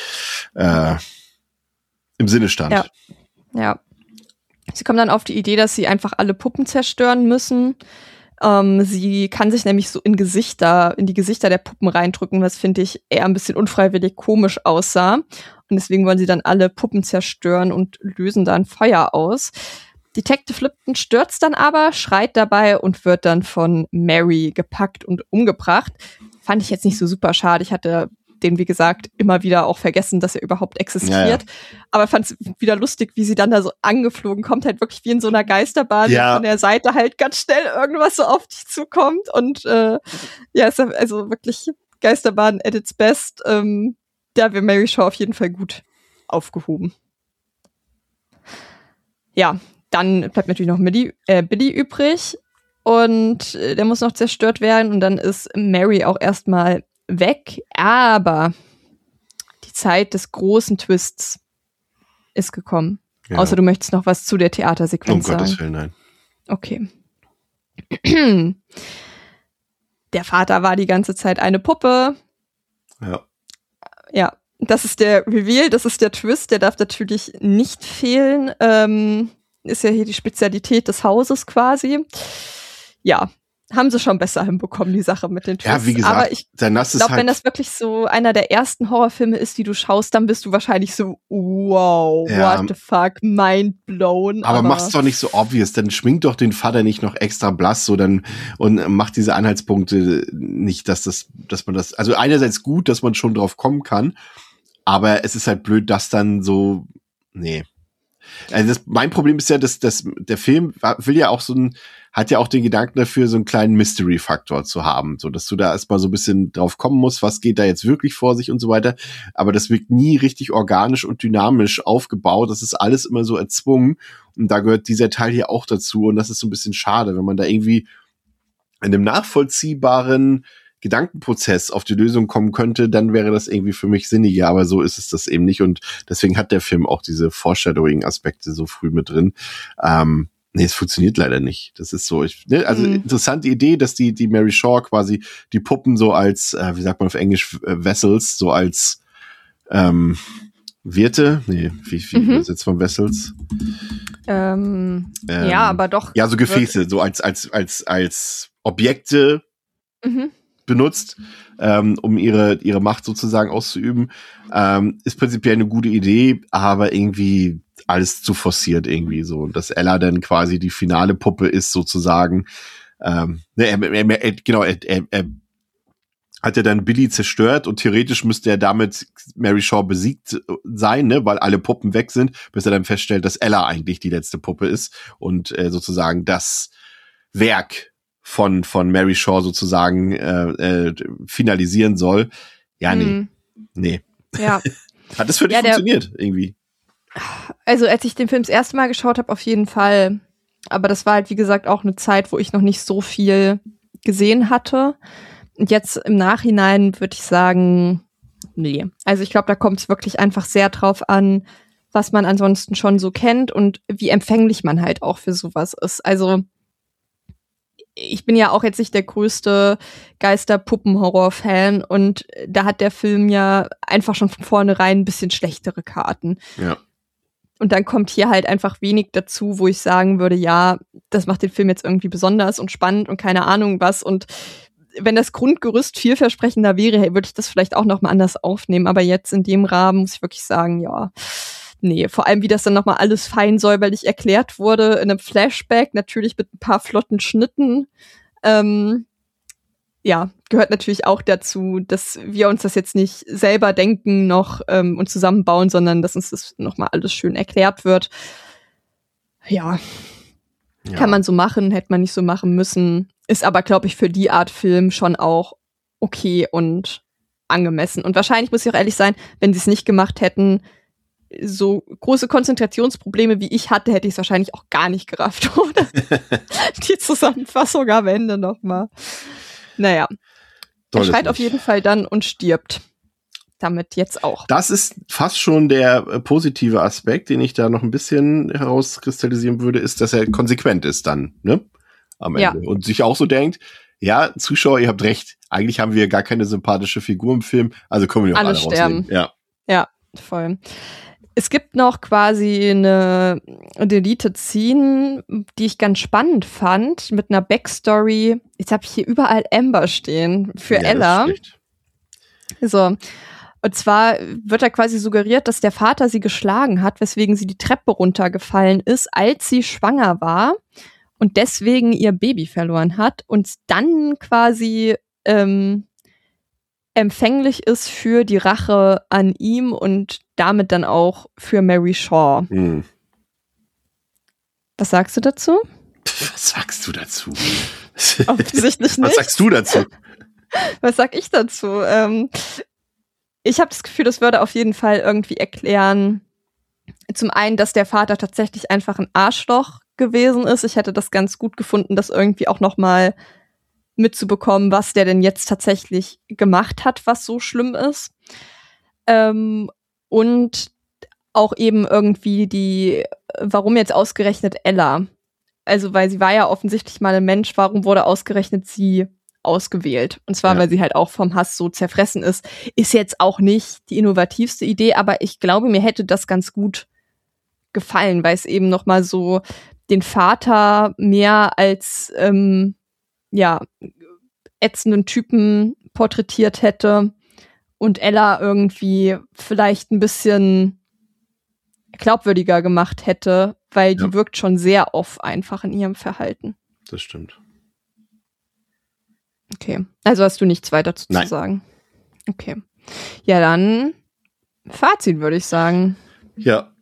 im Sinne stand. Ja. Sie kommen dann auf die Idee, dass sie einfach alle Puppen zerstören müssen. Sie kann sich nämlich so in die Gesichter der Puppen reindrücken, was finde ich eher ein bisschen unfreiwillig komisch aussah. Und deswegen wollen sie dann alle Puppen zerstören und lösen dann Feuer aus. Detective Lipton stürzt dann aber, schreit dabei und wird dann von Mary gepackt und umgebracht. Fand ich jetzt nicht so super schade. Ich hatte den, wie gesagt, immer wieder auch vergessen, dass er überhaupt existiert. Ja. Aber fand es wieder lustig, wie sie dann da so angeflogen kommt, halt wirklich wie in so einer Geisterbahn, von der Seite halt ganz schnell irgendwas so auf dich zukommt. Und ist also wirklich Geisterbahn at its best. Da wäre Mary Shaw auf jeden Fall gut aufgehoben. Ja, dann bleibt natürlich noch Billy übrig. Und der muss noch zerstört werden. Und dann ist Mary auch erstmal weg, aber die Zeit des großen Twists ist gekommen. Ja. Außer du möchtest noch was zu der Theatersequenz sagen. Um Gottes Willen, nein. Okay. Der Vater war die ganze Zeit eine Puppe. Ja. Ja, das ist der Reveal, das ist der Twist, der darf natürlich nicht fehlen. Ist ja hier die Spezialität des Hauses quasi. Ja. haben sie schon besser hinbekommen, die Sache mit den Twists. Ja, wie gesagt, aber ich das ist glaube, halt, wenn das wirklich so einer der ersten Horrorfilme ist, die du schaust, dann bist du wahrscheinlich so, wow, Ja. what the fuck, mind blown. aber mach's doch nicht so obvious, dann schminkt doch den Vater nicht noch extra blass, so dann, und macht diese Anhaltspunkte nicht, dass man das, also einerseits gut, dass man schon drauf kommen kann, aber es ist halt blöd, dass dann so, nee. Also mein Problem ist ja, dass der Film will ja auch hat ja auch den Gedanken dafür, so einen kleinen Mystery-Faktor zu haben, so dass du da erstmal so ein bisschen drauf kommen musst, was geht da jetzt wirklich vor sich und so weiter. Aber das wirkt nie richtig organisch und dynamisch aufgebaut. Das ist alles immer so erzwungen. Und da gehört dieser Teil hier auch dazu. Und das ist so ein bisschen schade, wenn man da irgendwie in einem nachvollziehbaren Gedankenprozess auf die Lösung kommen könnte, dann wäre das irgendwie für mich sinniger, aber so ist es das eben nicht und deswegen hat der Film auch diese Foreshadowing-Aspekte so früh mit drin. Nee, es funktioniert leider nicht. Das ist so, interessante Idee, dass die Mary Shaw quasi die Puppen so als, wie sagt man auf Englisch, Vessels, so als Wirte, nee, wie übersetzt man Vessels? Ja, aber doch. Ja, so Gefäße, so als Objekte benutzt, um ihre Macht sozusagen auszuüben, ist prinzipiell eine gute Idee, aber irgendwie alles zu forciert irgendwie so. Und dass Ella dann quasi die finale Puppe ist sozusagen. Er hat ja dann Billy zerstört und theoretisch müsste er damit Mary Shaw besiegt sein, ne, weil alle Puppen weg sind, bis er dann feststellt, dass Ella eigentlich die letzte Puppe ist und sozusagen das Werk von Mary Shaw sozusagen finalisieren soll. Ja, nee. Ja. Hat das für dich funktioniert irgendwie? Also als ich den Film das erste Mal geschaut habe, auf jeden Fall. Aber das war halt, wie gesagt, auch eine Zeit, wo ich noch nicht so viel gesehen hatte. Und jetzt im Nachhinein würde ich sagen, nee. Also ich glaube, da kommt es wirklich einfach sehr drauf an, was man ansonsten schon so kennt und wie empfänglich man halt auch für sowas ist. Also ich bin ja auch jetzt nicht der größte Geister-Puppen-Horror-Fan und da hat der Film ja einfach schon von vornherein ein bisschen schlechtere Karten. Ja. Und dann kommt hier halt einfach wenig dazu, wo ich sagen würde, ja, das macht den Film jetzt irgendwie besonders und spannend und keine Ahnung was. Und wenn das Grundgerüst vielversprechender wäre, würde ich das vielleicht auch noch mal anders aufnehmen. Aber jetzt in dem Rahmen muss ich wirklich sagen, ja, nee. Vor allem, wie das dann noch mal alles fein säuberlich erklärt wurde in einem Flashback, natürlich mit ein paar flotten Schnitten. Ja, gehört natürlich auch dazu, dass wir uns das jetzt nicht selber denken noch und zusammenbauen, sondern dass uns das noch mal alles schön erklärt wird. Ja. Kann man so machen, hätte man nicht so machen müssen. Ist aber, glaube ich, für die Art Film schon auch okay und angemessen. Und wahrscheinlich, muss ich auch ehrlich sein, wenn sie es nicht gemacht hätten, so große Konzentrationsprobleme wie ich hatte, hätte ich es wahrscheinlich auch gar nicht gerafft, oder? Die Zusammenfassung am Ende nochmal. Naja. Er schreit auf jeden Fall dann und stirbt. Damit jetzt auch. Das ist fast schon der positive Aspekt, den ich da noch ein bisschen herauskristallisieren würde, ist, dass er konsequent ist dann, ne? Am Ende. Ja. Und sich auch so denkt, ja, Zuschauer, ihr habt recht. Eigentlich haben wir gar keine sympathische Figur im Film, also können wir die auch alle sterben. rausnehmen. Ja, voll. Es gibt noch quasi eine Deleted Scene, die ich ganz spannend fand, mit einer Backstory. Jetzt habe ich hier überall Amber stehen für Ella. So. Und zwar wird da quasi suggeriert, dass der Vater sie geschlagen hat, weswegen sie die Treppe runtergefallen ist, als sie schwanger war und deswegen ihr Baby verloren hat und dann quasi empfänglich ist für die Rache an ihm und damit dann auch für Mary Shaw. Was sagst du dazu? Was sagst du dazu? Offensichtlich nicht. Was sagst du dazu? Was sag ich dazu? Ich habe das Gefühl, das würde auf jeden Fall irgendwie erklären, zum einen, dass der Vater tatsächlich einfach ein Arschloch gewesen ist. Ich hätte das ganz gut gefunden, das irgendwie auch noch mal mitzubekommen, was der denn jetzt tatsächlich gemacht hat, was so schlimm ist. Und auch eben irgendwie warum jetzt ausgerechnet Ella? Also, weil sie war ja offensichtlich mal ein Mensch, warum wurde ausgerechnet sie ausgewählt? Und zwar, weil sie halt auch vom Hass so zerfressen ist. Ist jetzt auch nicht die innovativste Idee, aber ich glaube, mir hätte das ganz gut gefallen, weil es eben noch mal so den Vater mehr als ätzenden Typen porträtiert hätte und Ella irgendwie vielleicht ein bisschen glaubwürdiger gemacht hätte, weil die wirkt schon sehr off einfach in ihrem Verhalten. Das stimmt. Okay, also hast du nichts weiter zu sagen? Okay. Ja, dann Fazit, würde ich sagen. Ja,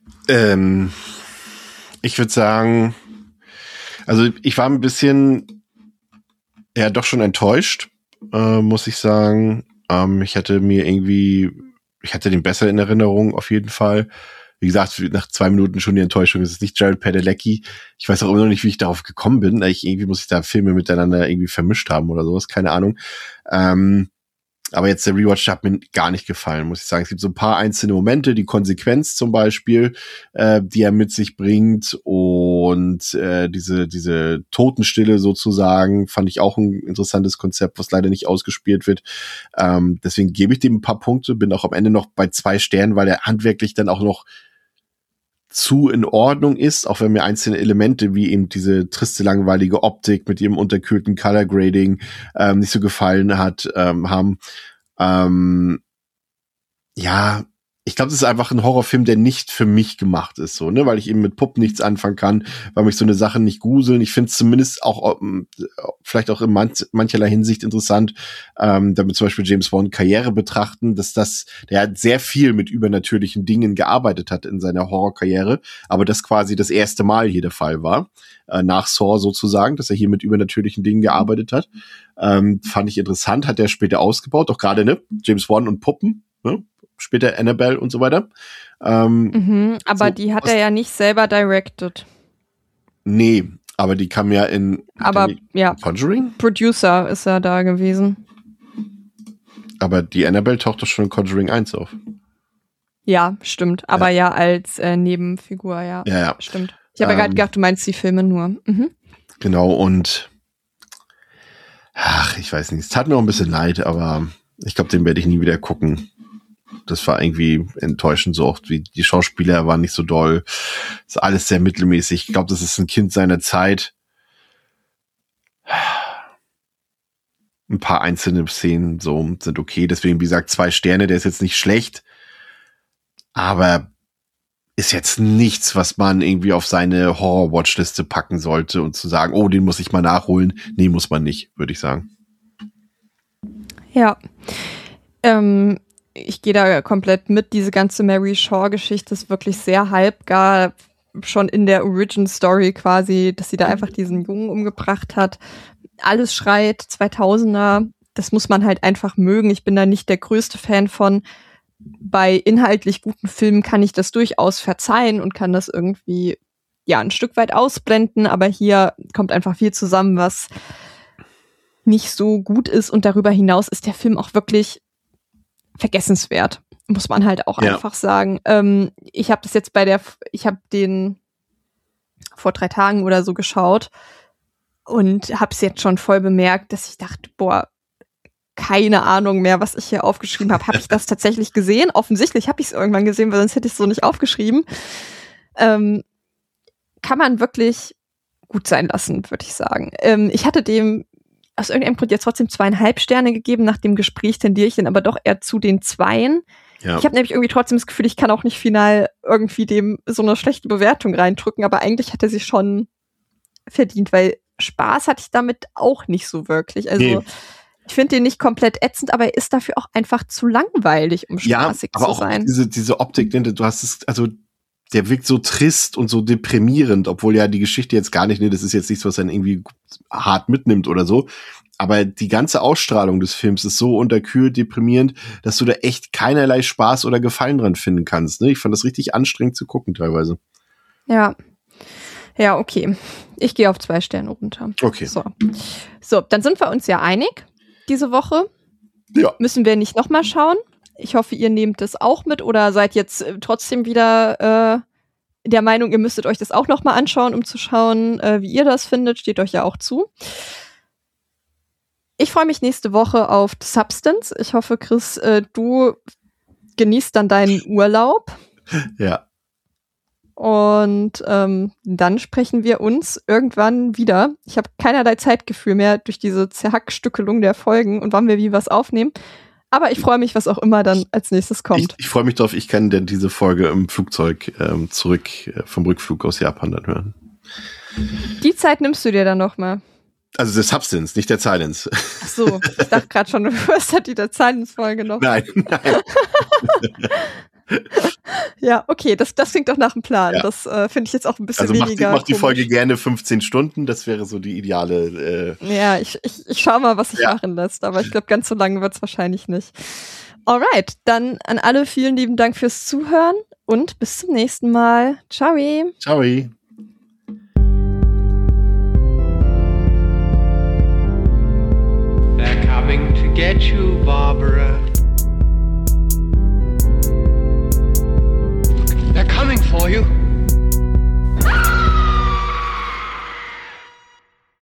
ich würde sagen, also ich war ein bisschen doch schon enttäuscht, muss ich sagen. Ich hatte den besser in Erinnerung auf jeden Fall. Wie gesagt, nach 2 Minuten schon die Enttäuschung, es ist nicht Jared Padalecki. Ich weiß auch immer noch nicht, wie ich darauf gekommen bin. Irgendwie muss ich da Filme miteinander irgendwie vermischt haben oder sowas, keine Ahnung. Aber jetzt der Rewatch hat mir gar nicht gefallen, muss ich sagen. Es gibt so ein paar einzelne Momente, die Konsequenz zum Beispiel, die er mit sich bringt und diese Totenstille sozusagen, fand ich auch ein interessantes Konzept, was leider nicht ausgespielt wird. Deswegen gebe ich dem ein paar Punkte, bin auch am Ende noch bei 2 Sternen, weil er handwerklich dann auch noch zu in Ordnung ist, auch wenn mir einzelne Elemente wie eben diese triste, langweilige Optik mit ihrem unterkühlten Color Grading nicht so gefallen haben. Ich glaube, das ist einfach ein Horrorfilm, der nicht für mich gemacht ist, so, ne, weil ich eben mit Puppen nichts anfangen kann, weil mich so eine Sache nicht gruseln. Ich finde es zumindest auch vielleicht auch in mancherlei Hinsicht interessant, damit zum Beispiel James Bond Karriere betrachten, der hat sehr viel mit übernatürlichen Dingen gearbeitet hat in seiner Horrorkarriere, aber das quasi das erste Mal hier der Fall war, nach Saw sozusagen, dass er hier mit übernatürlichen Dingen gearbeitet hat. Fand ich interessant, hat er später ausgebaut, auch gerade, ne, James Bond und Puppen, ne? Später Annabelle und so weiter. Aber so, die hat er ja nicht selber directed. Nee, aber die kam ja Conjuring? Producer ist er da gewesen. Aber die Annabelle taucht doch schon in Conjuring 1 auf. Ja, stimmt. Aber als Nebenfigur, ja. Ja. Stimmt. Ich habe ja gerade gedacht, du meinst die Filme nur. Mhm. Genau, und ich weiß nicht, es tat mir auch ein bisschen leid, aber ich glaube, den werde ich nie wieder gucken. Das war irgendwie enttäuschend, so oft wie die Schauspieler waren nicht so doll. Ist alles sehr mittelmäßig. Ich glaube, das ist ein Kind seiner Zeit. Ein paar einzelne Szenen so sind okay. Deswegen, wie gesagt, 2 Sterne. Der ist jetzt nicht schlecht, aber ist jetzt nichts, was man irgendwie auf seine Horror-Watchliste packen sollte und zu sagen, oh, den muss ich mal nachholen. Nee, muss man nicht, würde ich sagen. Ja. Ich gehe da komplett mit. Diese ganze Mary Shaw-Geschichte ist wirklich sehr halbgar, schon in der Origin-Story quasi, dass sie da einfach diesen Jungen umgebracht hat. Alles schreit 2000er. Das muss man halt einfach mögen. Ich bin da nicht der größte Fan von. Bei inhaltlich guten Filmen kann ich das durchaus verzeihen und kann das irgendwie ein Stück weit ausblenden. Aber hier kommt einfach viel zusammen, was nicht so gut ist. Und darüber hinaus ist der Film auch wirklich vergessenswert, muss man halt auch einfach sagen. Ich habe das jetzt ich habe den vor 3 Tagen oder so geschaut und habe es jetzt schon voll bemerkt, dass ich dachte, keine Ahnung mehr, was ich hier aufgeschrieben habe. Habe ich das tatsächlich gesehen? Offensichtlich habe ich es irgendwann gesehen, weil sonst hätte ich es so nicht aufgeschrieben. Kann man wirklich gut sein lassen, würde ich sagen. Ich hatte dem aus irgendeinem Grund jetzt trotzdem 2,5 Sterne gegeben. Nach dem Gespräch tendiere ich dann aber doch eher zu den 2. Ja. Ich habe nämlich irgendwie trotzdem das Gefühl, ich kann auch nicht final irgendwie dem so eine schlechte Bewertung reindrücken, aber eigentlich hat er sich schon verdient, weil Spaß hatte ich damit auch nicht so wirklich. Also ich finde den nicht komplett ätzend, aber er ist dafür auch einfach zu langweilig, um spaßig zu sein. Aber auch diese Optik, du hast es, also der wirkt so trist und so deprimierend, obwohl ja die Geschichte jetzt gar nicht, das ist jetzt nichts, was einen irgendwie hart mitnimmt oder so. Aber die ganze Ausstrahlung des Films ist so unterkühlt, deprimierend, dass du da echt keinerlei Spaß oder Gefallen dran finden kannst. Ne? Ich fand das richtig anstrengend zu gucken teilweise. Ja. Ja, okay. Ich gehe auf 2 Sterne runter. Okay. So, dann sind wir uns ja einig diese Woche. Ja. Müssen wir nicht nochmal schauen. Ich hoffe, ihr nehmt das auch mit oder seid jetzt trotzdem wieder der Meinung, ihr müsstet euch das auch nochmal anschauen, um zu schauen, wie ihr das findet. Steht euch ja auch zu. Ich freue mich nächste Woche auf Substance. Ich hoffe, Chris, du genießt dann deinen Urlaub. Ja. Und dann sprechen wir uns irgendwann wieder. Ich habe keinerlei Zeitgefühl mehr durch diese Zerhackstückelung der Folgen und wann wir wie was aufnehmen. Aber ich freue mich, was auch immer dann als nächstes kommt. Ich freue mich drauf, ich kann denn diese Folge im Flugzeug zurück vom Rückflug aus Japan dann hören. Die Zeit nimmst du dir dann noch mal. Also der Substance, nicht der Silence. Ach so, ich dachte gerade schon, du hörst halt die der Silence-Folge noch. Nein. Ja, okay, das klingt doch nach einem Plan. Ja. Das finde ich jetzt auch ein bisschen Also weniger mach die komisch. Folge gerne 15 Stunden, das wäre so die ideale. Ja, ich schau mal, was sich machen lässt, aber ich glaube, ganz so lange wird's wahrscheinlich nicht. Alright, dann an alle vielen lieben Dank fürs Zuhören und bis zum nächsten Mal. Ciao. Ciao. They're coming to get you, Barbara.